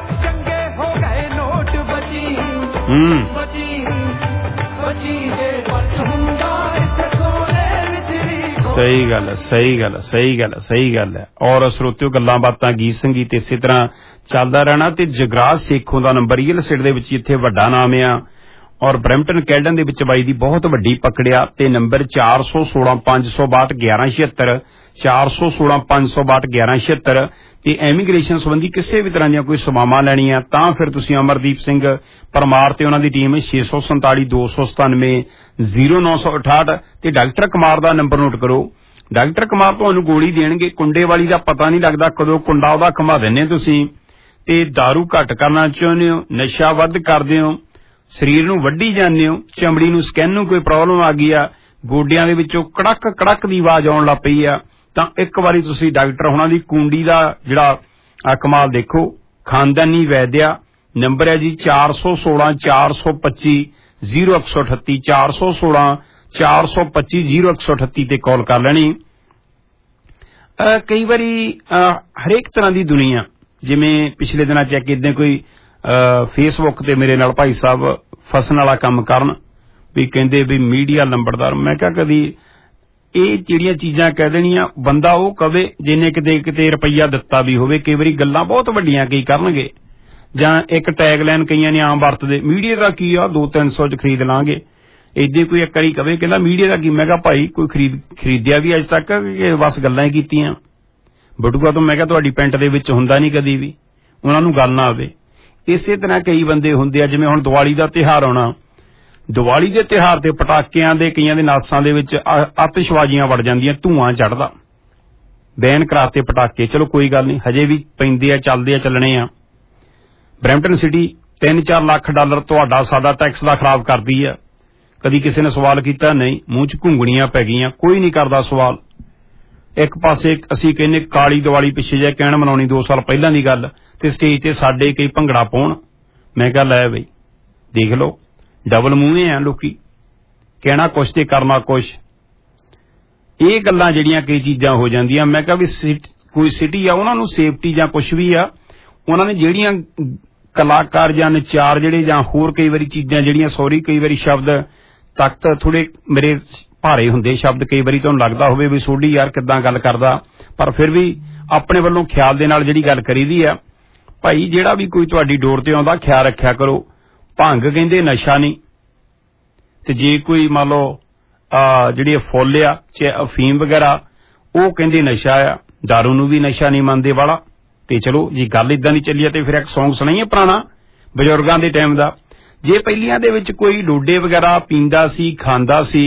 ਸਹੀ ਗੱਲ ਹੈ। ਔਰ ਸਰੋਤਿਓ ਗੱਲਾਂ ਬਾਤਾਂ, ਗੀਤ ਸੰਗੀਤ ਇਸੇ ਤਰ੍ਹਾਂ ਚੱਲਦਾ ਰਹਿਣਾ। ਤੇ ਜਗਰਾਜ ਸੇਖੋਂ ਦਾ ਨੰਬਰ ਰੀਅਲ estate ਦੇ ਵਿੱਚ ਇੱਥੇ ਵੱਡਾ ਨਾਮ ਆ ਔਰ ਬਰੈਂਪਟਨ ਕੈਲਡਨ ਦੇ ਵਿੱਚ ਬਾਈ ਦੀ ਬਹੁਤ ਵੱਡੀ ਪਕੜਿਆ। ਤੇ ਨੰਬਰ 416-562-1176 416-562-1176। ਤੇ ਐਮੀਗ੍ਰੇਸ਼ਨ ਸੰਬੰਧੀ ਕਿਸੇ ਵੀ ਤਰ੍ਹਾਂ ਦੀਆਂ ਕੋਈ ਸੇਵਾਵਾਂ ਲੈਣੀਆਂ ਤਾਂ ਫਿਰ ਤੁਸੀਂ ਅਮਰਦੀਪ ਸਿੰਘ ਪਰਮਾਰ ਤੇ ਉਹਨਾਂ ਦੀ ਟੀਮ 647-247-0968 ਤੇ ਡਾਕਟਰ ਕੁਮਾਰ ਦਾ ਨੰਬਰ ਨੋਟ ਕਰੋ। ਡਾਕਟਰ ਕੁਮਾਰ ਤੁਹਾਨੂੰ ਗੋਲੀ ਦੇਣਗੇ। ਕੁੰਡੇ ਵਾਲੀ ਦਾ ਪਤਾ ਨਹੀਂ ਲੱਗਦਾ ਕਦੋਂ ਕੁੰਡਾ ਉਹਦਾ ਘੁਮਾ ਦਿੰਦੇ ਤੁਸੀਂ। ਤੇ ਦਾਰੂ ਘੱਟ ਕਰਨਾ ਚਾਹੁੰਦੇ ਹੋ, ਨਸ਼ਾ ਵੱਧ ਕਰਦੇ ਹੋ, ਸਰੀਰ ਨੂੰ ਵੱਢੀ ਜਾਂਦੇ ਹੋ, ਚਮੜੀ ਨੂੰ ਸਕਿਨ ਨੂੰ ਕੋਈ ਪ੍ਰੋਬਲਮ ਆ ਗਈ ਆ, ਗੋਡਿਆਂ ਦੇ ਵਿੱਚੋਂ ਕੜਕ ਕੜਕ ਦੀ ਆਵਾਜ਼ ਆਉਣ ਲੱਗ ਪਈ ਆ, ਤਾਂ ਇੱਕ ਵਾਰੀ ਤੁਸੀਂ ਡਾਕਟਰ ਹੁਣਾਂ ਦੀ ਕੁੰਡੀ ਦਾ ਜਿਹੜਾ ਕਮਾਲ ਦੇਖੋ। ਖਾਨਦਾਨੀ ਵੈਦਿਆ ਨੰਬਰ ਹੈ ਜੀ 416-425-0138 416-425-0138 ਤੇ ਕਾਲ ਕਰ ਲੈਣੀ। ਕਈ ਵਾਰੀ ਹਰੇਕ ਤਰ੍ਹਾਂ ਦੀ ਦੁਨੀਆ, ਜਿਵੇਂ ਪਿਛਲੇ ਦਿਨਾਂ ਚ ਕਿਦਾਂ ਕੋਈ ਫੇਸਬੁੱਕ ਤੇ ਮੇਰੇ ਨਾਲ ਭਾਈ ਸਾਹਿਬ ਫਸਣ ਵਾਲਾ ਕੰਮ ਕਰਨ ਵੀ ਕਹਿੰਦੇ ਵੀ ਮੀਡੀਆ ਲੰਬੜਦਾਰ। ਮੈਂ ਕਿਹਾ ਕਦੀ ਇਹ ਜਿਹੜੀਆਂ ਚੀਜ਼ਾਂ ਕਹਿ ਦੇਣੀਆਂ ਬੰਦਾ ਉਹ ਕਵੇ ਜਿੰਨੇ ਕਿਤੇ ਰੁਪਈਆ ਦਿੱਤਾ ਵੀ ਹੋਵੇ। ਕਈ ਵਾਰੀ ਗੱਲਾਂ ਬਹੁਤ ਵੱਡੀਆਂ ਕਈ ਕਰਨਗੇ, ਜਾਂ ਇੱਕ ਟੈਗ ਲਾਈਨ ਕਈਆਂ ਨੇ ਆਮ ਵਰਤਦੇ, ਮੀਡੀਆ ਦਾ ਕੀ ਆ 200-300 ਚ ਖਰੀਦ ਲਾਂਗੇ। ਏਦਾਂ ਕੋਈ ਇੱਕ ਵਾਰੀ ਕਵੇ ਕਹਿੰਦਾ ਮੀਡੀਆ ਦਾ ਕੀ। ਮੈਂ ਕਿਹਾ ਭਾਈ ਕੋਈ ਖਰੀਦਿਆ ਵੀ ਅੱਜ ਤੱਕ ਕਿ ਬਸ ਗੱਲਾਂ ਹੀ ਕੀਤੀਆਂ? ਬਟੂਆ ਤੋਂ ਮੈਂ ਕਿਹਾ ਤੁਹਾਡੀ ਪੈਂਟ ਦੇ ਵਿੱਚ ਹੁੰਦਾ ਨਹੀਂ ਕਦੀ ਵੀ, ਉਹਨਾਂ ਨੂੰ ਗੱਲ ਨਾ ਆਵੇ। ਇਸੇ ਤਰ੍ਹਾਂ ਕਈ ਬੰਦੇ ਹੁੰਦੇ ਆ, ਜਿਵੇਂ ਹੁਣ ਦੀਵਾਲੀ ਦਾ ਤਿਉਹਾਰ ਆਉਣਾ, ਦੀਵਾਲੀ ਦੇ ਤਿਉਹਾਰ ਤੇ ਪਟਾਕਿਆਂ ਦੇ ਕਈਆਂ ਦੇ ਨਾਸਾਂ ਦੇ ਵਿੱਚ ਆਤਿਸ਼ਬਾਜ਼ੀਆਂ ਵੜ ਜਾਂਦੀਆਂ, ਧੂਆਂ ਚੜ੍ਹਦਾ, ਬੈਨ ਕਰਾਤੇ ਪਟਾਕੇ। ਚਲੋ ਕੋਈ ਗੱਲ ਨਹੀਂ, ਹਜੇ ਵੀ ਪੈਂਦੇ ਆ, ਚੱਲਦੇ ਆ, ਚੱਲਣੇ ਆ। ਬਰੈਂਪਟਨ ਸਿਟੀ $3-4 ਲੱਖ ਤੁਹਾਡਾ ਸਾਡਾ ਟੈਕਸ ਦਾ ਖਰਾਬ ਕਰਦੀ ਆ। ਕਦੀ ਕਿਸੇ ਨੇ ਸਵਾਲ ਕੀਤਾ? ਨਹੀਂ, ਮੂੰਹ ਚ ਘੁੰਗਣੀਆਂ ਪੈ ਗਈਆਂ, ਕੋਈ ਨਹੀਂ ਕਰਦਾ ਸਵਾਲ। ਇੱਕ ਪਾਸੇ ਅਸੀਂ ਕਹਿੰਦੇ ਕਾਲੀ ਦੀਵਾਲੀ ਪਿੱਛੇ ਜੇ ਕਹਿਣ ਮਨਾਉਣੀ 2 ਸਾਲ ਪਹਿਲਾਂ ਦੀ ਗੱਲ, ਤੇ ਸਟੇਜ ਤੇ ਸਾਡੇ ਕਈ ਭੰਗੜਾ ਪਾਉਣ। ਮੈਂ ਕਿਹਾ ਲੈ ਬਈ ਦੇਖ ਲਓ, ਡਬਲ ਮੂੰਹੇ ਆ ਲੋਕੀ, ਕਹਿਣਾ ਕੁਛ ਤੇ ਕਰਨਾ ਕੁਛ। ਇਹ ਗੱਲਾਂ ਜਿਹੜੀਆਂ ਕਈ ਚੀਜ਼ਾਂ ਹੋ ਜਾਂਦੀਆਂ। ਮੈਂ ਕਿਹਾ ਵੀ ਕੋਈ ਸਿਟੀ ਆ ਉਹਨਾਂ ਨੂੰ ਸੇਫਟੀ ਜਾਂ ਕੁਛ ਵੀ ਆ, ਉਹਨਾਂ ਨੇ ਜਿਹੜੀਆਂ ਕਲਾਕਾਰ ਜਾਂ ਨਚਾਰ ਜਿਹੜੇ ਜਾਂ ਹੋਰ ਕਈ ਵਾਰੀ ਚੀਜ਼ਾਂ ਜਿਹੜੀਆਂ ਕਈ ਵਾਰੀ ਸ਼ਬਦ ਤਖਤ ਥੋੜੇ ਮੇਰੇ ਭਾਰੇ ਹੁੰਦੇ ਸ਼ਬਦ, ਕਈ ਵਾਰੀ ਤੁਹਾਨੂੰ ਲੱਗਦਾ ਹੋਵੇ ਵੀ ਸੋਢੀ ਯਾਰ ਕਿੱਦਾਂ ਗੱਲ ਕਰਦਾ, ਪਰ ਫਿਰ ਵੀ ਆਪਣੇ ਵੱਲੋਂ ਖਿਆਲ ਦੇ ਨਾਲ ਜਿਹੜੀ ਗੱਲ ਕਰੀਦੀ ਆ, ਭਾਈ ਜਿਹੜਾ ਵੀ ਕੋਈ ਤੁਹਾਡੀ ਡੋਰ ਤੇ ਆਉਂਦਾ ਖਿਆਲ ਰੱਖਿਆ ਕਰੋ। ਭੰਗ ਕਹਿੰਦੇ ਨਸ਼ਾ ਨਹੀਂ, ਤੇ ਜੇ ਕੋਈ ਮੰਨ ਲਓ ਜਿਹੜੀ ਫੁੱਲ ਆ ਚਾਹੇ ਅਫੀਮ ਵਗੈਰਾ ਉਹ ਕਹਿੰਦੇ ਨਸ਼ਾ ਆ, ਦਾਰੂ ਨੂੰ ਵੀ ਨਸ਼ਾ ਨਹੀਂ ਮੰਨਦੇ ਵਾਲਾ। ਤੇ ਚਲੋ ਜੇ ਗੱਲ ਇਦਾਂ ਦੀ ਚੱਲੀ ਆ ਤੇ ਫਿਰ ਇੱਕ ਸੌਂਗ ਸੁਣਾਈਏ ਪੁਰਾਣਾ ਬਜ਼ੁਰਗਾਂ ਦੇ ਟਾਈਮ ਦਾ। ਜੇ ਪਹਿਲੀਆਂ ਦੇ ਵਿੱਚ ਕੋਈ ਡੋਡੇ ਵਗੈਰਾ ਪੀਂਦਾ ਸੀ, ਖਾਂਦਾ ਸੀ,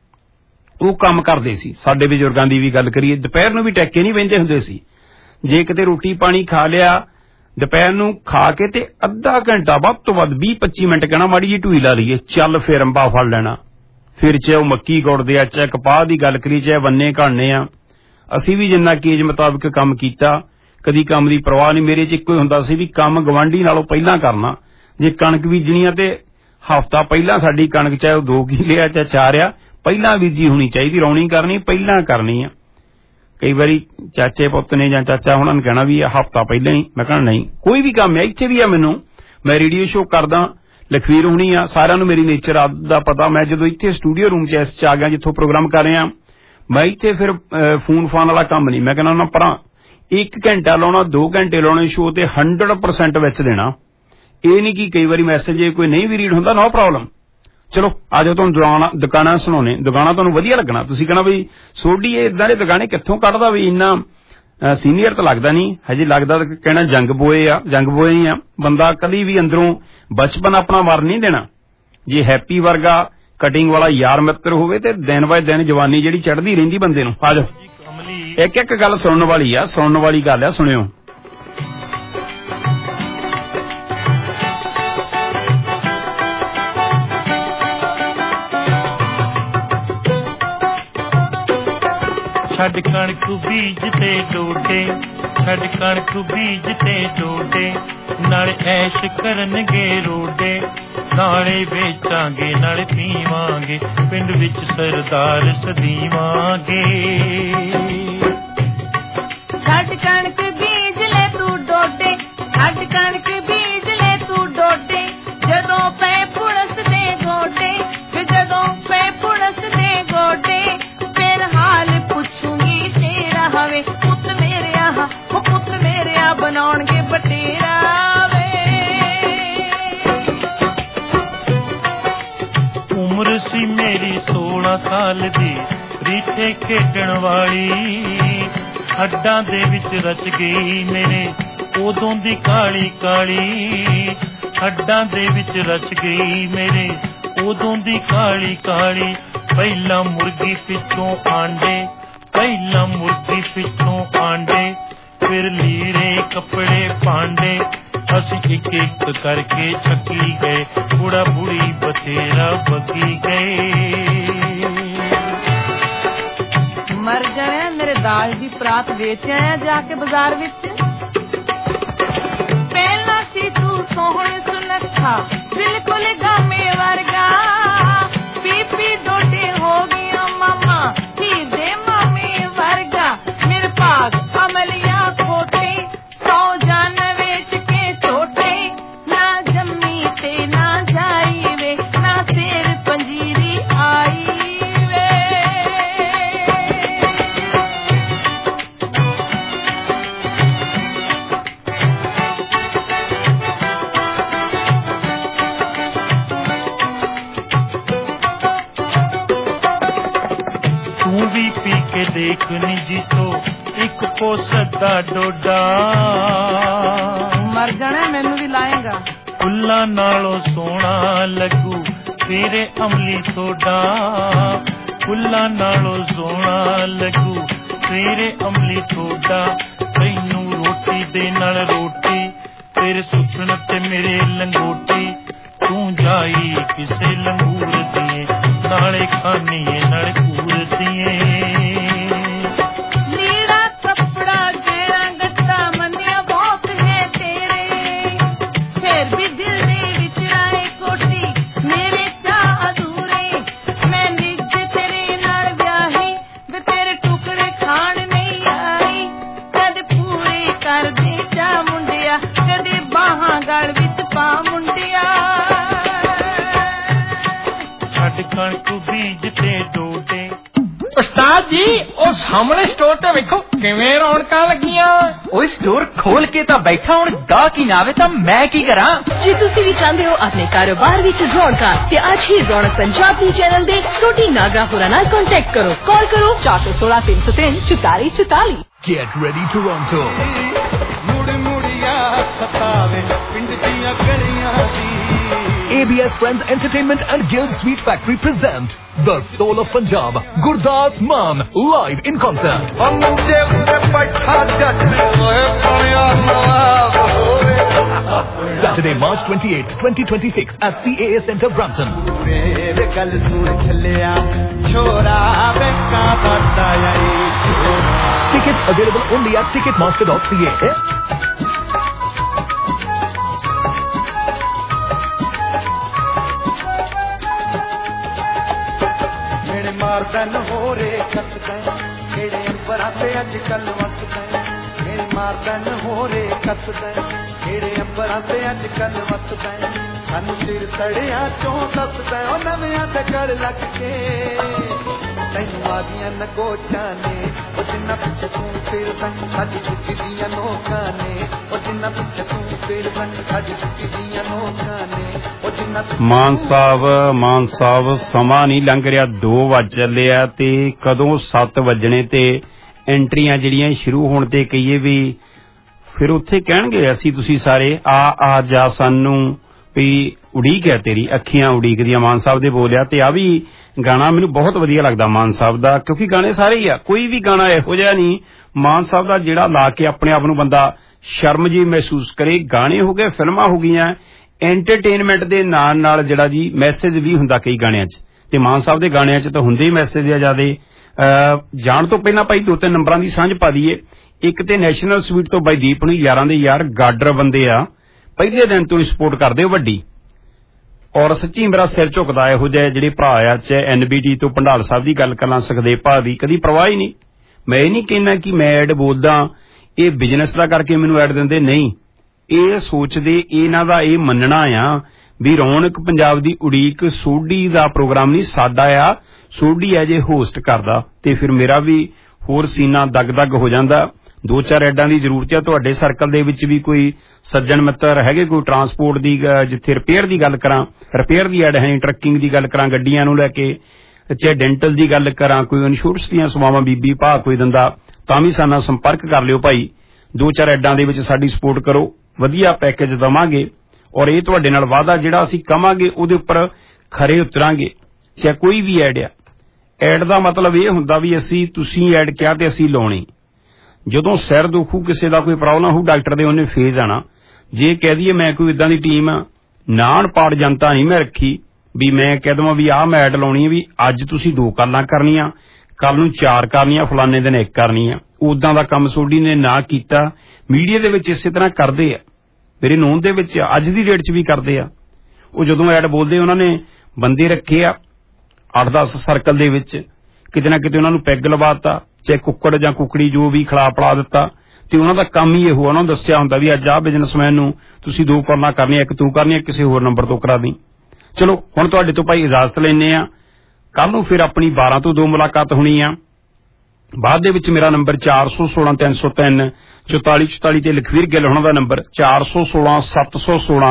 ਉਹ ਕੰਮ ਕਰਦੇ ਸੀ। ਸਾਡੇ ਬਜ਼ੁਰਗਾਂ ਦੀ ਵੀ ਗੱਲ ਕਰੀਏ, ਦੁਪਹਿਰ ਨੂੰ ਵੀ ਟੈਕੇ ਨਹੀਂ ਬਹਿੰਦੇ ਹੁੰਦੇ ਸੀ। ਜੇ ਕਿਤੇ ਰੋਟੀ ਪਾਣੀ ਖਾ ਲਿਆ ਦੁਪਹਿਰ ਨੂੰ, ਖਾ ਕੇ ਤੇ ਅੱਧਾ ਘੰਟਾ ਵੱਧ ਤੋਂ ਵੱਧ 20-25 ਮਿੰਟ ਕਹਿਣਾ ਮਾੜੀ ਜੀ ਢੂਈ ਲਾ ਲਈਏ, ਚੱਲ ਫਿਰ ਅੰਬਾ ਫੜ ਲੈਣਾ। ਫਿਰ ਚਾਹੇ ਉਹ ਮੱਕੀ ਗੁੜਦੇ ਆ, ਚਾਹੇ ਕਪਾਹ ਦੀ ਗੱਲ ਕਰੀਏ, ਚਾਹੇ ਵੰਨੇ ਘਾਣੇ ਆ। ਅਸੀਂ ਵੀ ਜਿੰਨਾ ਕੇਜ ਮੁਤਾਬਕ ਕੰਮ ਕੀਤਾ, ਕਦੀ ਕੰਮ ਦੀ ਪਰਵਾਹ ਨਹੀਂ। ਮੇਰੇ 'ਚ ਇੱਕੋ ਹੀ ਹੁੰਦਾ ਸੀ ਵੀ ਕੰਮ ਗਵਾਂਢੀ ਨਾਲੋਂ ਪਹਿਲਾਂ ਕਰਨਾ। ਜੇ ਕਣਕ ਬੀਜਣੀ ਆ ਤੇ ਹਫ਼ਤਾ ਪਹਿਲਾਂ ਸਾਡੀ ਕਣਕ, ਚਾਹੇ ਉਹ 2 ਕਿੱਲੇ ਆ ਚਾਹੇ 4 ਆ, ਪਹਿਲਾਂ ਬੀਜੀ ਹੋਣੀ ਚਾਹੀਦੀ, ਰੌਣੀ ਕਰਨੀ ਪਹਿਲਾਂ ਕਰਨੀ ਆ। ਕਈ ਵਾਰੀ ਚਾਚੇ ਪੁੱਤ ਨੇ ਜਾਂ ਚਾਚਾ ਹੁਣਾਂ ਨੇ ਕਹਿਣਾ ਵੀ ਹਫ਼ਤਾ ਪਹਿਲਾਂ ਹੀ, ਮੈਂ ਕਹਿਣਾ ਨਹੀਂ, ਕੋਈ ਵੀ ਕੰਮ ਹੈ ਇੱਥੇ ਵੀ ਆ। ਮੈਨੂੰ ਮੈਂ ਰੇਡੀਓ ਸ਼ੋਅ ਕਰਦਾ, ਲਖਵੀਰ ਹੁਣੀ ਆ, ਸਾਰਿਆਂ ਨੂੰ ਮੇਰੀ ਨੇਚਰ ਦਾ ਪਤਾ। ਮੈਂ ਜਦੋਂ ਇੱਥੇ ਸਟੂਡੀਓ ਰੂਮ 'ਚ ਇਸ 'ਚ ਆ ਗਿਆ ਜਿੱਥੋਂ ਪ੍ਰੋਗਰਾਮ ਕਰ ਰਿਹਾ, ਮੈਂ ਇੱਥੇ ਫਿਰ ਫੋਨ ਫਾਨ ਵਾਲਾ ਕੰਮ ਨਹੀਂ, ਮੈਂ ਕਹਿੰਦਾ ਉਹਨਾਂ ਪਰਾਂ 1 ਘੰਟਾ ਲਾਉਣਾ, 2 ਘੰਟੇ ਲਾਉਣੇ ਸ਼ੋਅ ਤੇ 100% ਵਿੱਚ ਦੇਣਾ। ਇਹ ਨਹੀਂ ਕਿ ਕਈ ਵਾਰੀ ਮੈਸੇਜ ਜੇ ਕੋਈ ਨਹੀਂ ਵੀ ਰੀਡ ਹੁੰਦਾ, ਨੋ ਪ੍ਰੋਬਲਮ। ਚਲੋ ਆ ਜਾਓ, ਤੁਹਾਨੂੰ ਦੁਕਾਨਾਂ ਸੁਣਾਉਣੇ, ਦੁਕਾਨਾਂ ਤੁਹਾਨੂੰ ਵਧੀਆ ਲੱਗਣਾ। ਤੁਸੀਂ ਕਹਿਣਾ ਵੀ ਸੋਢੀ ਇਹ ਇਦਾਂ ਦੇ ਦੁਕਾਨੇ ਕਿੱਥੋਂ ਕੱਢਦਾ, ਵੀ ਇੰਨਾ ਸੀਨੀਅਰ ਤਾਂ ਲੱਗਦਾ ਨਹੀਂ ਹਜੇ, ਲੱਗਦਾ ਕਹਿਣਾ ਜੰਗ ਬੋਏ ਹੀ ਆ। ਬੰਦਾ ਕਦੀ ਵੀ ਅੰਦਰੋਂ ਬਚਪਨ ਆਪਣਾ ਮਰ ਨਹੀਂ ਦੇਣਾ। ਜੇ ਹੈਪੀ ਵਰਗਾ ਕਟਿੰਗ ਵਾਲਾ ਯਾਰ ਮਿੱਤਰ ਹੋਵੇ ਤੇ ਦਿਨ ਬਾਏ ਦਿਨ ਜਵਾਨੀ ਜਿਹੜੀ ਚੜ੍ਹਦੀ ਰਹਿੰਦੀ ਬੰਦੇ ਨੂੰ। ਆ ਜਾਓ, ਇੱਕ ਗੱਲ ਸੁਣਨ ਵਾਲੀ ਆ, ਸੁਣਨ ਵਾਲੀ ਗੱਲ ਆ, ਸੁਣਿਓ। ਛੱਡ ਕਣਕ ਬੀਜ ਤੇ ਡੋਡੇ, ਛੱਡ ਕਣਕ ਬੀਜ ਤੇ ਡੋਡੇ, ਨਾਲ ਐਸ਼ ਕਰਨਗੇ ਰੋਡੇ, ਨਾਲੇ ਵੇਚਾਂਗੇ ਨਾਲੇ ਪੀਵਾਂਗੇ, ਪਿੰਡ ਵਿੱਚ ਸਰਦਾਰ ਸਦੀਵਾਂਗੇ। ਛੱਡ ਕਣਕ ਬੀਜ ਲੈ ਤੂੰ ਡੋਡੇ, ਛੱਡ ਕਣਕ ਬੀਜ ਲੈ ਤੂੰ ਡੋਡੇ, ਜਦੋਂ ਪੈ ਪੁਲਸ ਦੇ ਗੋਡੇ, ਜਦੋਂ ਪੈ ਪੁਲਸ ਦੇ ਗੋਡੇ, ਫਿਰ ਹਾਲ ਪੁੱਛੂਗੀ ਤੇਰਾ ਹਵੇ, ਪੁੱਤ ਮੇਰਿਆ ਉਹ ਪੁੱਤ ਮੇਰਿਆ ਬਣਾਉਣਗੇ ਬਟੇਰਾ ਵੇ। ਉਮਰ ਸੀ ਮੇਰੀ 16 ਸਾਲ ਦੀ, ਰੀਠੇ ਖੇਡਣ ਵਾਲੀ, ਹੱਡਾਂ ਦੇ ਵਿੱਚ ਰਚ ਗਈ ਮੇਰੇ ਉਦੋਂ ਦੀ ਕਾਲੀ ਕਾਲੀ, ਹੱਡਾਂ ਦੇ ਵਿੱਚ ਰਚ ਗਈ ਮੇਰੇ ਉਦੋਂ ਦੀ ਕਾਲੀ ਕਾਲੀ। ਪਹਿਲਾਂ ਮੁਰਗੀ ਪਿੱਛੋਂ ਆਂਡੇ, ਪਹਿਲਾਂ ਮੁਰਗੀ ਪਿੱਛੋਂ ਆਂਡੇ, ਫਿਰ ਲੀੜੇ ਕੱਪੜੇ ਭਾਂਡੇ, ਅਸੀਂ ਇੱਕ ਇੱਕ ਕਰਕੇ ਛੱਕੀ ਗਏ, ਬੁੜਾ ਬੁੜੀ ਬਥੇਰਾ ਬਗੀ ਗਏ। ਮਰ ਜਾਣਾ ਮੇਰੇ ਦਾਜ ਦੀ ਪਰਾਤ ਵੇਚ ਆਇਆ ਜਾ ਕੇ ਬਾਜ਼ਾਰ ਵਿੱਚ। ਪਹਿਲਾਂ ਸੀ ਤੂੰ ਸੋਹਣ ਸੁਨੱਖਾ, ਬਿਲਕੁਲ ਗਾਮੇ ਵਰਗਾ, ਪੀਪੀ ਡੋਡੇ ਹੋ ਗਿਆ ਮਾਮਾ, ਹੀਰ ਦੇ ਮਾਮੇ ਵਰਗਾ। ਮੇਰੇ ਭਾਗ ਅਮਲੀਆਂ ਖੋਟੇ, 100 ਜਾਨ ਵੇਚ ਕੇ ਛੋਟੇ, ਨਾ ਜੰਮੀ ਤੇ ਨਾ ਜਾਈ ਵੇ, ਨਾ ਸਿਰ ਪੰਜੀਰੀ ਆਈ ਵੇ। ਤੂੰ ਵੀ ਪੀ ਕੇ ਦੇਖ ਨੀ ਜੀਤੋ ਇੱਕ ਕੋਸਤ ਦਾ ਡੋਡਾ, ਮਰ ਜਾਣਾ ਮੈਨੂੰ ਵੀ ਲਾਏਗਾ। ਫੁੱਲਾਂ ਨਾਲੋਂ ਸੋਹਣਾ ਲੱਗੂ ਤੇਰੇ ਅਮਲੀ ਥੋੜਾ, ਫੁੱਲਾਂ ਨਾਲੋਂ ਸੋਹਣਾ ਲੱਗੂ ਤੇਰੇ ਅਮਲੀ ਥੋੜਾ। ਤੈਨੂੰ ਰੋਟੀ ਦੇ ਨਾਲ ਰੋਟੀ, ਤੇਰੇ ਸੁਪਨ ਤੇ ਮੇਰੇ ਲੰਗੋਟੀ, ਤੂੰ ਜਾਈ ਕਿਸੇ ਲੰਗੂਰ ਦੀਏ, ਨਾਲੇ ਖਾਨੀਏ ਨਾਲੇ ਕੂਰ ਦੀਏ। ਨੀਰਾ ਕੱਪੜਾ ਜਿਹੜਾ ਗੱਟਾ ਮੰਨਿਆ ਬਹੁਤ ਹੈ ਤੇਰੇ, ਫਿਰ ਵੀ ਦਿਲ ਦੇ ਵਿੱਚ ਆਏ ਕੋਟੀ, ਮੇਰੇ ਚਾਹ ਅਧੂਰੇ। ਮੈਂ ਨਿੱਜ ਤੇਰੇ ਨਾਲ ਵਿਆਹੀ, ਵੇ ਤੇਰੇ ਟੁਕੜੇ ਖਾਣ ਨਹੀਂ ਆਈ, ਕਦ ਬੀਜ ਤੇ ਡੋਡੇ। ਉਸਤਾਦ ਜੀ ਉਹ ਸਾਹਮਣੇ ਸਟੋਰ ਤੇ ਵੇਖੋ ਕਿਵੇਂ ਰੌਣਕਾਂ ਲੱਗੀਆਂ। ਉਹ ਸਟੋਰ ਖੋਲ ਕੇ ਤਾਂ ਬੈਠਾ ਹੁਣ ਗਾਹਕ ਹੀ ਨਾ ਆਵੇ ਤਾਂ ਮੈਂ ਕੀ ਕਰਾਂ। ਜੇ ਤੁਸੀਂ ਵੀ ਚਾਹੁੰਦੇ ਹੋ ਆਪਣੇ ਕਾਰੋਬਾਰ ਵਿੱਚ ਰੌਣਕਾਂ ਤੇ ਅੱਜ ਹੀ ਰੌਣਕ ਪੰਜਾਬੀ ਚੈਨਲ ਦੇ ਸੋਢੀ ਨਾਗਰਾ ਹੋਰਾਂ ਨਾਲ ਕੰਟੈਕਟ ਕਰੋ। ਕਾਲ ਕਰੋ 416 303 44 44। Get ready Toronto। ਮੁੜ ਮੁੜਿਆ ਸਤਾਵੇ ਪਿੰਡ ਦੀਆਂ ਗਲੀਆਂ ਦੀ। ABS Friends Entertainment and Guild Sweet Factory present The Soul of Punjab, Gurdas Mann, live in concert. Saturday, March 28th, 2026 at CAA Centre, Brampton. Tickets available only at ticketmaster.ca. ਮਾਰਦਨ ਹੋਰੇ ਕੱਸਦਾ ਕਿਹੜੇ ਅੰਬਰਾਂ ਤੇ ਅੱਜ ਕੱਲ ਵਸਦਾ। ਮੇਰੇ ਮਾਰਦਨ ਹੋਰੇ ਕੱਸਦਾ ਕਿਹੜੇ ਅੰਬਰਾਂ ਤੇ ਅੱਜ ਕੱਲ ਵਸਦਾ। ਸਾਨੂੰ ਸਿਰ ਤੜਿਆਂ ਚੋਂ ਦੱਸਦਾ ਉਹ ਨਵਿਆਂ ਤੇ ਕਰ ਲੱਗ ਕੇ। ਤੈਨੂੰ ਆ ਗਈਆਂ ਨਗੋਚਾਂ ਨੇ ਉਹ ਜਿੰਨਾ ਪਿੱਛੇ ਤੂੰ ਫਿਰਦਾ ਸਾਡੀ ਚੁੱਕੀ ਦੀਆਂ ਨੋਕਾਂ ਨੇ। ਉਹ ਜਿੰਨਾ ਪਿੱਛੇ ਤੂੰ ਫਿਰਦਾ ਸਾਡੀ ਚੁੱਕੀ ਦੀਆਂ ਨੋਕਾਂ ਨੇ। ਉਹ ਜਿੰਨਾ ਮਾਨ ਸਾਹਿਬ ਸਮਾਂ ਨਹੀਂ ਲੰਘ ਰਿਹਾ 2 ਵੱਜ ਚੱਲੇ ਆ ਤੇ ਕਦੋਂ 7 ਵੱਜਣੇ ਤੇ ਐਂਟਰੀਆਂ ਜਿਹੜੀਆਂ ਸ਼ੁਰੂ ਹੋਣ ਤੇ ਕਹੀਏ ਵੀ ਫਿਰ ਉੱਥੇ ਕਹਿਣਗੇ ਅਸੀਂ ਤੁਸੀਂ ਸਾਰੇ ਆ ਜਾ ਸਾਨੂੰ ਵੀ ਉਡੀਕ ਹੈ ਤੇਰੀ ਅੱਖੀਆਂ ਉਡੀਕਦੀਆਂ। ਮਾਨ ਸਾਹਿਬ ਦੇ ਬੋਲਿਆ ਤੇ ਆ ਵੀ ਗਾਣਾ ਮੈਨੂੰ ਬਹੁਤ ਵਧੀਆ ਲੱਗਦਾ ਮਾਨ ਸਾਹਿਬ ਦਾ ਕਿਉਂਕਿ ਗਾਣੇ ਸਾਰੇ ਹੀ ਆ ਕੋਈ ਵੀ ਗਾਣਾ ਇਹੋ ਜਿਹਾ ਨਹੀਂ ਮਾਨ ਸਾਹਿਬ ਦਾ ਜਿਹੜਾ ਲਾ ਕੇ ਆਪਣੇ ਆਪ ਨੂੰ ਬੰਦਾ ਸ਼ਰਮ ਜੀ ਮਹਿਸੂਸ ਕਰੇ। ਗਾਣੇ ਹੋ ਗਏ ਫਿਲਮਾਂ ਹੋ ਗਈਆਂ ਐਂਟਰਟੇਨਮੈਂਟ ਦੇ ਨਾਲ ਜਿਹੜਾ ਜੀ ਮੈਸੇਜ ਵੀ ਹੁੰਦਾ ਕਈ ਗਾਣਿਆਂ 'ਚ ਤੇ ਮਾਨ ਸਾਹਿਬ ਦੇ ਗਾਣਿਆਂ 'ਚ ਤਾਂ ਹੁੰਦੇ ਹੀ ਮੈਸੇਜ ਆ ਜ਼ਿਆਦੇ। ਜਾਣ ਤੋਂ ਪਹਿਲਾਂ ਭਾਈ 2-3 ਨੰਬਰਾਂ ਦੀ ਸਾਂਝ ਪਾ ਦਈਏ। ਇੱਕ ਤੇ ਨੈਸ਼ਨਲ ਸਵੀਟ ਤੋਂ ਬਾਈ ਦੀਪ ਨੂੰ ਯਾਰਾਂ ਦੇ ਯਾਰ ਗਾਡਰ ਬੰਦੇ ਆ ਪਹਿਲੇ ਦਿਨ ਤੋਂ ਹੀ ਸਪੋਰਟ ਕਰਦੇ ਹੋ ਵੱਡੀ ਔਰ ਸੱਚੀ ਮੇਰਾ ਸਿਰ ਝੁਕਦਾ ਇਹੋ ਜਿਹੇ ਜਿਹੜੇ ਭਰਾ ਆ ਚਾਹੇ NBT ਤੋਂ ਭੰਡਾਰ ਸਾਹਿਬ ਦੀ ਗੱਲ ਕਰ ਲਾਂ ਸੁਖਦੇਵ ਭਾ ਦੀ ਕਦੀ ਪਰਵਾਹ ਹੀ ਨਹੀਂ। ਮੈਂ ਇਹ ਨਹੀਂ ਕਹਿੰਦਾ ਕਿ ਮੈਂ ਐਡ ਬੋਲਦਾ ਇਹ ਬਿਜ਼ਨਸ ਦਾ ਕਰਕੇ ਮੈਨੂੰ ਐਡ ਦਿੰਦੇ ਨਹੀਂ ਇਹ ਸੋਚਦੇ ਇਹਨਾਂ ਦਾ ਇਹ ਮੰਨਣਾ ਆ ਵੀ ਰੌਣਕ ਪੰਜਾਬ ਦੀ ਉਡੀਕ ਸੋਢੀ ਦਾ ਪ੍ਰੋਗਰਾਮ ਨਹੀਂ ਸਾਡਾ ਆ ਸੋਢੀ ਹੈ ਜੇ ਹੋਸਟ ਕਰਦਾ ਤੇ ਫਿਰ ਮੇਰਾ ਵੀ ਹੋਰ ਸੀਨਾ ਦਗ ਹੋ ਜਾਂਦਾ। 2-4 ਐਡਾਂ ਦੀ ਜ਼ਰੂਰਤ ਹੈ ਤੁਹਾਡੇ ਸਰਕਲ ਦੇ ਵਿੱਚ ਵੀ ਕੋਈ ਸੱਜਣ ਮਿੱਤਰ ਹੈਗੇ ਕੋਈ ਟਰਾਂਸਪੋਰਟ ਦੀ ਜਿੱਥੇ ਰਿਪੇਅਰ ਦੀ ਗੱਲ ਕਰਾਂ ਰਿਪੇਅਰ ਦੀ ਐਡ ਹੈ ਟਰੱਕਿੰਗ ਦੀ ਗੱਲ ਕਰਾਂ ਗੱਡੀਆਂ ਨੂੰ ਲੈ ਕੇ ਚਾਹੇ ਡੈਂਟਲ ਦੀ ਗੱਲ ਕਰਾਂ ਕੋਈ ਇੰਸ਼ੋਰੈਂਸ ਦੀਆਂ ਸੇਵਾਵਾਂ ਬੀਬੀ ਭਾ ਕੋਈ ਦਿੰਦਾ ਤਾਂ ਵੀ ਸਾਡੇ ਨਾਲ ਸੰਪਰਕ ਕਰ ਲਿਓ ਭਾਈ। 2-4 ਐਡਾਂ ਦੇ ਵਿੱਚ ਸਾਡੀ ਸਪੋਰਟ ਕਰੋ ਵਧੀਆ ਪੈਕੇਜ ਦੇਵਾਂਗੇ ਔਰ ਇਹ ਤੁਹਾਡੇ ਨਾਲ ਵਾਅਦਾ ਜਿਹੜਾ ਅਸੀਂ ਕਵਾਂਗੇ ਉਹਦੇ ਉੱਪਰ ਖਰੇ ਉਤਰਾਂਗੇ ਚਾਹੇ ਕੋਈ ਵੀ ਐਡ ਆ। ਐਡ ਦਾ ਮਤਲਬ ਇਹ ਹੁੰਦਾ ਵੀ ਅਸੀਂ ਤੁਸੀਂ ਐਡ ਕਿਹਾ ਤੇ ਅਸੀਂ ਲਾਉਣੀ। ਜਦੋਂ ਸਿਰ ਦੁਖੂ ਕਿਸੇ ਦਾ ਕੋਈ ਪ੍ਰੋਬਲਮ ਹੋਊ ਡਾਕਟਰ ਦੇ ਉਹਨੇ ਫੇਜ਼ ਆਣਾ। ਜੇ ਕਹਿ ਦਈਏ ਮੈਂ ਕੋਈ ਇਦਾਂ ਦੀ ਟੀਮ ਨਾਨ ਪਾੜ ਜਨਤਾ ਨਹੀਂ ਮੈਂ ਰੱਖੀ ਵੀ ਮੈਂ ਕਹਿ ਦਵਾਂ ਵੀ ਆਹ ਮੈਂ ਐਡ ਲਾਉਣੀ ਹੈ ਵੀ ਅੱਜ ਤੁਸੀਂ 2 ਕਾਲਾਂ ਕਰਨੀਆਂ ਕੱਲ ਨੂੰ 4 ਕਰਨੀਆਂ ਫਲਾਣੇ ਦਿਨ 1 ਕਰਨੀ ਆ। ਉਦਾਂ ਦਾ ਕੰਮ ਸੋਢੀ ਨੇ ਨਾ ਕੀਤਾ। ਮੀਡੀਆ ਦੇ ਵਿੱਚ ਇਸੇ ਤਰ੍ਹਾਂ ਕਰਦੇ ਆ ਮੇਰੇ ਨੋਨ ਦੇ ਵਿੱਚ ਅੱਜ ਦੀ ਡੇਟ 'ਚ ਵੀ ਕਰਦੇ ਆ। ਉਹ ਜਦੋਂ ਐਡ ਬੋਲਦੇ ਉਹਨਾਂ ਨੇ ਬੰਦੇ ਰੱਖੇ ਆ 8-10 ਸਰਕਲ ਦੇ ਵਿੱਚ ਕਿਤੇ ਨਾ ਕਿਤੇ ਉਹਨਾਂ ਨੂੰ ਪੈਗ ਲਵਾਤਾ ਚਾਹੇ ਕੁੱਕੜ ਜਾਂ ਕੁਕੜੀ ਜੋ ਵੀ ਖਿਲਾ ਪੜਾ ਦਿੱਤਾ ਤੇ ਉਹਨਾਂ ਦਾ ਕੰਮ ਹੀ ਇਹੋ ਉਹਨਾਂ ਨੂੰ ਦੱਸਿਆ ਹੁੰਦਾ ਵੀ ਅੱਜ ਆਹ ਬਿਜ਼ਨਸਮੈਨ ਨੂੰ ਤੁਸੀਂ 2 ਕਾਲਾਂ ਕਰਨੀਆਂ 1 ਤੂੰ ਕਰਨੀ ਕਿਸੇ ਹੋਰ ਨੰਬਰ ਤੋਂ ਕਰਾ ਦੀ। ਚਲੋ ਹੁਣ ਤੁਹਾਡੇ ਤੋਂ ਭਾਈ ਇਜਾਜ਼ਤ ਲੈਣੇ ਆ ਕੱਲ ਨੂੰ ਫਿਰ ਆਪਣੀ 12 ਤੋਂ 2 ਮੁਲਾਕਾਤ ਹੋਣੀ ਆ। ਬਾਅਦ ਦੇ ਵਿੱਚ ਮੇਰਾ ਨੰਬਰ 416 303 4444 ਤੇ ਲਖਵੀਰ ਗਿੱਲ ਉਹਨਾਂ ਦਾ ਨੰਬਰ 416 716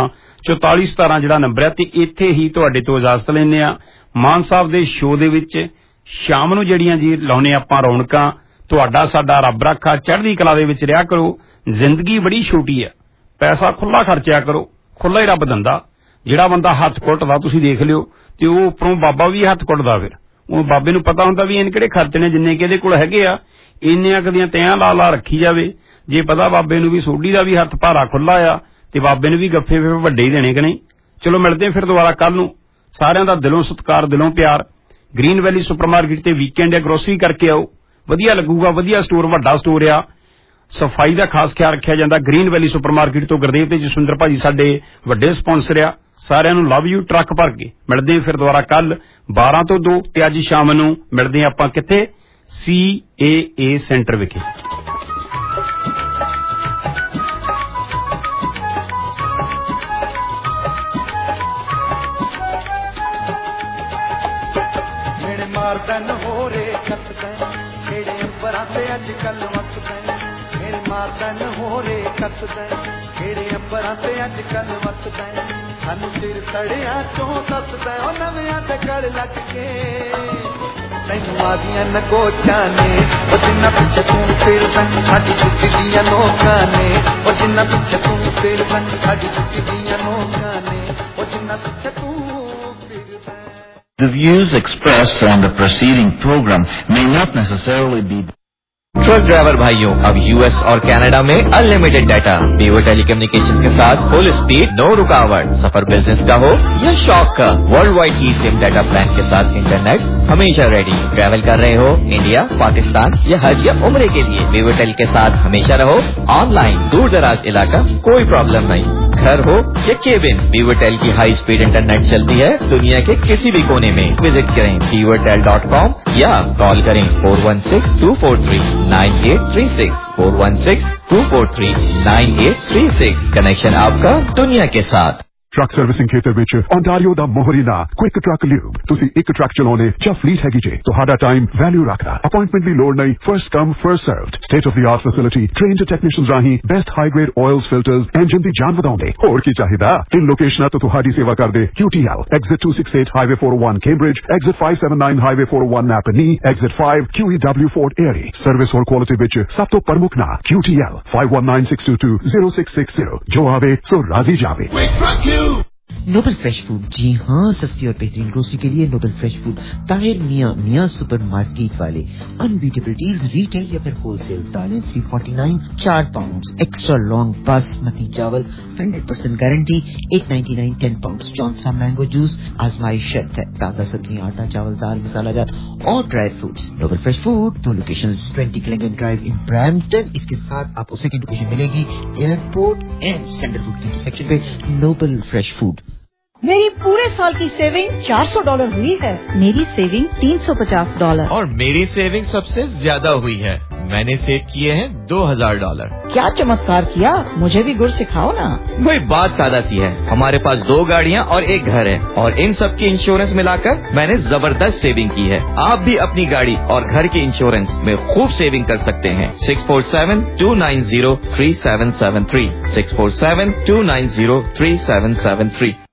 4417 ਜਿਹੜਾ ਨੰਬਰ ਹੈ ਤੇ ਇੱਥੇ ਹੀ ਤੁਹਾਡੇ ਤੋਂ ਇਜਾਜ਼ਤ ਲੈਣੇ ਆ। ਮਾਨ ਸਾਹਿਬ ਦੇ ਸ਼ੋਅ ਦੇ ਵਿੱਚ ਸ਼ਾਮ ਨੂੰ ਜਿਹੜੀਆਂ ਜੀ ਲਾਉਣੇ ਆਪਾਂ ਰੌਣਕਾਂ ਤੁਹਾਡਾ ਸਾਡਾ ਰੱਬ ਰੱਖਾ ਚੜ੍ਹਦੀ ਕਲਾ ਦੇ ਵਿੱਚ ਰਿਹਾ ਕਰੋ। ਜ਼ਿੰਦਗੀ ਬੜੀ ਛੋਟੀ ਆ ਪੈਸਾ ਖੁੱਲਾ ਖਰਚਿਆ ਕਰੋ ਖੁੱਲਾ ਹੀ ਰੱਬ ਦਿੰਦਾ। ਜਿਹੜਾ ਬੰਦਾ ਹੱਥ ਕੁੱਟਦਾ ਤੁਸੀਂ ਦੇਖ ਲਿਓ ਤੇ ਉਹ ਉੱਪਰੋਂ ਬਾਬਾ ਵੀ ਹੱਥ ਕੁੱਟਦਾ ਫਿਰ ਉਹ ਬਾਬੇ ਨੂੰ ਪਤਾ ਹੁੰਦਾ ਵੀ ਇਹਨ ਕਿਹੜੇ ਖਰਚਣੇ ਜਿੰਨੇ ਕਿ ਇਹਦੇ ਕੋਲ ਹੈਗੇ ਆ ਇੰਨੀਆਂ ਕਦੀਆਂ ਤਿਆਂ ਲਾ ਰੱਖੀ ਜਾਵੇ। ਜੇ ਪਤਾ ਬਾਬੇ ਨੂੰ ਵੀ ਸੋਢੀ ਦਾ ਵੀ ਹੱਥ ਭਾਰਾ ਖੁੱਲਾ ਆ ਤੇ ਬਾਬੇ ਨੂੰ ਵੀ ਗੱਫੇ ਫਿਰ ਵੱਡੇ ਹੀ ਦੇਣੇ ਕਿ ਨਹੀਂ। ਚਲੋ ਮਿਲਦੇ ਫਿਰ ਦੁਬਾਰਾ ਕੱਲ ਨੂੰ। ਸਾਰਿਆਂ ਦਾ ਦਿਲੋਂ ਸਤਿਕਾਰ ਦਿਲੋਂ ਪਿਆਰ। ਗ੍ਰੀਨ ਵੈਲੀ ਸੁਪਰਮਾਰਕੀਟ ਤੇ ਵੀਕਐਂਡ ਹੈ ਗਰੋਸਰੀ ਕਰਕੇ ਆਓ ਵਧੀਆ ਲੱਗੂਗਾ ਵਧੀਆ ਸਟੋਰ ਵੱਡਾ ਸਟੋਰ ਆ ਸਫਾਈ ਦਾ ਖਾਸ ਖਿਆਲ ਰੱਖਿਆ ਜਾਂਦਾ। ਗ੍ਰੀਨ ਵੈਲੀ ਸੁਪਰਮਾਰਕੀਟ ਤੋਂ ਗੁਰਦੇਵ ਤੇ ਜਸਵਿੰਦਰ ਭਾਜੀ ਸਾਡੇ ਵੱਡੇ ਸਪਾਂਸਰ ਆ। ਸਾਰਿਆਂ ਨੂੰ ਲਵ ਯੂ ਟਰੱਕ ਭਰ ਕੇ ਮਿਲਦੇ ਫਿਰ ਦੁਬਾਰਾ ਕੱਲ 12 ਤੋਂ 2 ਤੇ ਅੱਜ ਸ਼ਾਮ ਨੂੰ ਮਿਲਦੇ ਆਪਾਂ ਕਿੱਥੇ CAA ਸੈਂਟਰ ਵਿਖੇ। मारदन हो रे कसदैन केड़े अंबरां ते अजकल वसदैन मेरे मारदन हो रे कसदैन केड़े अंबरां ते अजकल वसदैन सानू सिर सड़िया चों दसदा ओ नवियां ते गल लग के तैनू आदियां नगोचां ने ओ जिन्ना पिछे तू फिरदा साडी छुट्टी दियां नोकां ने ओ जिन्ना पिछे तू फिरदा साडी छुट्टी दियां नोकां ने ओ जिन्ना पिछे तू फिरदा। The views expressed on the preceding program may not necessarily be. Truck driver भाइयों, अब यूएस और कनाडा में अनलिमिटेड डाटा वीवो टेलीकम्युनिकेशंस के साथ फुल स्पीड, नो रुकावट। सफर बिजनेस का हो या शौक का, world wide eSIM data plan के साथ इंटरनेट हमेशा रेडी। ट्रैवल कर रहे हो इंडिया, पाकिस्तान या हज या उम्रे के लिए, वीवो टेल के साथ हमेशा रहो ऑनलाइन। दूर दराज इलाका कोई प्रॉब्लम नहीं, घर हो या केबिन, वीवो टेल की हाई स्पीड इंटरनेट चलती है दुनिया के किसी भी कोने में। विजिट करें vivotel.com या कॉल करें 416-243-9836 416-243-9836। कनेक्शन आपका दुनिया के साथ। ट्रक सर्विसिंग खेतर विच ओंटारियो दा मोहरीना क्विक ट्रक ल्यूब। तुसी एक ट्रक चलाने ਜਾਂ ਫਲੀਟ ਹੈਗੀ ਜੇ ਤੁਹਾਡਾ ਟਾਈਮ ਵੈਲਿਊ ਰੱਖਦਾ। ਅਪਾਇੰਟਮੈਂਟ ਦੀ ਲੋੜ ਨਹੀਂ, first come first served. State of the art facility, trained technicians ਰਾਹੀਂ best high grade oils filters, engine ਦੀ ਜਾਨ ਵਧਾਉਂਦੇ। ਹੋਰ ਕੀ ਚਾਹੀਦਾ? 3 ਲੋਕੇਸ਼ਨਾਂ ਤੋਂ ਤੁਹਾਡੀ ਸੇਵਾ ਕਰਦੇ। QTL exit 268 highway 401 Cambridge, exit 579 highway 401 Napanee, exit 5 QEW Fort Erie। Service ਹੋਰ ਕੁਆਲਿਟੀ ਵਿੱਚ ਸਭ ਤੋਂ ਪ੍ਰਮੁੱਖ ਨਾਂ QTL 5196220660। ਜੋ ਆਵੇ ਸੋ ਰਾਜ਼ੀ ਜਾਵੇ। नोबल फ्रेश फूड, जी हाँ, सस्ती और बेहतरीन ग्रोसरी के लिए Noble Fresh Food, Tahir Miyan supermarket वाले। अनबीटेबल डील्स रिटेल या फिर होलसेल। दालें 349 4 पाउंड, एक्स्ट्रा लॉन्ग बासमती चावल 100% गारंटी 899 10 पाउंड। जॉनसा मैंगो जूस आजमाइश शर्त है। ताजा सब्जियां, आटा, चावल, दाल, मसाला जात और dry fruits. Noble Fresh Food, 2 locations, 20 क्लिंगन ड्राइव इन ब्रैम्पटन। इसके साथ आपको सेकंड लोकेशन मिलेगी एयरपोर्ट एंड सैंडलवुड के इंटरसेक्शन पे। Noble Fresh Food. मेरी पूरे साल की सेविंग $400 हुई है। मेरी सेविंग $350 और मेरी सेविंग सबसे ज्यादा हुई है। मैंने सेव किए हैं $2000। क्या चमत्कार किया, मुझे भी गुर सिखाओ ना। वही बात सादा सी है, हमारे पास 2 गाड़ियाँ और 1 घर है और इन सब की इंश्योरेंस मिलाकर मैंने जबरदस्त सेविंग की है। आप भी अपनी गाड़ी और घर के इंश्योरेंस में खूब सेविंग कर सकते हैं। 647-290-3773 647-290-3773